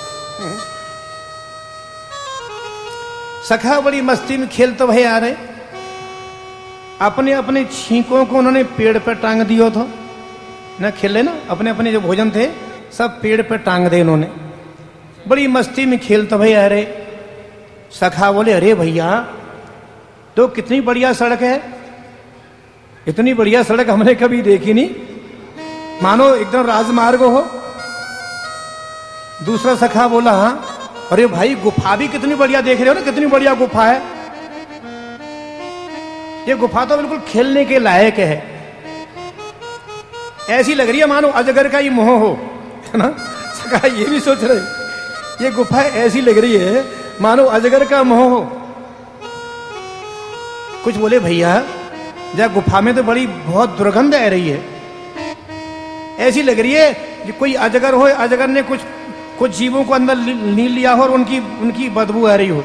सखा बड़ी मस्ती में खेलते भय आ रहे, अपने अपने छींकों को उन्होंने पेड़ पर टांग दियो था ना, खेले ना, अपने अपने जो भोजन थे सब पेड़ पर टांग दे इन्होंने। बड़ी मस्ती में खेलते भय आ रहे। सखा बोले, अरे भैया तो कितनी बढ़िया सड़क है, इतनी बढ़िया सड़क हमने कभी देखी नहीं, मानो एकदम राजमार्ग हो। दूसरा सखा बोला, हाँ अरे भाई गुफा भी कितनी बढ़िया देख रहे हो ना, कितनी बढ़िया गुफा है, ये गुफा तो बिल्कुल खेलने के लायक है, ऐसी लग रही है मानो अजगर का ही मोह हो, है ना। सखा ये भी सोच रहे, ये गुफा ऐसी लग रही है मानो अजगर का मोह हो। कुछ बोले, भैया जा गुफा में तो बड़ी बहुत दुर्गंध आ रही है, ऐसी लग रही है कि कोई अजगर हो, अजगर ने कुछ जीवों को अंदर नील लिया हो और उनकी बदबू आ रही हो।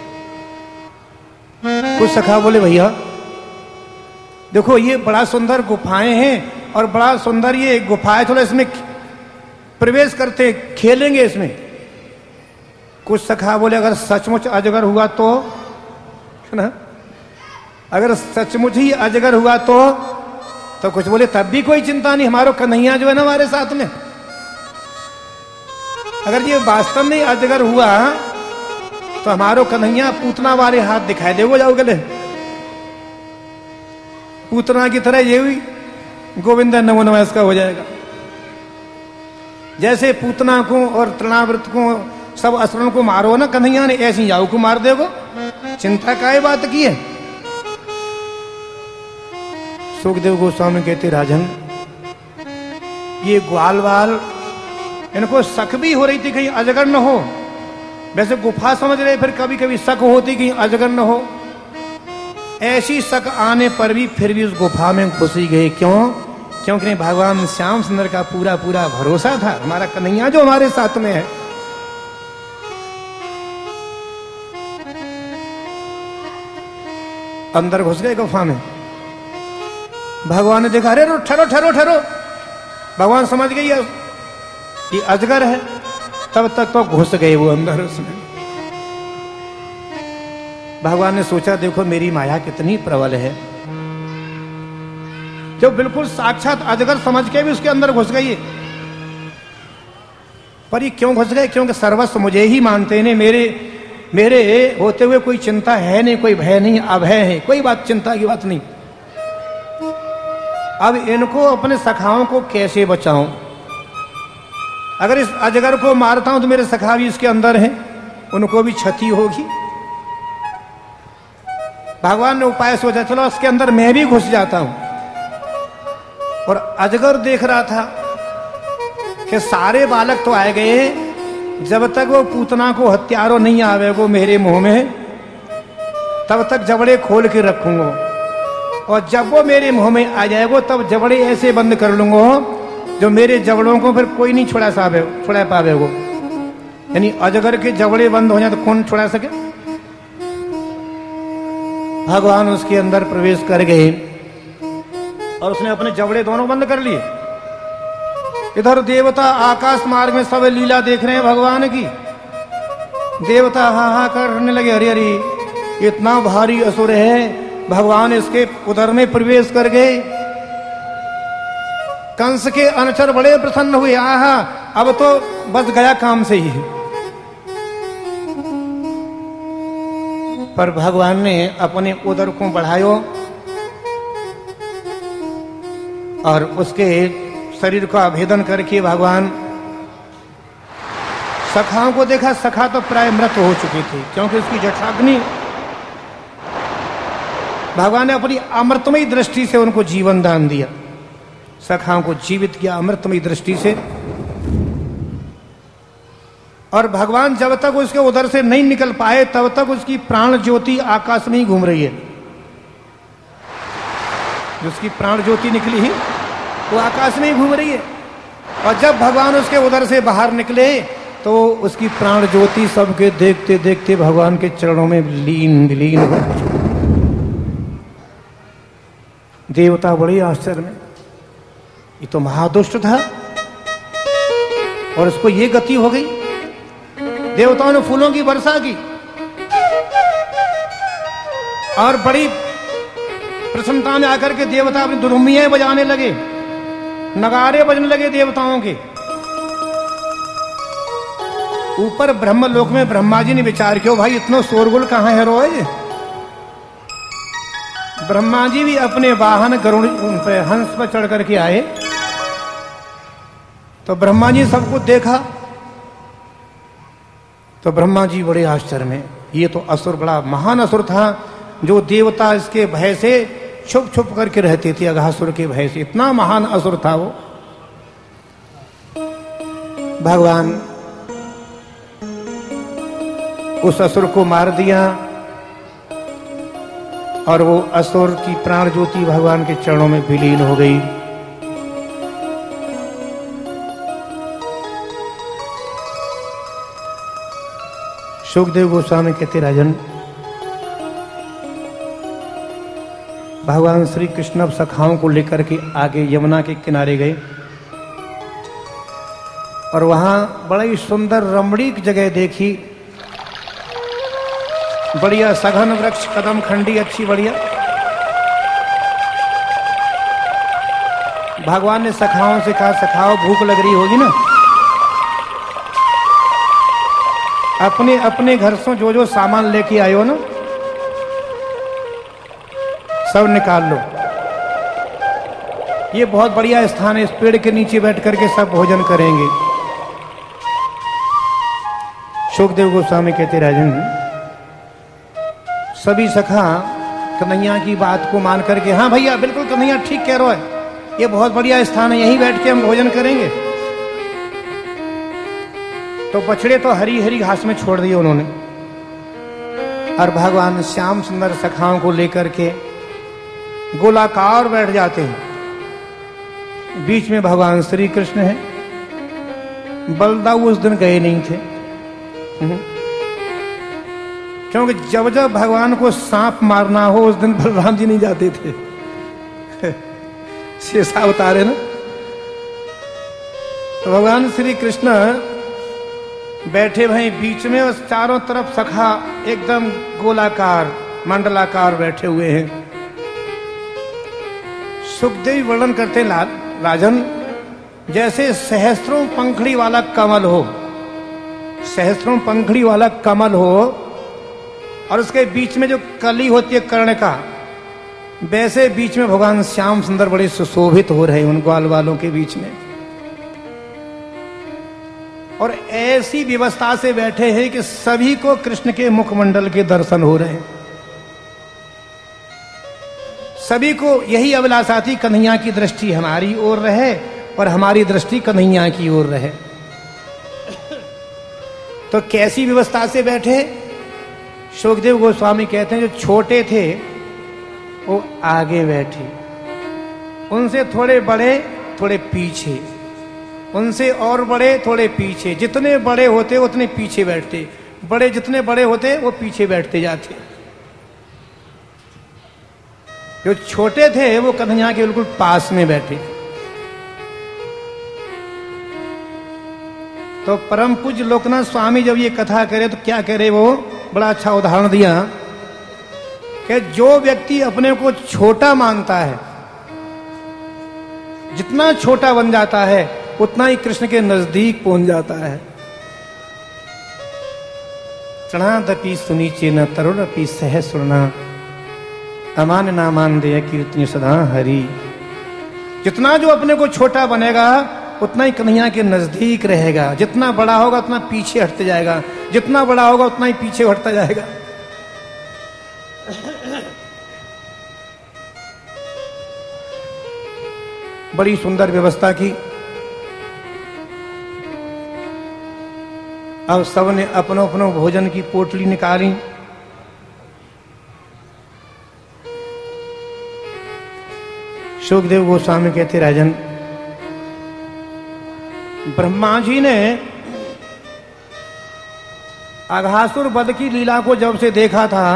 कुछ सखा बोले, भैया देखो ये बड़ा सुंदर गुफाएं हैं और बड़ा सुंदर ये गुफा है, थोड़ा इसमें प्रवेश करते खेलेंगे इसमें। कुछ सखा बोले, अगर सचमुच अजगर हुआ तो, है ना, अगर सचमुच ही अजगर हुआ तो कुछ बोले तब भी कोई चिंता नहीं, हमारो कन्हैया जो है ना हमारे साथ में, अगर ये वास्तव में अजगर हुआ तो हमारो कन्हैया पूतना वाले हाथ दिखाई देगो, जाओ गले पूतना की तरह ये हुई गोविंदा नमो नमः इसका हो जाएगा। जैसे पूतना को और तृणावृत को सब असुरों को मारो ना कन्हैया ने, ऐसी जाऊ को मार देगो, चिंता काय बात की है। सुखदेव गोस्वामी कहते, राजन ये ग्वाल वाल इनको शक भी हो रही थी कहीं अजगर न हो, वैसे गुफा समझ रहे, फिर कभी कभी शक होती कहीं अजगर न हो, ऐसी शक आने पर भी फिर भी उस गुफा में घुस ही गए। क्यों? क्योंकि भगवान श्याम सुंदर का पूरा पूरा भरोसा था, हमारा कन्हैया जो हमारे साथ में है। अंदर घुस गए गुफा में। भगवान ने देखा, अरे ठहरो ठहरो ठहरो, भगवान समझ गए ये अजगर है, तब तक तो घुस गए वो अंदर उसमें। भगवान ने सोचा, देखो मेरी माया कितनी प्रबल है, जो बिल्कुल साक्षात अजगर समझ के भी उसके अंदर घुस गई। पर ये क्यों घुस गए? क्योंकि सर्वस्व मुझे ही मानते हैं, मेरे होते हुए कोई चिंता है नहीं, कोई भय नहीं, अभय है, कोई बात चिंता की बात नहीं। अब इनको अपने सखाओं को कैसे बचाऊं? अगर इस अजगर को मारता हूं तो मेरे सखा भी इसके अंदर हैं, उनको भी क्षति होगी। भगवान ने उपाय सोचा, चलो इसके अंदर मैं भी घुस जाता हूं। और अजगर देख रहा था कि सारे बालक तो आए गए, जब तक वो पूतना को हत्यारो नहीं आवेगो मेरे मुंह में, तब तक जबड़े खोल के रखूंगा, और जब वो मेरे मुंह में आ जाएगो तब जबड़े ऐसे बंद कर लूंगा जो मेरे जबड़ों को फिर कोई नहीं छुड़ा पावेगो। यानी अजगर के जबड़े बंद हो जाए तो कौन छुड़ा सके? भगवान उसके अंदर प्रवेश कर गए और उसने अपने जबड़े दोनों बंद कर लिए। इधर देवता आकाश मार्ग में सब लीला देख रहे हैं भगवान की। देवता हा करने लगे, अरे अरे इतना भारी असुर है, भगवान इसके उदर में प्रवेश कर गए। कंस के अनुचर बड़े प्रसन्न हुए, आहा अब तो बस गया काम से ही। पर भगवान ने अपने उदर को बढ़ायो और उसके शरीर का भेदन करके भगवान सखाओं को देखा। सखा तो प्राय मृत हो चुके थे, क्योंकि उसकी जठराग्नि, भगवान ने अपनी अमृतमयी दृष्टि से उनको जीवन दान दिया, सखाओं को जीवित किया अमृतमयी दृष्टि से। और भगवान जब तक उसके उधर से नहीं निकल पाए तब तक उसकी प्राण ज्योति आकाश में ही घूम रही है। जिसकी प्राण ज्योति निकली ही वो आकाश में ही घूम रही है। और जब भगवान उसके उधर से बाहर निकले तो उसकी प्राण ज्योति सबके देखते देखते भगवान के चरणों में विलीन हो गई। देवता बड़ी आश्चर्य में, ये तो महादुष्ट था और इसको ये गति हो गई। देवताओं ने फूलों की वर्षा की और बड़ी प्रसन्नता में आकर के देवता अपनी दुरुम्बियां बजाने लगे, नगारे बजने लगे देवताओं के। ऊपर ब्रह्मलोक में ब्रह्मा जी ने विचार किया, भाई इतना शोरगुल कहां है रोए। ब्रह्मा जी भी अपने वाहन गरुड़ पे हंस पर चढ़ करके आए। तो ब्रह्मा जी सब कुछ देखा तो ब्रह्मा जी बड़े आश्चर्य में, ये तो असुर बड़ा महान असुर था जो देवता इसके भय से छुप छुप करके रहते थे। अघासुर के भय से इतना महान असुर था वो। भगवान उस असुर को मार दिया और वो असुर की प्राण ज्योति भगवान के चरणों में विलीन हो गई। सुखदेव गोस्वामी कहते, राजन भगवान श्री कृष्ण अब सखाओं को लेकर के आगे यमुना के किनारे गए और वहां बड़ा ही सुंदर रमणीक जगह देखी। बढ़िया सघन वृक्ष, कदम खंडी अच्छी बढ़िया। भगवान ने सखाओं से कहा, सखाओ भूख लग रही होगी ना, अपने अपने घर से जो जो सामान लेके आए हो ना सब निकाल लो। ये बहुत बढ़िया स्थान है, इस पेड़ के नीचे बैठ करके सब भोजन करेंगे। सुखदेव गोस्वामी कहते, राजन सभी सखा कन्हैया की बात को मान करके, हाँ भैया बिल्कुल कन्हैया ठीक कह रहा है, ये बहुत बढ़िया स्थान है, यहीं बैठ के हम भोजन करेंगे। तो बछड़े तो हरी हरी घास में छोड़ दिए उन्होंने और भगवान श्याम सुंदर सखाओं को लेकर के गोलाकार बैठ जाते हैं। बीच में भगवान श्री कृष्ण है। बलदाऊ उस दिन गए नहीं थे क्योंकि जब जब भगवान को सांप मारना हो उस दिन बलराम जी नहीं जाते थे। शेषा अवतार है ना। तो भगवान श्री कृष्ण बैठे भाई बीच में और चारों तरफ सखा एकदम गोलाकार मंडलाकार बैठे हुए हैं। सुखदेव वर्णन करते राजन, जैसे सहस्त्रों पंखड़ी वाला कमल हो, सहस्त्रों पंखड़ी वाला कमल हो और उसके बीच में जो कली होती है कर्ण का, वैसे बीच में भगवान श्याम सुंदर बड़े सुशोभित हो रहे हैं उन ग्वाल वालों के बीच में। और ऐसी व्यवस्था से बैठे हैं कि सभी को कृष्ण के मुखमंडल के दर्शन हो रहे हैं। सभी को यही अभिलाषा थी, कन्हैया की दृष्टि हमारी ओर रहे और हमारी दृष्टि कन्हैया की ओर रहे। तो कैसी व्यवस्था से बैठे? सुखदेव गोस्वामी कहते हैं जो छोटे थे वो आगे बैठे, उनसे थोड़े बड़े थोड़े पीछे, उनसे और बड़े थोड़े पीछे। जितने बड़े होते उतने पीछे बैठते, बड़े जितने बड़े होते वो पीछे बैठते जाते। जो छोटे थे वो कन्हैया के बिल्कुल पास में बैठे। तो परम पूज्य लोकनाथ स्वामी जब ये कथा करे तो क्या करे, वो बड़ा अच्छा उदाहरण दिया कि जो व्यक्ति अपने को छोटा मानता है, जितना छोटा बन जाता है उतना ही कृष्ण के नजदीक पहुंच जाता है। चढ़ादपि सुनीचे न तरुणपि सह सुरना, अमान नामान दे कीर्तन सदा हरि। जितना जो अपने को छोटा बनेगा उतना ही कन्हैया के नजदीक रहेगा। जितना बड़ा होगा उतना पीछे हटते जाएगा, जितना बड़ा होगा उतना ही पीछे हटता जाएगा। बड़ी सुंदर व्यवस्था की। अब सबने अपनो अपनो भोजन की पोटली निकाली। शुकदेव गोस्वामी कहते राजन, ब्रह्मा जी ने अघासुर वध की लीला को जब से देखा था,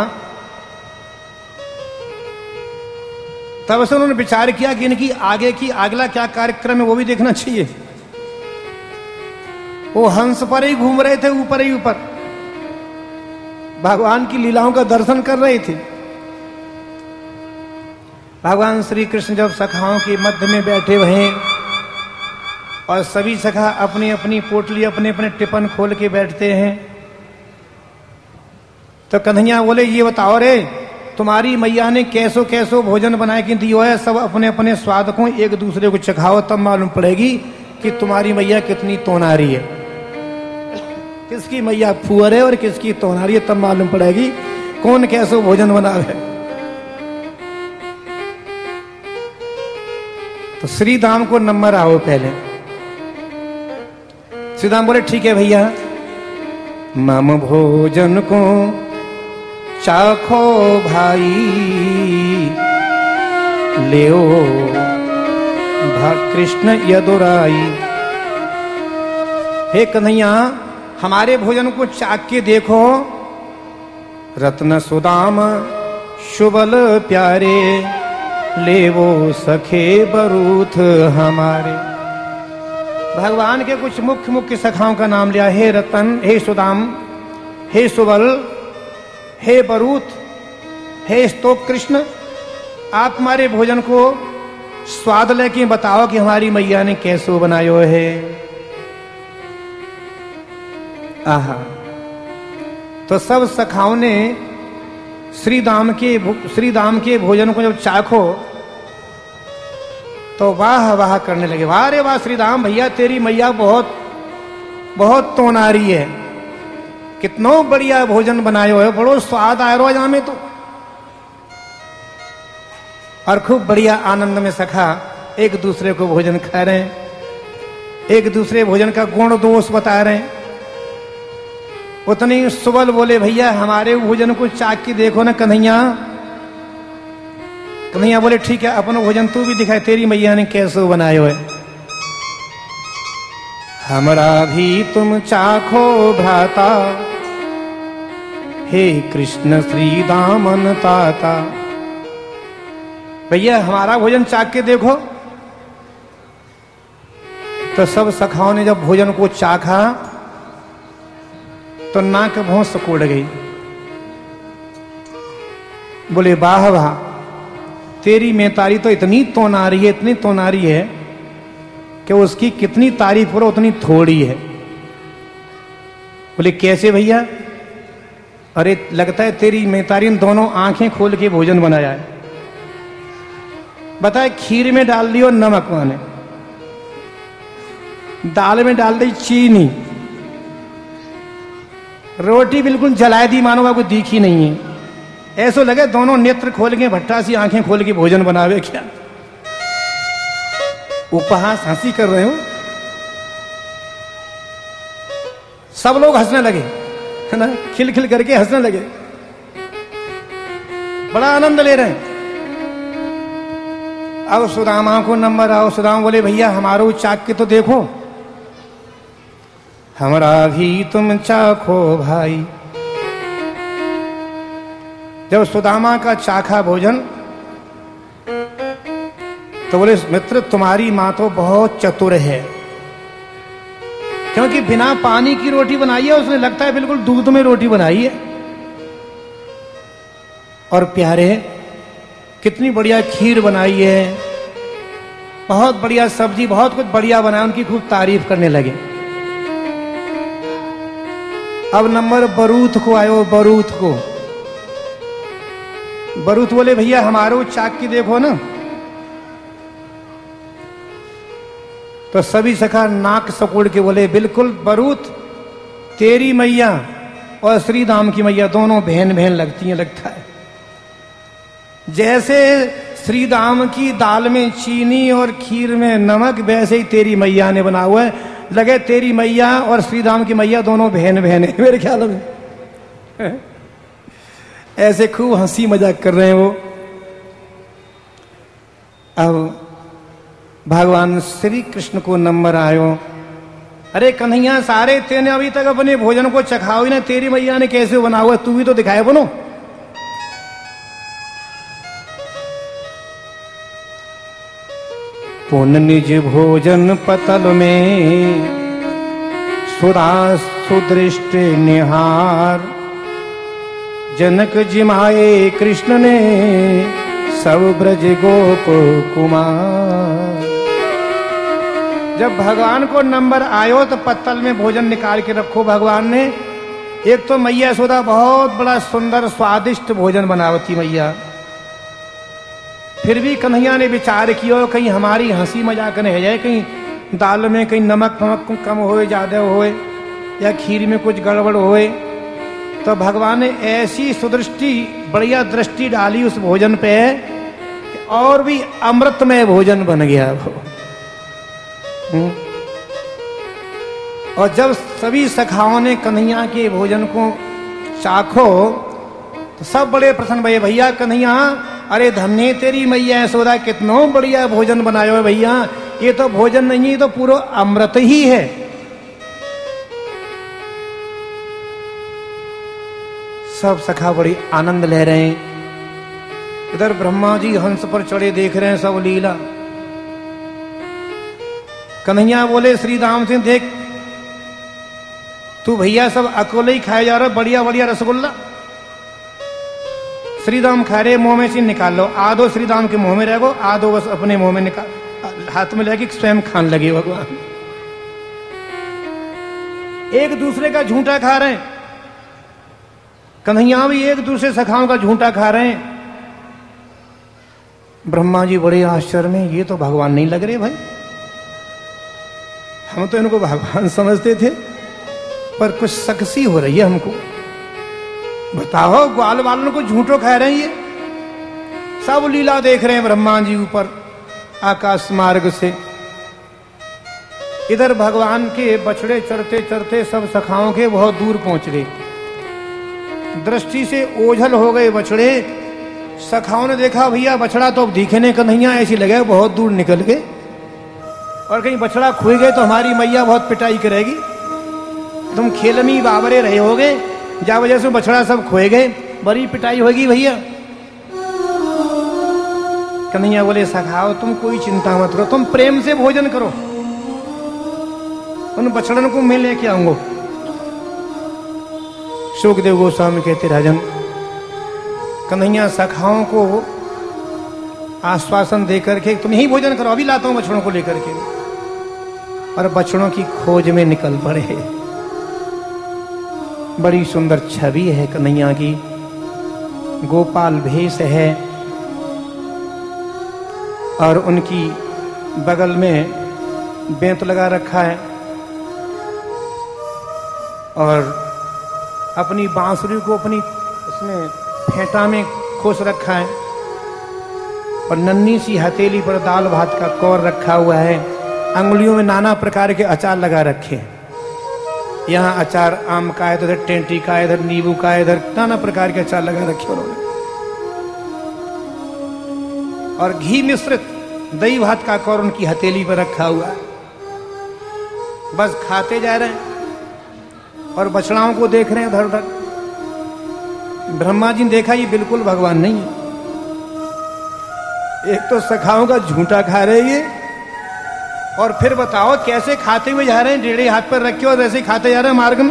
तब से उन्होंने विचार किया कि इनकी आगे की अगला क्या कार्यक्रम है वो भी देखना चाहिए। वो हंस पर ही घूम रहे थे, ऊपर ही ऊपर भगवान की लीलाओं का दर्शन कर रहे थे। भगवान श्री कृष्ण जब सखाओं के मध्य में बैठे हुए और सभी सखा अपनी अपनी पोटली अपने अपने टिफिन खोल के बैठते हैं, तो कन्हैया बोले, ये बताओ रे, तुम्हारी मैया ने कैसो कैसो भोजन बना के दियो है, सब अपने अपने स्वाद को एक दूसरे को चखाओ, तब मालूम पड़ेगी कि तुम्हारी मैया कितनी तोनारी है। किसकी मैया फुअर है और किसकी तोनारी है, तब मालूम पड़ेगी कौन कैसो भोजन बनावे। तो श्री दाम को नंबर आओ पहले। श्री दाम बोले, ठीक है भैया, मम भोजन को चाखो भाई, लेओ कृष्ण यदुराई। हे कन्हैया, हमारे भोजन को चाख के देखो। रत्न सुदाम शुबल प्यारे, लेवो सखे बरूथ हमारे। भगवान के कुछ मुख्य मुख्य सखाओं का नाम लिया। हे रतन, हे सुदाम, हे सुबल, हे बरूथ, हे स्तोक कृष्ण, आप हमारे भोजन को स्वाद लेके बताओ कि हमारी मैया ने कैसो बनायो है। आहा, तो सब सखाओं ने श्री दाम के भोजन को जब चाखो तो वाह वाह करने लगे। वाह रे वाह श्री दाम, भैया तेरी मैया बहुत बहुत तोनारी है, कितनो बढ़िया भोजन बनायो है, बड़ो स्वाद आयो रोज में तो। और खूब बढ़िया आनंद में सखा एक दूसरे को भोजन खा रहे हैं, एक दूसरे भोजन का गुण दोष बता रहे हैं। उतनी सुबल बोले, भैया हमारे भोजन को चाक के देखो ना कन्हैया। कन्हैया बोले, ठीक है, अपना भोजन तू भी दिखाए, तेरी मैया ने कैसे बनायो है। हमरा भी तुम चाखो भ्राता, हे कृष्ण श्री दामन ताता। भैया हमारा भोजन चाख के देखो। तो सब सखाओं ने जब भोजन को चाखा तो नाक भौं सिकुड़ गई। बोले, वाह वाह, तेरी मेहतारी तो इतनी तोनारी है, इतनी तोनारी है कि उसकी कितनी तारीफ करो उतनी थोड़ी है। बोले, कैसे भैया? अरे लगता है तेरी मेहतारी ने दोनों आंखें खोल के भोजन बनाया है। बताए, खीर में डाल दियो नमक, माने दाल में डाल दी चीनी, रोटी बिल्कुल जला दी, मानो आपको दिखी नहीं है। ऐसो लगे दोनों नेत्र खोल के, भट्टा सी आंखें खोल के भोजन बनावे क्या। उपहास हंसी कर रहे हो। सब लोग हंसने लगे, है ना, खिल खिल करके हंसने लगे, बड़ा आनंद ले रहे हैं। अब सुदामा को नंबर आओ। सुदामा बोले, भैया हमारो चाक के तो देखो। हमरा भी तुम चाखो भाई। जब सुदामा का चाखा भोजन तो बोले, मित्र तुम्हारी मां तो बहुत चतुर है, क्योंकि बिना पानी की रोटी बनाई है उसने, लगता है बिल्कुल दूध में रोटी बनाई है। और प्यारे कितनी बढ़िया खीर बनाई है, बहुत बढ़िया सब्जी, बहुत कुछ बढ़िया बनाया, उनकी खूब तारीफ करने लगे। अब नंबर बरूथ को आयो। बरूथ बोले, भैया हमारो चाक की देखो ना। तो सभी सखा नाक सकोड़ के बोले, बिल्कुल बरूथ, तेरी मैया और श्री दाम की मैया दोनों बहन बहन लगती हैं। लगता है जैसे श्री दाम की दाल में चीनी और खीर में नमक, वैसे ही तेरी मैया ने बना हुआ है। लगे तेरी मैया और श्री राम की मैया दोनों बहन बहन है मेरे ख्याल में। ऐसे खूब हंसी मजाक कर रहे हैं वो। अब भगवान श्री कृष्ण को नंबर आयो, अरे कन्हैया सारे तेने अभी तक अपने भोजन को चखाओ ही ना, तेरी मैया ने कैसे बना हुआ, तू भी तो दिखाए बनो। पुन निज भोजन पतल में सुधा सुदृष्ट निहार, जनक जिमाए कृष्ण ने सब ब्रज गोप कुमार। जब भगवान को नंबर आयो तो पत्तल में भोजन निकाल के रखो भगवान ने। एक तो मैया यशोदा बहुत बड़ा सुंदर स्वादिष्ट भोजन बनावती मैया, फिर भी कन्हैया ने विचार किया कहीं हमारी हंसी मजाक न हो जाए, कहीं दाल में कहीं नमक फमक कम होए ज्यादा होए या खीर में कुछ गड़बड़ होए। तो भगवान ने ऐसी सुदृष्टि बढ़िया दृष्टि डाली उस भोजन पे और भी अमृतमय भोजन बन गया वो। और जब सभी सखाओं ने कन्हैया के भोजन को चाखो तो सब बड़े प्रसन्न भैया, भैया कन्हैया अरे धन्य तेरी मैया यशोदा, कितना बढ़िया भोजन बनायो है भैया, ये तो भोजन नहीं, ये तो पूरा अमृत ही है। सब सखा बड़ी आनंद ले रहे हैं। इधर ब्रह्मा जी हंस पर चढ़े देख रहे हैं सब लीला। कन्हैया बोले श्री राम से, देख तू भैया सब अकेले ही खाए जा रहा, बढ़िया बढ़िया रसगुल्ला। श्री राम खा रहे, मुंह में से निकाल लो, आधो श्री राम के मुंह में रह गो, आधो बस अपने मुंह में निकाल, हाथ में लेके स्वयं खान लगे भगवान। एक दूसरे का झूठा खा रहे हैं, कन्हैया भी एक दूसरे सखाओं का झूठा खा रहे हैं। ब्रह्मा जी बड़े आश्चर्य में, ये तो भगवान नहीं लग रहे भाई, हम तो इनको भगवान समझते थे, पर कुछ सकसी हो रही है हमको। बताओ ग्वाल वालों को झूठो खा रहे हैं, ये सब लीला देख रहे हैं ब्रह्मा जी ऊपर आकाश मार्ग से। इधर भगवान के बछड़े चरते चरते सब सखाओं के बहुत दूर पहुंच गए, दृष्टि से ओझल हो गए बछड़े। सखाओं ने देखा भैया बछड़ा तो अब दिखने का नहीं, ऐसी लगे बहुत दूर निकल गए, और कहीं बछड़ा खोई गए तो हमारी मैया बहुत पिटाई करेगी, तुम खेल में बाबरे रहे होगे, जा वजह से बछड़ा सब खोए गए, बड़ी पिटाई होगी भैया। कन्हैया बोले सखाओ तुम कोई चिंता मत करो, तुम प्रेम से भोजन करो, उन बछड़न को मैं लेके आऊंगा। सुखदेव गोस्वामी कहते राजन, कन्हैया सखाओं को आश्वासन देकर के तुम ही भोजन करो, अभी लाता हूं बछड़ों को लेकर के, और बछड़ों की खोज में निकल पड़े। बड़ी सुंदर छवि है कन्हैया की, गोपाल भेष है, और उनकी बगल में बेंत लगा रखा है, और अपनी बांसुरी को अपनी उसमें फेंटा में खोस रखा है, और नन्ही सी हथेली पर दाल भात का कौर रखा हुआ है, अंगुलियों में नाना प्रकार के अचार लगा रखे हैं। यहाँ अचार आम का है, तो इधर टेंटी का है, इधर नींबू का है, इधर नाना प्रकार के अचार लगा रखे उन्होंने, और घी मिश्रित दही भात का कौर उनकी हथेली पर रखा हुआ है। बस खाते जा रहे हैं और बछड़ाओं को देख रहे हैं इधर उधर। ब्रह्मा जी ने देखा ये बिल्कुल भगवान नहीं है, एक तो सखाओं का झूठा खा रहे ये, और फिर बताओ कैसे खाते हुए जा रहे हैं, डेढ़े हाथ पर रखे और वैसे खाते जा रहे हैं मार्ग में।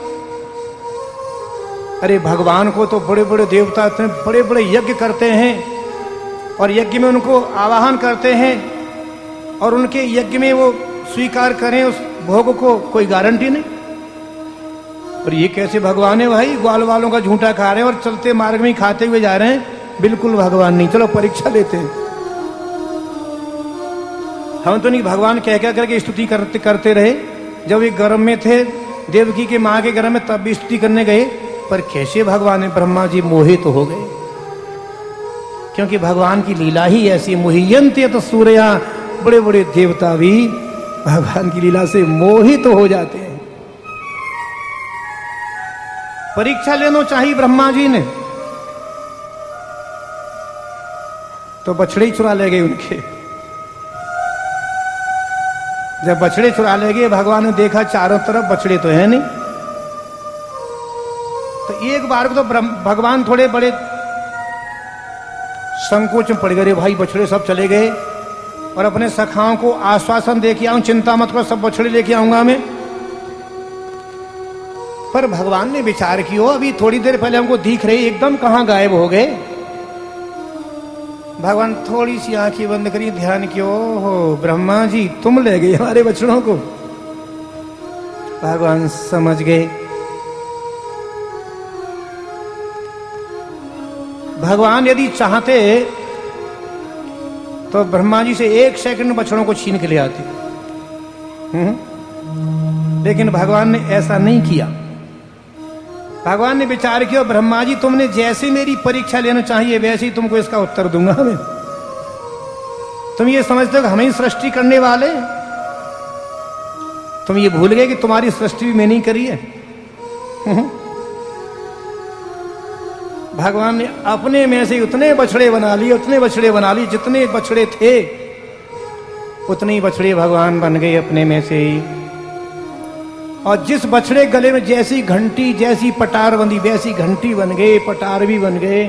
अरे भगवान को तो बड़े बड़े देवता बड़े बड़े यज्ञ करते हैं, और यज्ञ में उनको आवाहन करते हैं, और उनके यज्ञ में वो स्वीकार करें उस भोग को, कोई गारंटी नहीं। और ये कैसे भगवान है भाई, ग्वाल वालों का झूठा खा रहे हैं और चलते मार्ग में खाते हुए जा रहे हैं, बिल्कुल भगवान नहीं। चलो परीक्षा लेते हैं, हम तो नहीं भगवान कह कह करके स्तुति करते रहे। जब ये गर्भ में थे, देवकी के माँ के गर्भ में, तब भी स्तुति करने गए, पर कैसे भगवान है, ब्रह्मा जी मोहित तो हो गए, क्योंकि भगवान की लीला ही ऐसी। मुह्यंते तो सूर्या, बड़े बड़े देवता भी भगवान की लीला से मोहित हो जाते हैं। परीक्षा लेना चाहिए ब्रह्मा जी ने, तो बछड़े ही चुरा ले गए उनके। जब बछड़े चुरा ले गए, भगवान ने देखा चारों तरफ बछड़े तो है नहीं। तो एक बार को तो भगवान थोड़े बड़े संकोच में पड़ गए, भाई बछड़े सब चले गए, और अपने सखाओं को आश्वासन दे के आऊं, चिंता मत करो, सब बछड़े लेके आऊंगा मैं। पर भगवान ने विचार किया, अभी थोड़ी देर पहले हमको दिख रहे, एकदम कहां गायब हो गए। भगवान थोड़ी सी आंखें बंद करी, ध्यान किया, हो ब्रह्मा जी तुम ले गए हमारे बछड़ों को। भगवान समझ गए। भगवान यदि चाहते तो ब्रह्मा जी से 1 सेकंड बछड़ों को छीन के ले आते, लेकिन भगवान ने ऐसा नहीं किया। भगवान ने विचार किया, ब्रह्मा जी तुमने जैसे मेरी परीक्षा लेना चाहिए वैसे ही तुमको इसका उत्तर दूंगा मैं। तुम ये समझते हो कि हमें सृष्टि करने वाले, तुम ये भूल गए कि तुम्हारी सृष्टि भी मैंने ही करी है। भगवान ने अपने में से उतने बछड़े बना लिए, उतने बछड़े बना लिए, जितने बछड़े थे उतने ही बछड़े भगवान बन गए अपने में से ही। और जिस बछड़े गले में जैसी घंटी, जैसी पटार बंधी, वैसी घंटी बन गए, पटार भी बन गए।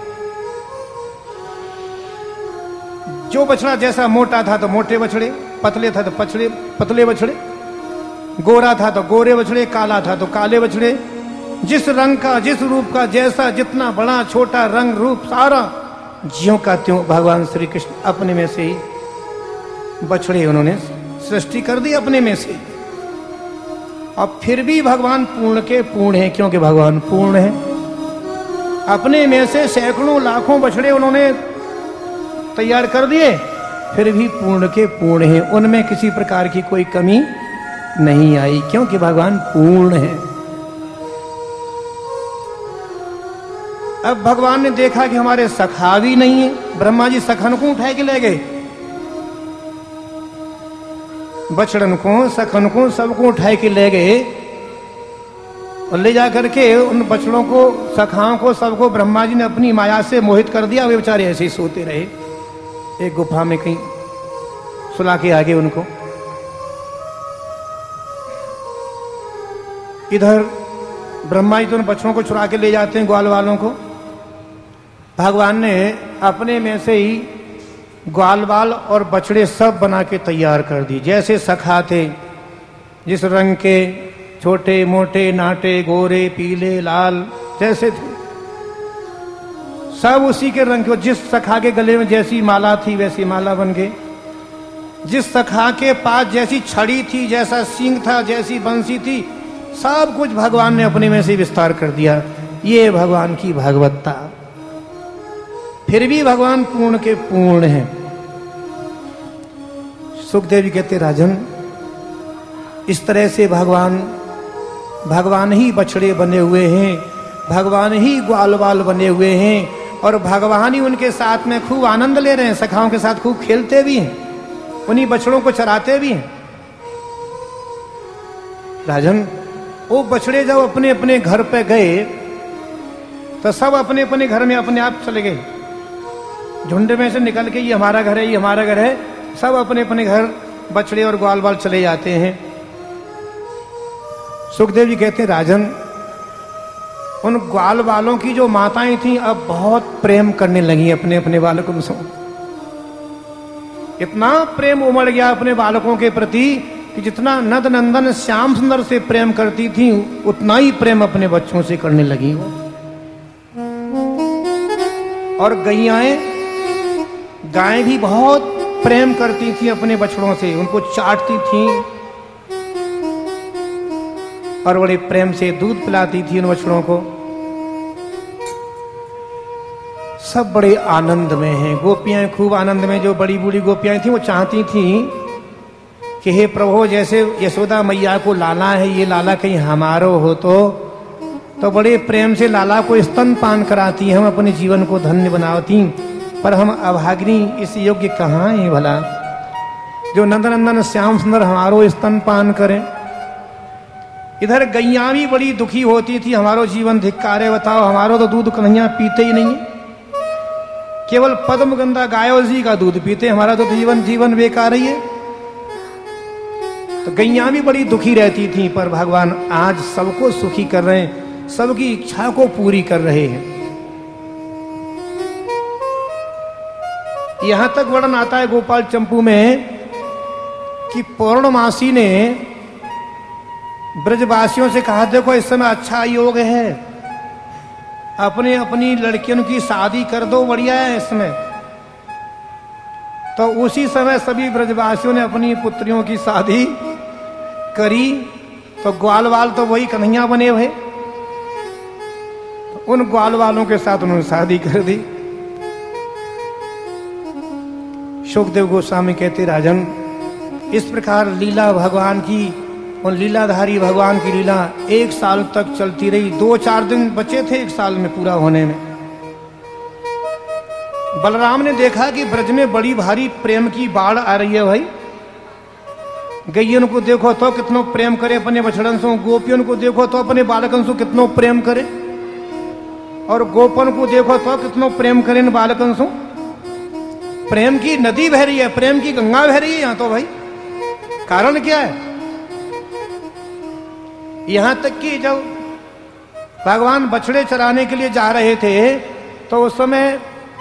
जो बछड़ा जैसा मोटा था तो मोटे बछड़े, पतले था तो पतले बछड़े, गोरा था तो गोरे बछड़े, काला था तो काले बछड़े। जिस रंग का, जिस रूप का, जैसा जितना बड़ा छोटा रंग रूप, सारा ज्यों का त्यों भगवान श्री कृष्ण अपने में से ही बछड़े उन्होंने सृष्टि कर दी अपने में से। अब फिर भी भगवान पूर्ण के पूर्ण है, क्योंकि भगवान पूर्ण है। अपने में से सैकड़ों लाखों बछड़े उन्होंने तैयार कर दिए, फिर भी पूर्ण के पूर्ण है, उनमें किसी प्रकार की कोई कमी नहीं आई, क्योंकि भगवान पूर्ण है। अब भगवान ने देखा कि हमारे सखा भी नहीं है। ब्रह्मा जी सखन को उठा के ले गए, बछड़न को, सखन को, सबको उठा के ले गए, और ले जाकर के उन बछड़ों को, सखाओं को, सबको ब्रह्मा जी ने अपनी माया से मोहित कर दिया। वे बेचारे ऐसे ही सोते रहे एक गुफा में, कहीं सुला के आगे उनको। इधर ब्रह्मा जी तो उन बछड़ों को चुरा के ले जाते हैं, ग्वाल वालों को। भगवान ने अपने में से ही ग्वाल बाल और बछड़े सब बना के तैयार कर दी, जैसे सखा थे, जिस रंग के, छोटे मोटे नाटे, गोरे पीले लाल जैसे थे, सब उसी के रंग के। जिस सखा के गले में जैसी माला थी वैसी माला बन गए, जिस सखा के पास जैसी छड़ी थी, जैसा सींग था, जैसी बंसी थी, सब कुछ भगवान ने अपने में से विस्तार कर दिया। ये भगवान की भागवतता। फिर भी भगवान पूर्ण के पूर्ण हैं। सुखदेव जी कहते, राजन इस तरह से भगवान ही बछड़े बने हुए हैं, भगवान ही ग्वाल बाल बने हुए हैं, और भगवान ही उनके साथ में खूब आनंद ले रहे हैं, सखाओं के साथ खूब खेलते भी हैं, उन्हीं बछड़ों को चराते भी हैं। राजन वो बछड़े जब अपने अपने घर पे गए तो सब अपने अपने घर में अपने आप चले गए, झुंड में से निकल के, ये हमारा घर है, ये हमारा घर है, सब अपने अपने घर बछड़े और ग्वाल बाल चले जाते हैं। सुखदेव जी कहते हैं, राजन उन ग्वाल बालों की जो माताएं थीं अब बहुत प्रेम करने लगी अपने अपने बालकों से। इतना प्रेम उमड़ गया अपने बालकों के प्रति कि जितना नद नंदन श्याम सुंदर से प्रेम करती थी, उतना ही प्रेम अपने बच्चों से करने लगी वो। और गायें भी बहुत प्रेम करती थी अपने बछड़ों से, उनको चाटती थी और बड़े प्रेम से दूध पिलाती थी उन बछड़ों को। सब बड़े आनंद में हैं, गोपियां खूब आनंद में। जो बड़ी बूढ़ी गोपियां थी वो चाहती थी कि हे प्रभु, जैसे यशोदा मैया को लाला है, ये लाला कहीं हमारो हो तो बड़े प्रेम से लाला को स्तनपान कराती, हम अपने जीवन को धन्य बनाती, पर हम अभागिनी इस योग्य कहाँ हैं भला। जो नंदनंदन श्याम सुंदर हमारो स्तनपान करें। इधर गैया भी बड़ी दुखी होती थी, हमारो जीवन धिक्कारे, बताओ हमारो तो दूध कन्हैया पीते ही नहीं है, केवल पद्मगंधा गायो जी का दूध पीते, हमारा तो जीवन बेकार ही है। तो गैया भी बड़ी दुखी रहती थी, पर भगवान आज सबको सुखी कर रहे हैं, सबकी इच्छा को पूरी कर रहे हैं। यहां तक वर्णन आता है गोपाल चंपू में कि पौर्णमासी ने ब्रजवासियों से कहा, देखो इस समय अच्छा योग है, अपने अपनी लड़कियों की शादी कर दो, बढ़िया है इसमें। तो उसी समय सभी ब्रजवासियों ने अपनी पुत्रियों की शादी करी। तो ग्वाल वाल तो वही कन्हैया बने हुए, तो उन ग्वाल वालों के साथ उन्होंने शादी कर दी। शुकदेव गोस्वामी कहते, राजन इस प्रकार लीला भगवान की, उन लीलाधारी भगवान की लीला 1 साल तक चलती रही। 2-4 दिन बचे थे 1 साल में पूरा होने में। बलराम ने देखा कि ब्रज में बड़ी भारी प्रेम की बाढ़ आ रही है भाई। गैयन को देखो तो कितनो प्रेम करे अपने बछड़न से, गोपियों को देखो तो अपने बालकन से कितनो प्रेम करे, और गोपन को देखो तो कितनो प्रेम करे इन बालकन से। प्रेम की नदी बह रही है, प्रेम की गंगा बह रही है यहां तो भाई। कारण क्या है? यहां तक कि जब भगवान बछड़े चराने के लिए जा रहे थे तो उस समय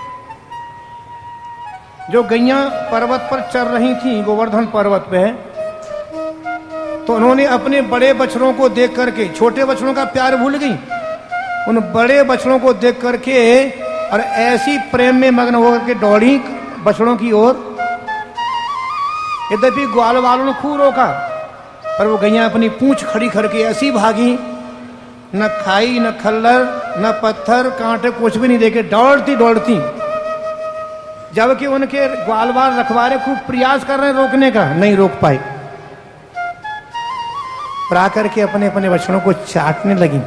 जो गैया पर्वत पर चढ़ रही थी, गोवर्धन पर्वत पे, तो उन्होंने अपने बड़े बछड़ों को देख करके, छोटे बछड़ों का प्यार भूल गई, उन बड़े बछड़ों को देख करके और ऐसी प्रेम में मग्न होकर के दौड़ी बछड़ों की ओर। यद्यपि ग्वाल वालों ने खूब रोका, पर वो गैया अपनी पूंछ खड़ी करके ऐसी भागी, न खाई न खल्लर न पत्थर कांटे कुछ भी नहीं देखे, दौड़ती दौड़ती। जबकि उनके ग्वालवाल रखवारे खूब प्रयास कर रहे हैं रोकने का, नहीं रोक पाए। और आकर के अपने अपने बछड़ों को चाटने लगी।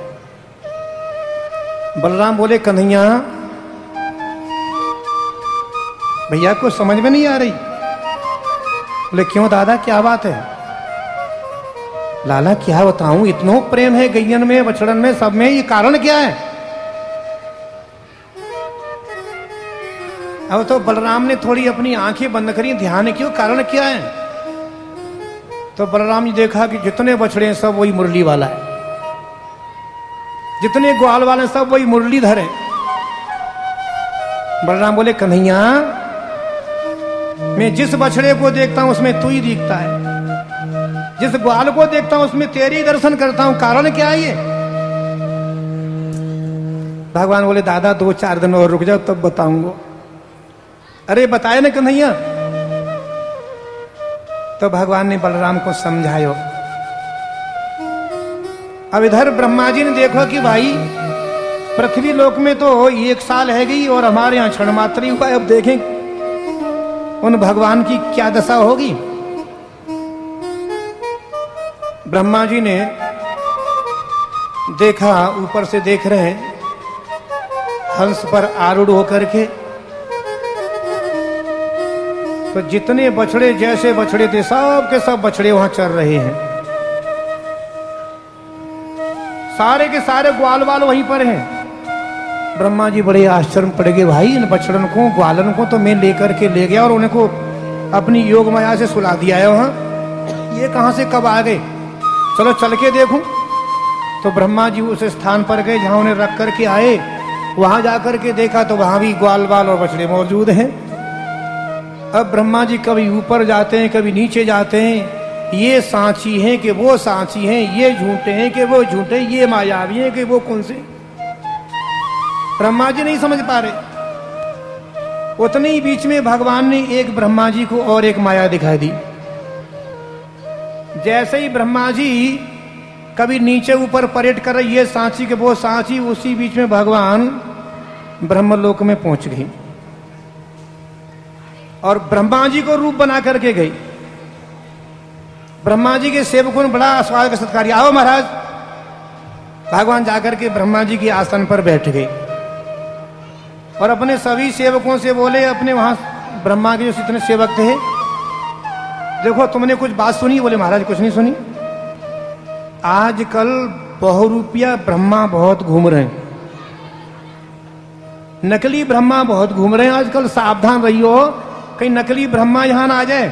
बलराम बोले, कन्हैया भैया को समझ में नहीं आ रही। बोले, क्यों दादा क्या बात है? लाला क्या बताऊं, इतना प्रेम है गैयन में, बछड़न में, सब में, ये कारण क्या है? अब तो बलराम ने थोड़ी अपनी आंखें बंद करी, ध्यान क्यों, कारण क्या है? तो बलराम जी देखा कि जितने बछड़े हैं सब वही मुरली वाला है, जितने ग्वाल वाले सब वही मुरलीधर है। बलराम बोले, कन्हैया मैं जिस बछड़े को देखता हूं उसमें तू ही दिखता है, जिस ग्वाल को देखता हूं उसमें तेरे ही दर्शन करता हूं, कारण क्या है ये? भगवान बोले, दादा 2-4 दिन और रुक जाओ तब बताऊंगा। अरे बताए ना कन्हैया। तो भगवान ने बलराम को समझायो। अब इधर ब्रह्मा जी ने देखा कि भाई पृथ्वी लोक में तो 1 साल है गई और हमारे यहां क्षण मात्र ही हुआ है, अब देखें उन भगवान की क्या दशा होगी। ब्रह्मा जी ने देखा, ऊपर से देख रहे हैं हंस पर आरूढ़ होकर के, तो जितने बछड़े जैसे बछड़े थे सब के सब बछड़े वहां चल रहे हैं, सारे के सारे ग्वाल वाल वहीं पर हैं। ब्रह्मा जी बड़े आश्चर्य पड़ गए, भाई इन बछड़न को ग्वालन को तो मैं लेकर के ले गया और उनको अपनी योग माया से सुला दिया है वहां, ये कहां से कब आ गए, चलो चल के देखूं। तो ब्रह्मा जी उस स्थान पर गए जहां उन्हें रख करके आए, वहां जाकर के देखा तो वहां भी ग्वाल वाल और बछड़े मौजूद हैं। अब ब्रह्मा जी कभी ऊपर जाते हैं कभी नीचे जाते हैं, ये सांची हैं कि वो सांची हैं, ये झूठे हैं कि वो झूठे, ये मायावी हैं कि वो कौन से, ब्रह्मा जी नहीं समझ पा रहे। उतने ही बीच में भगवान ने एक ब्रह्मा जी को और एक माया दिखाई दी। जैसे ही ब्रह्मा जी कभी नीचे ऊपर परेड कर रहे, ये सांची के वो सांची, उसी बीच में भगवान ब्रह्मलोक में पहुंच गई और ब्रह्मा जी को रूप बना करके गई। ब्रह्मा जी के सेवकों ने बड़ा स्वागत सत्कार, आओ महाराज। भगवान जाकर के ब्रह्मा जी के आसन पर बैठ गए और अपने सभी सेवकों से बोले, अपने वहां ब्रह्मा के जो जितने सेवक थे देखो तुमने कुछ बात सुनी? बोले महाराज कुछ नहीं सुनी। आजकल बहुरूपिया ब्रह्मा बहुत घूम रहे हैं, नकली ब्रह्मा बहुत घूम रहे हैं आजकल। सावधान रहियो कहीं नकली ब्रह्मा यहां ना आ जाए।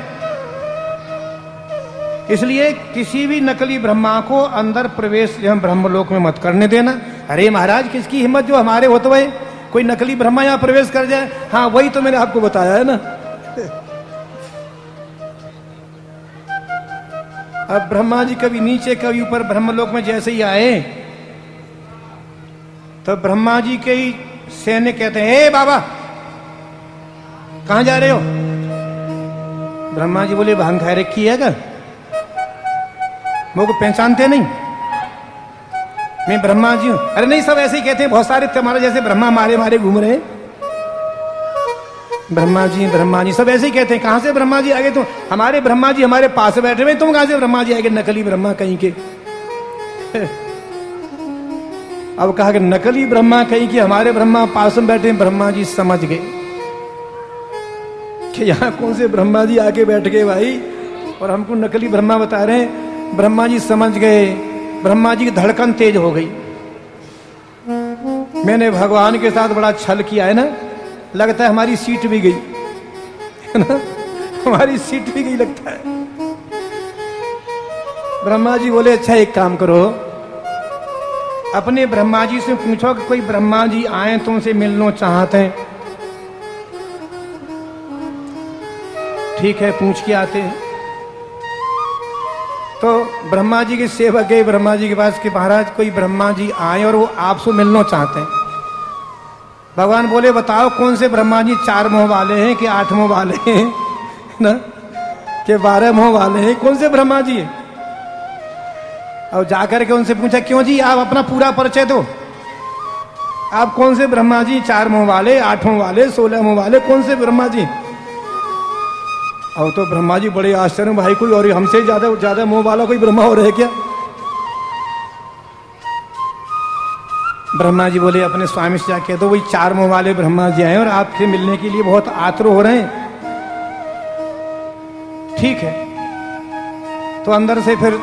इसलिए किसी भी नकली ब्रह्मा को अंदर प्रवेश ब्रह्मलोक में मत करने देना। अरे महाराज किसकी हिम्मत जो हमारे होते हुए कोई नकली ब्रह्मा यहां प्रवेश कर जाए। हाँ वही तो मैंने आपको बताया है ना। अब ब्रह्मा जी कभी नीचे कभी ऊपर ब्रह्मलोक में जैसे ही आए तो ब्रह्मा जी के ही सैनिक कहते हैं, हे बाबा कहां जा रहे हो? ब्रह्मा जी बोले भांग खा रखी है क्या? वो को पहचानते नहीं? मैं ब्रह्मा जी हूं। अरे नहीं, सब ऐसे ही कहते हैं, बहुत सारे तुम्हारे जैसे ब्रह्मा मारे मारे घूम रहे हैं। ब्रह्मा जी सब ऐसे ही कहते हैं। कहां से ब्रह्मा जी आ गए? तुम हमारे ब्रह्मा जी हमारे पास बैठे हुए, तुम कहां से ब्रह्मा जी आ गए? नकली ब्रह्मा कहीं के। अब कहा कि नकली ब्रह्मा कहीं के, हमारे ब्रह्मा पास में बैठे। ब्रह्मा जी समझ गए कि यहां कौन से ब्रह्मा जी आके बैठ गए भाई, और हमको नकली ब्रह्मा बता रहे हैं। ब्रह्मा जी समझ गए। ब्रह्मा जी की धड़कन तेज हो गई। मैंने भगवान के साथ बड़ा छल किया है ना, लगता है हमारी सीट भी गई है ना, हमारी सीट भी गई लगता है। ब्रह्मा जी बोले अच्छा एक काम करो, अपने ब्रह्मा जी से पूछो कि कोई ब्रह्मा जी आए तुमसे मिलना चाहते हैं। ठीक है पूछ के आते हैं। तो ब्रह्मा जी के सेवक गए ब्रह्मा जी के पास कि महाराज कोई ब्रह्मा जी आए और वो आपसे मिलना चाहते हैं। भगवान बोले बताओ कौन से ब्रह्मा जी, 4 मुंह वाले हैं कि 8 मुंह वाले हैं ना, कि 12 मुंह वाले हैं, कौन से ब्रह्मा जी हैं? और जाकर के उनसे पूछा क्यों जी आप अपना पूरा परिचय दो, आप कौन से ब्रह्मा जी, 4 मुंह वाले, 8 मुंह वाले, 16 मुंह वाले, कौन से ब्रह्मा जी? और तो ब्रह्मा जी बड़े आश्चर्य, भाई कोई और हमसे ज्यादा मुंह वाला कोई ब्रह्मा और है क्या? ब्रह्मा जी बोले अपने स्वामी से जाके तो वही 4 मुंह वाले ब्रह्मा जी आए और आपसे मिलने के लिए बहुत आतुर हो रहे हैं। ठीक है, तो अंदर से फिर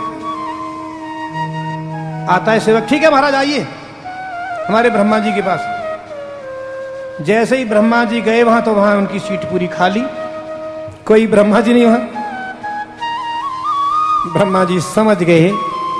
आता है सेवक, ठीक है महाराज आइए हमारे ब्रह्मा जी के पास। जैसे ही ब्रह्मा जी गए वहां तो वहां उनकी सीट पूरी खाली, कोई ब्रह्मा जी नहीं वहां। ब्रह्मा जी समझ गए।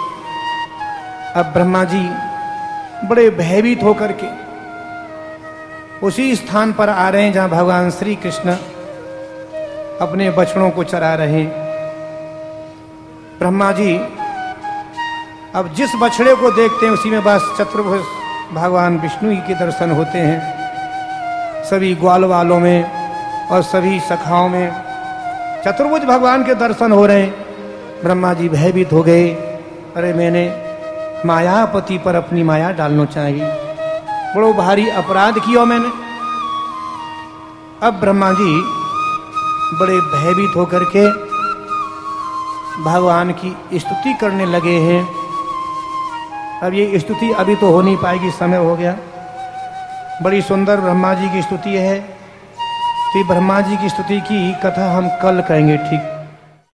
अब ब्रह्मा जी बड़े भयभीत होकर के उसी स्थान पर आ रहे हैं जहां भगवान श्री कृष्ण अपने बछड़ों को चरा रहे हैं। ब्रह्मा जी अब जिस बछड़े को देखते हैं उसी में बस चतुर्भुज भगवान विष्णु ही के दर्शन होते हैं। सभी ग्वाल वालों में और सभी सखाओं में चतुर्भुज भगवान के दर्शन हो रहे हैं। ब्रह्मा जी भयभीत हो गए, अरे मैंने मायापति पर अपनी माया डालना चाहिए, बड़ो भारी अपराध किया मैंने। अब ब्रह्मा जी बड़े भयभीत होकर के भगवान की स्तुति करने लगे हैं। अब ये स्तुति अभी तो हो नहीं पाएगी, समय हो गया। बड़ी सुंदर ब्रह्मा जी की स्तुति है। तो ब्रह्मा जी की स्तुति की कथा हम कल कहेंगे, ठीक?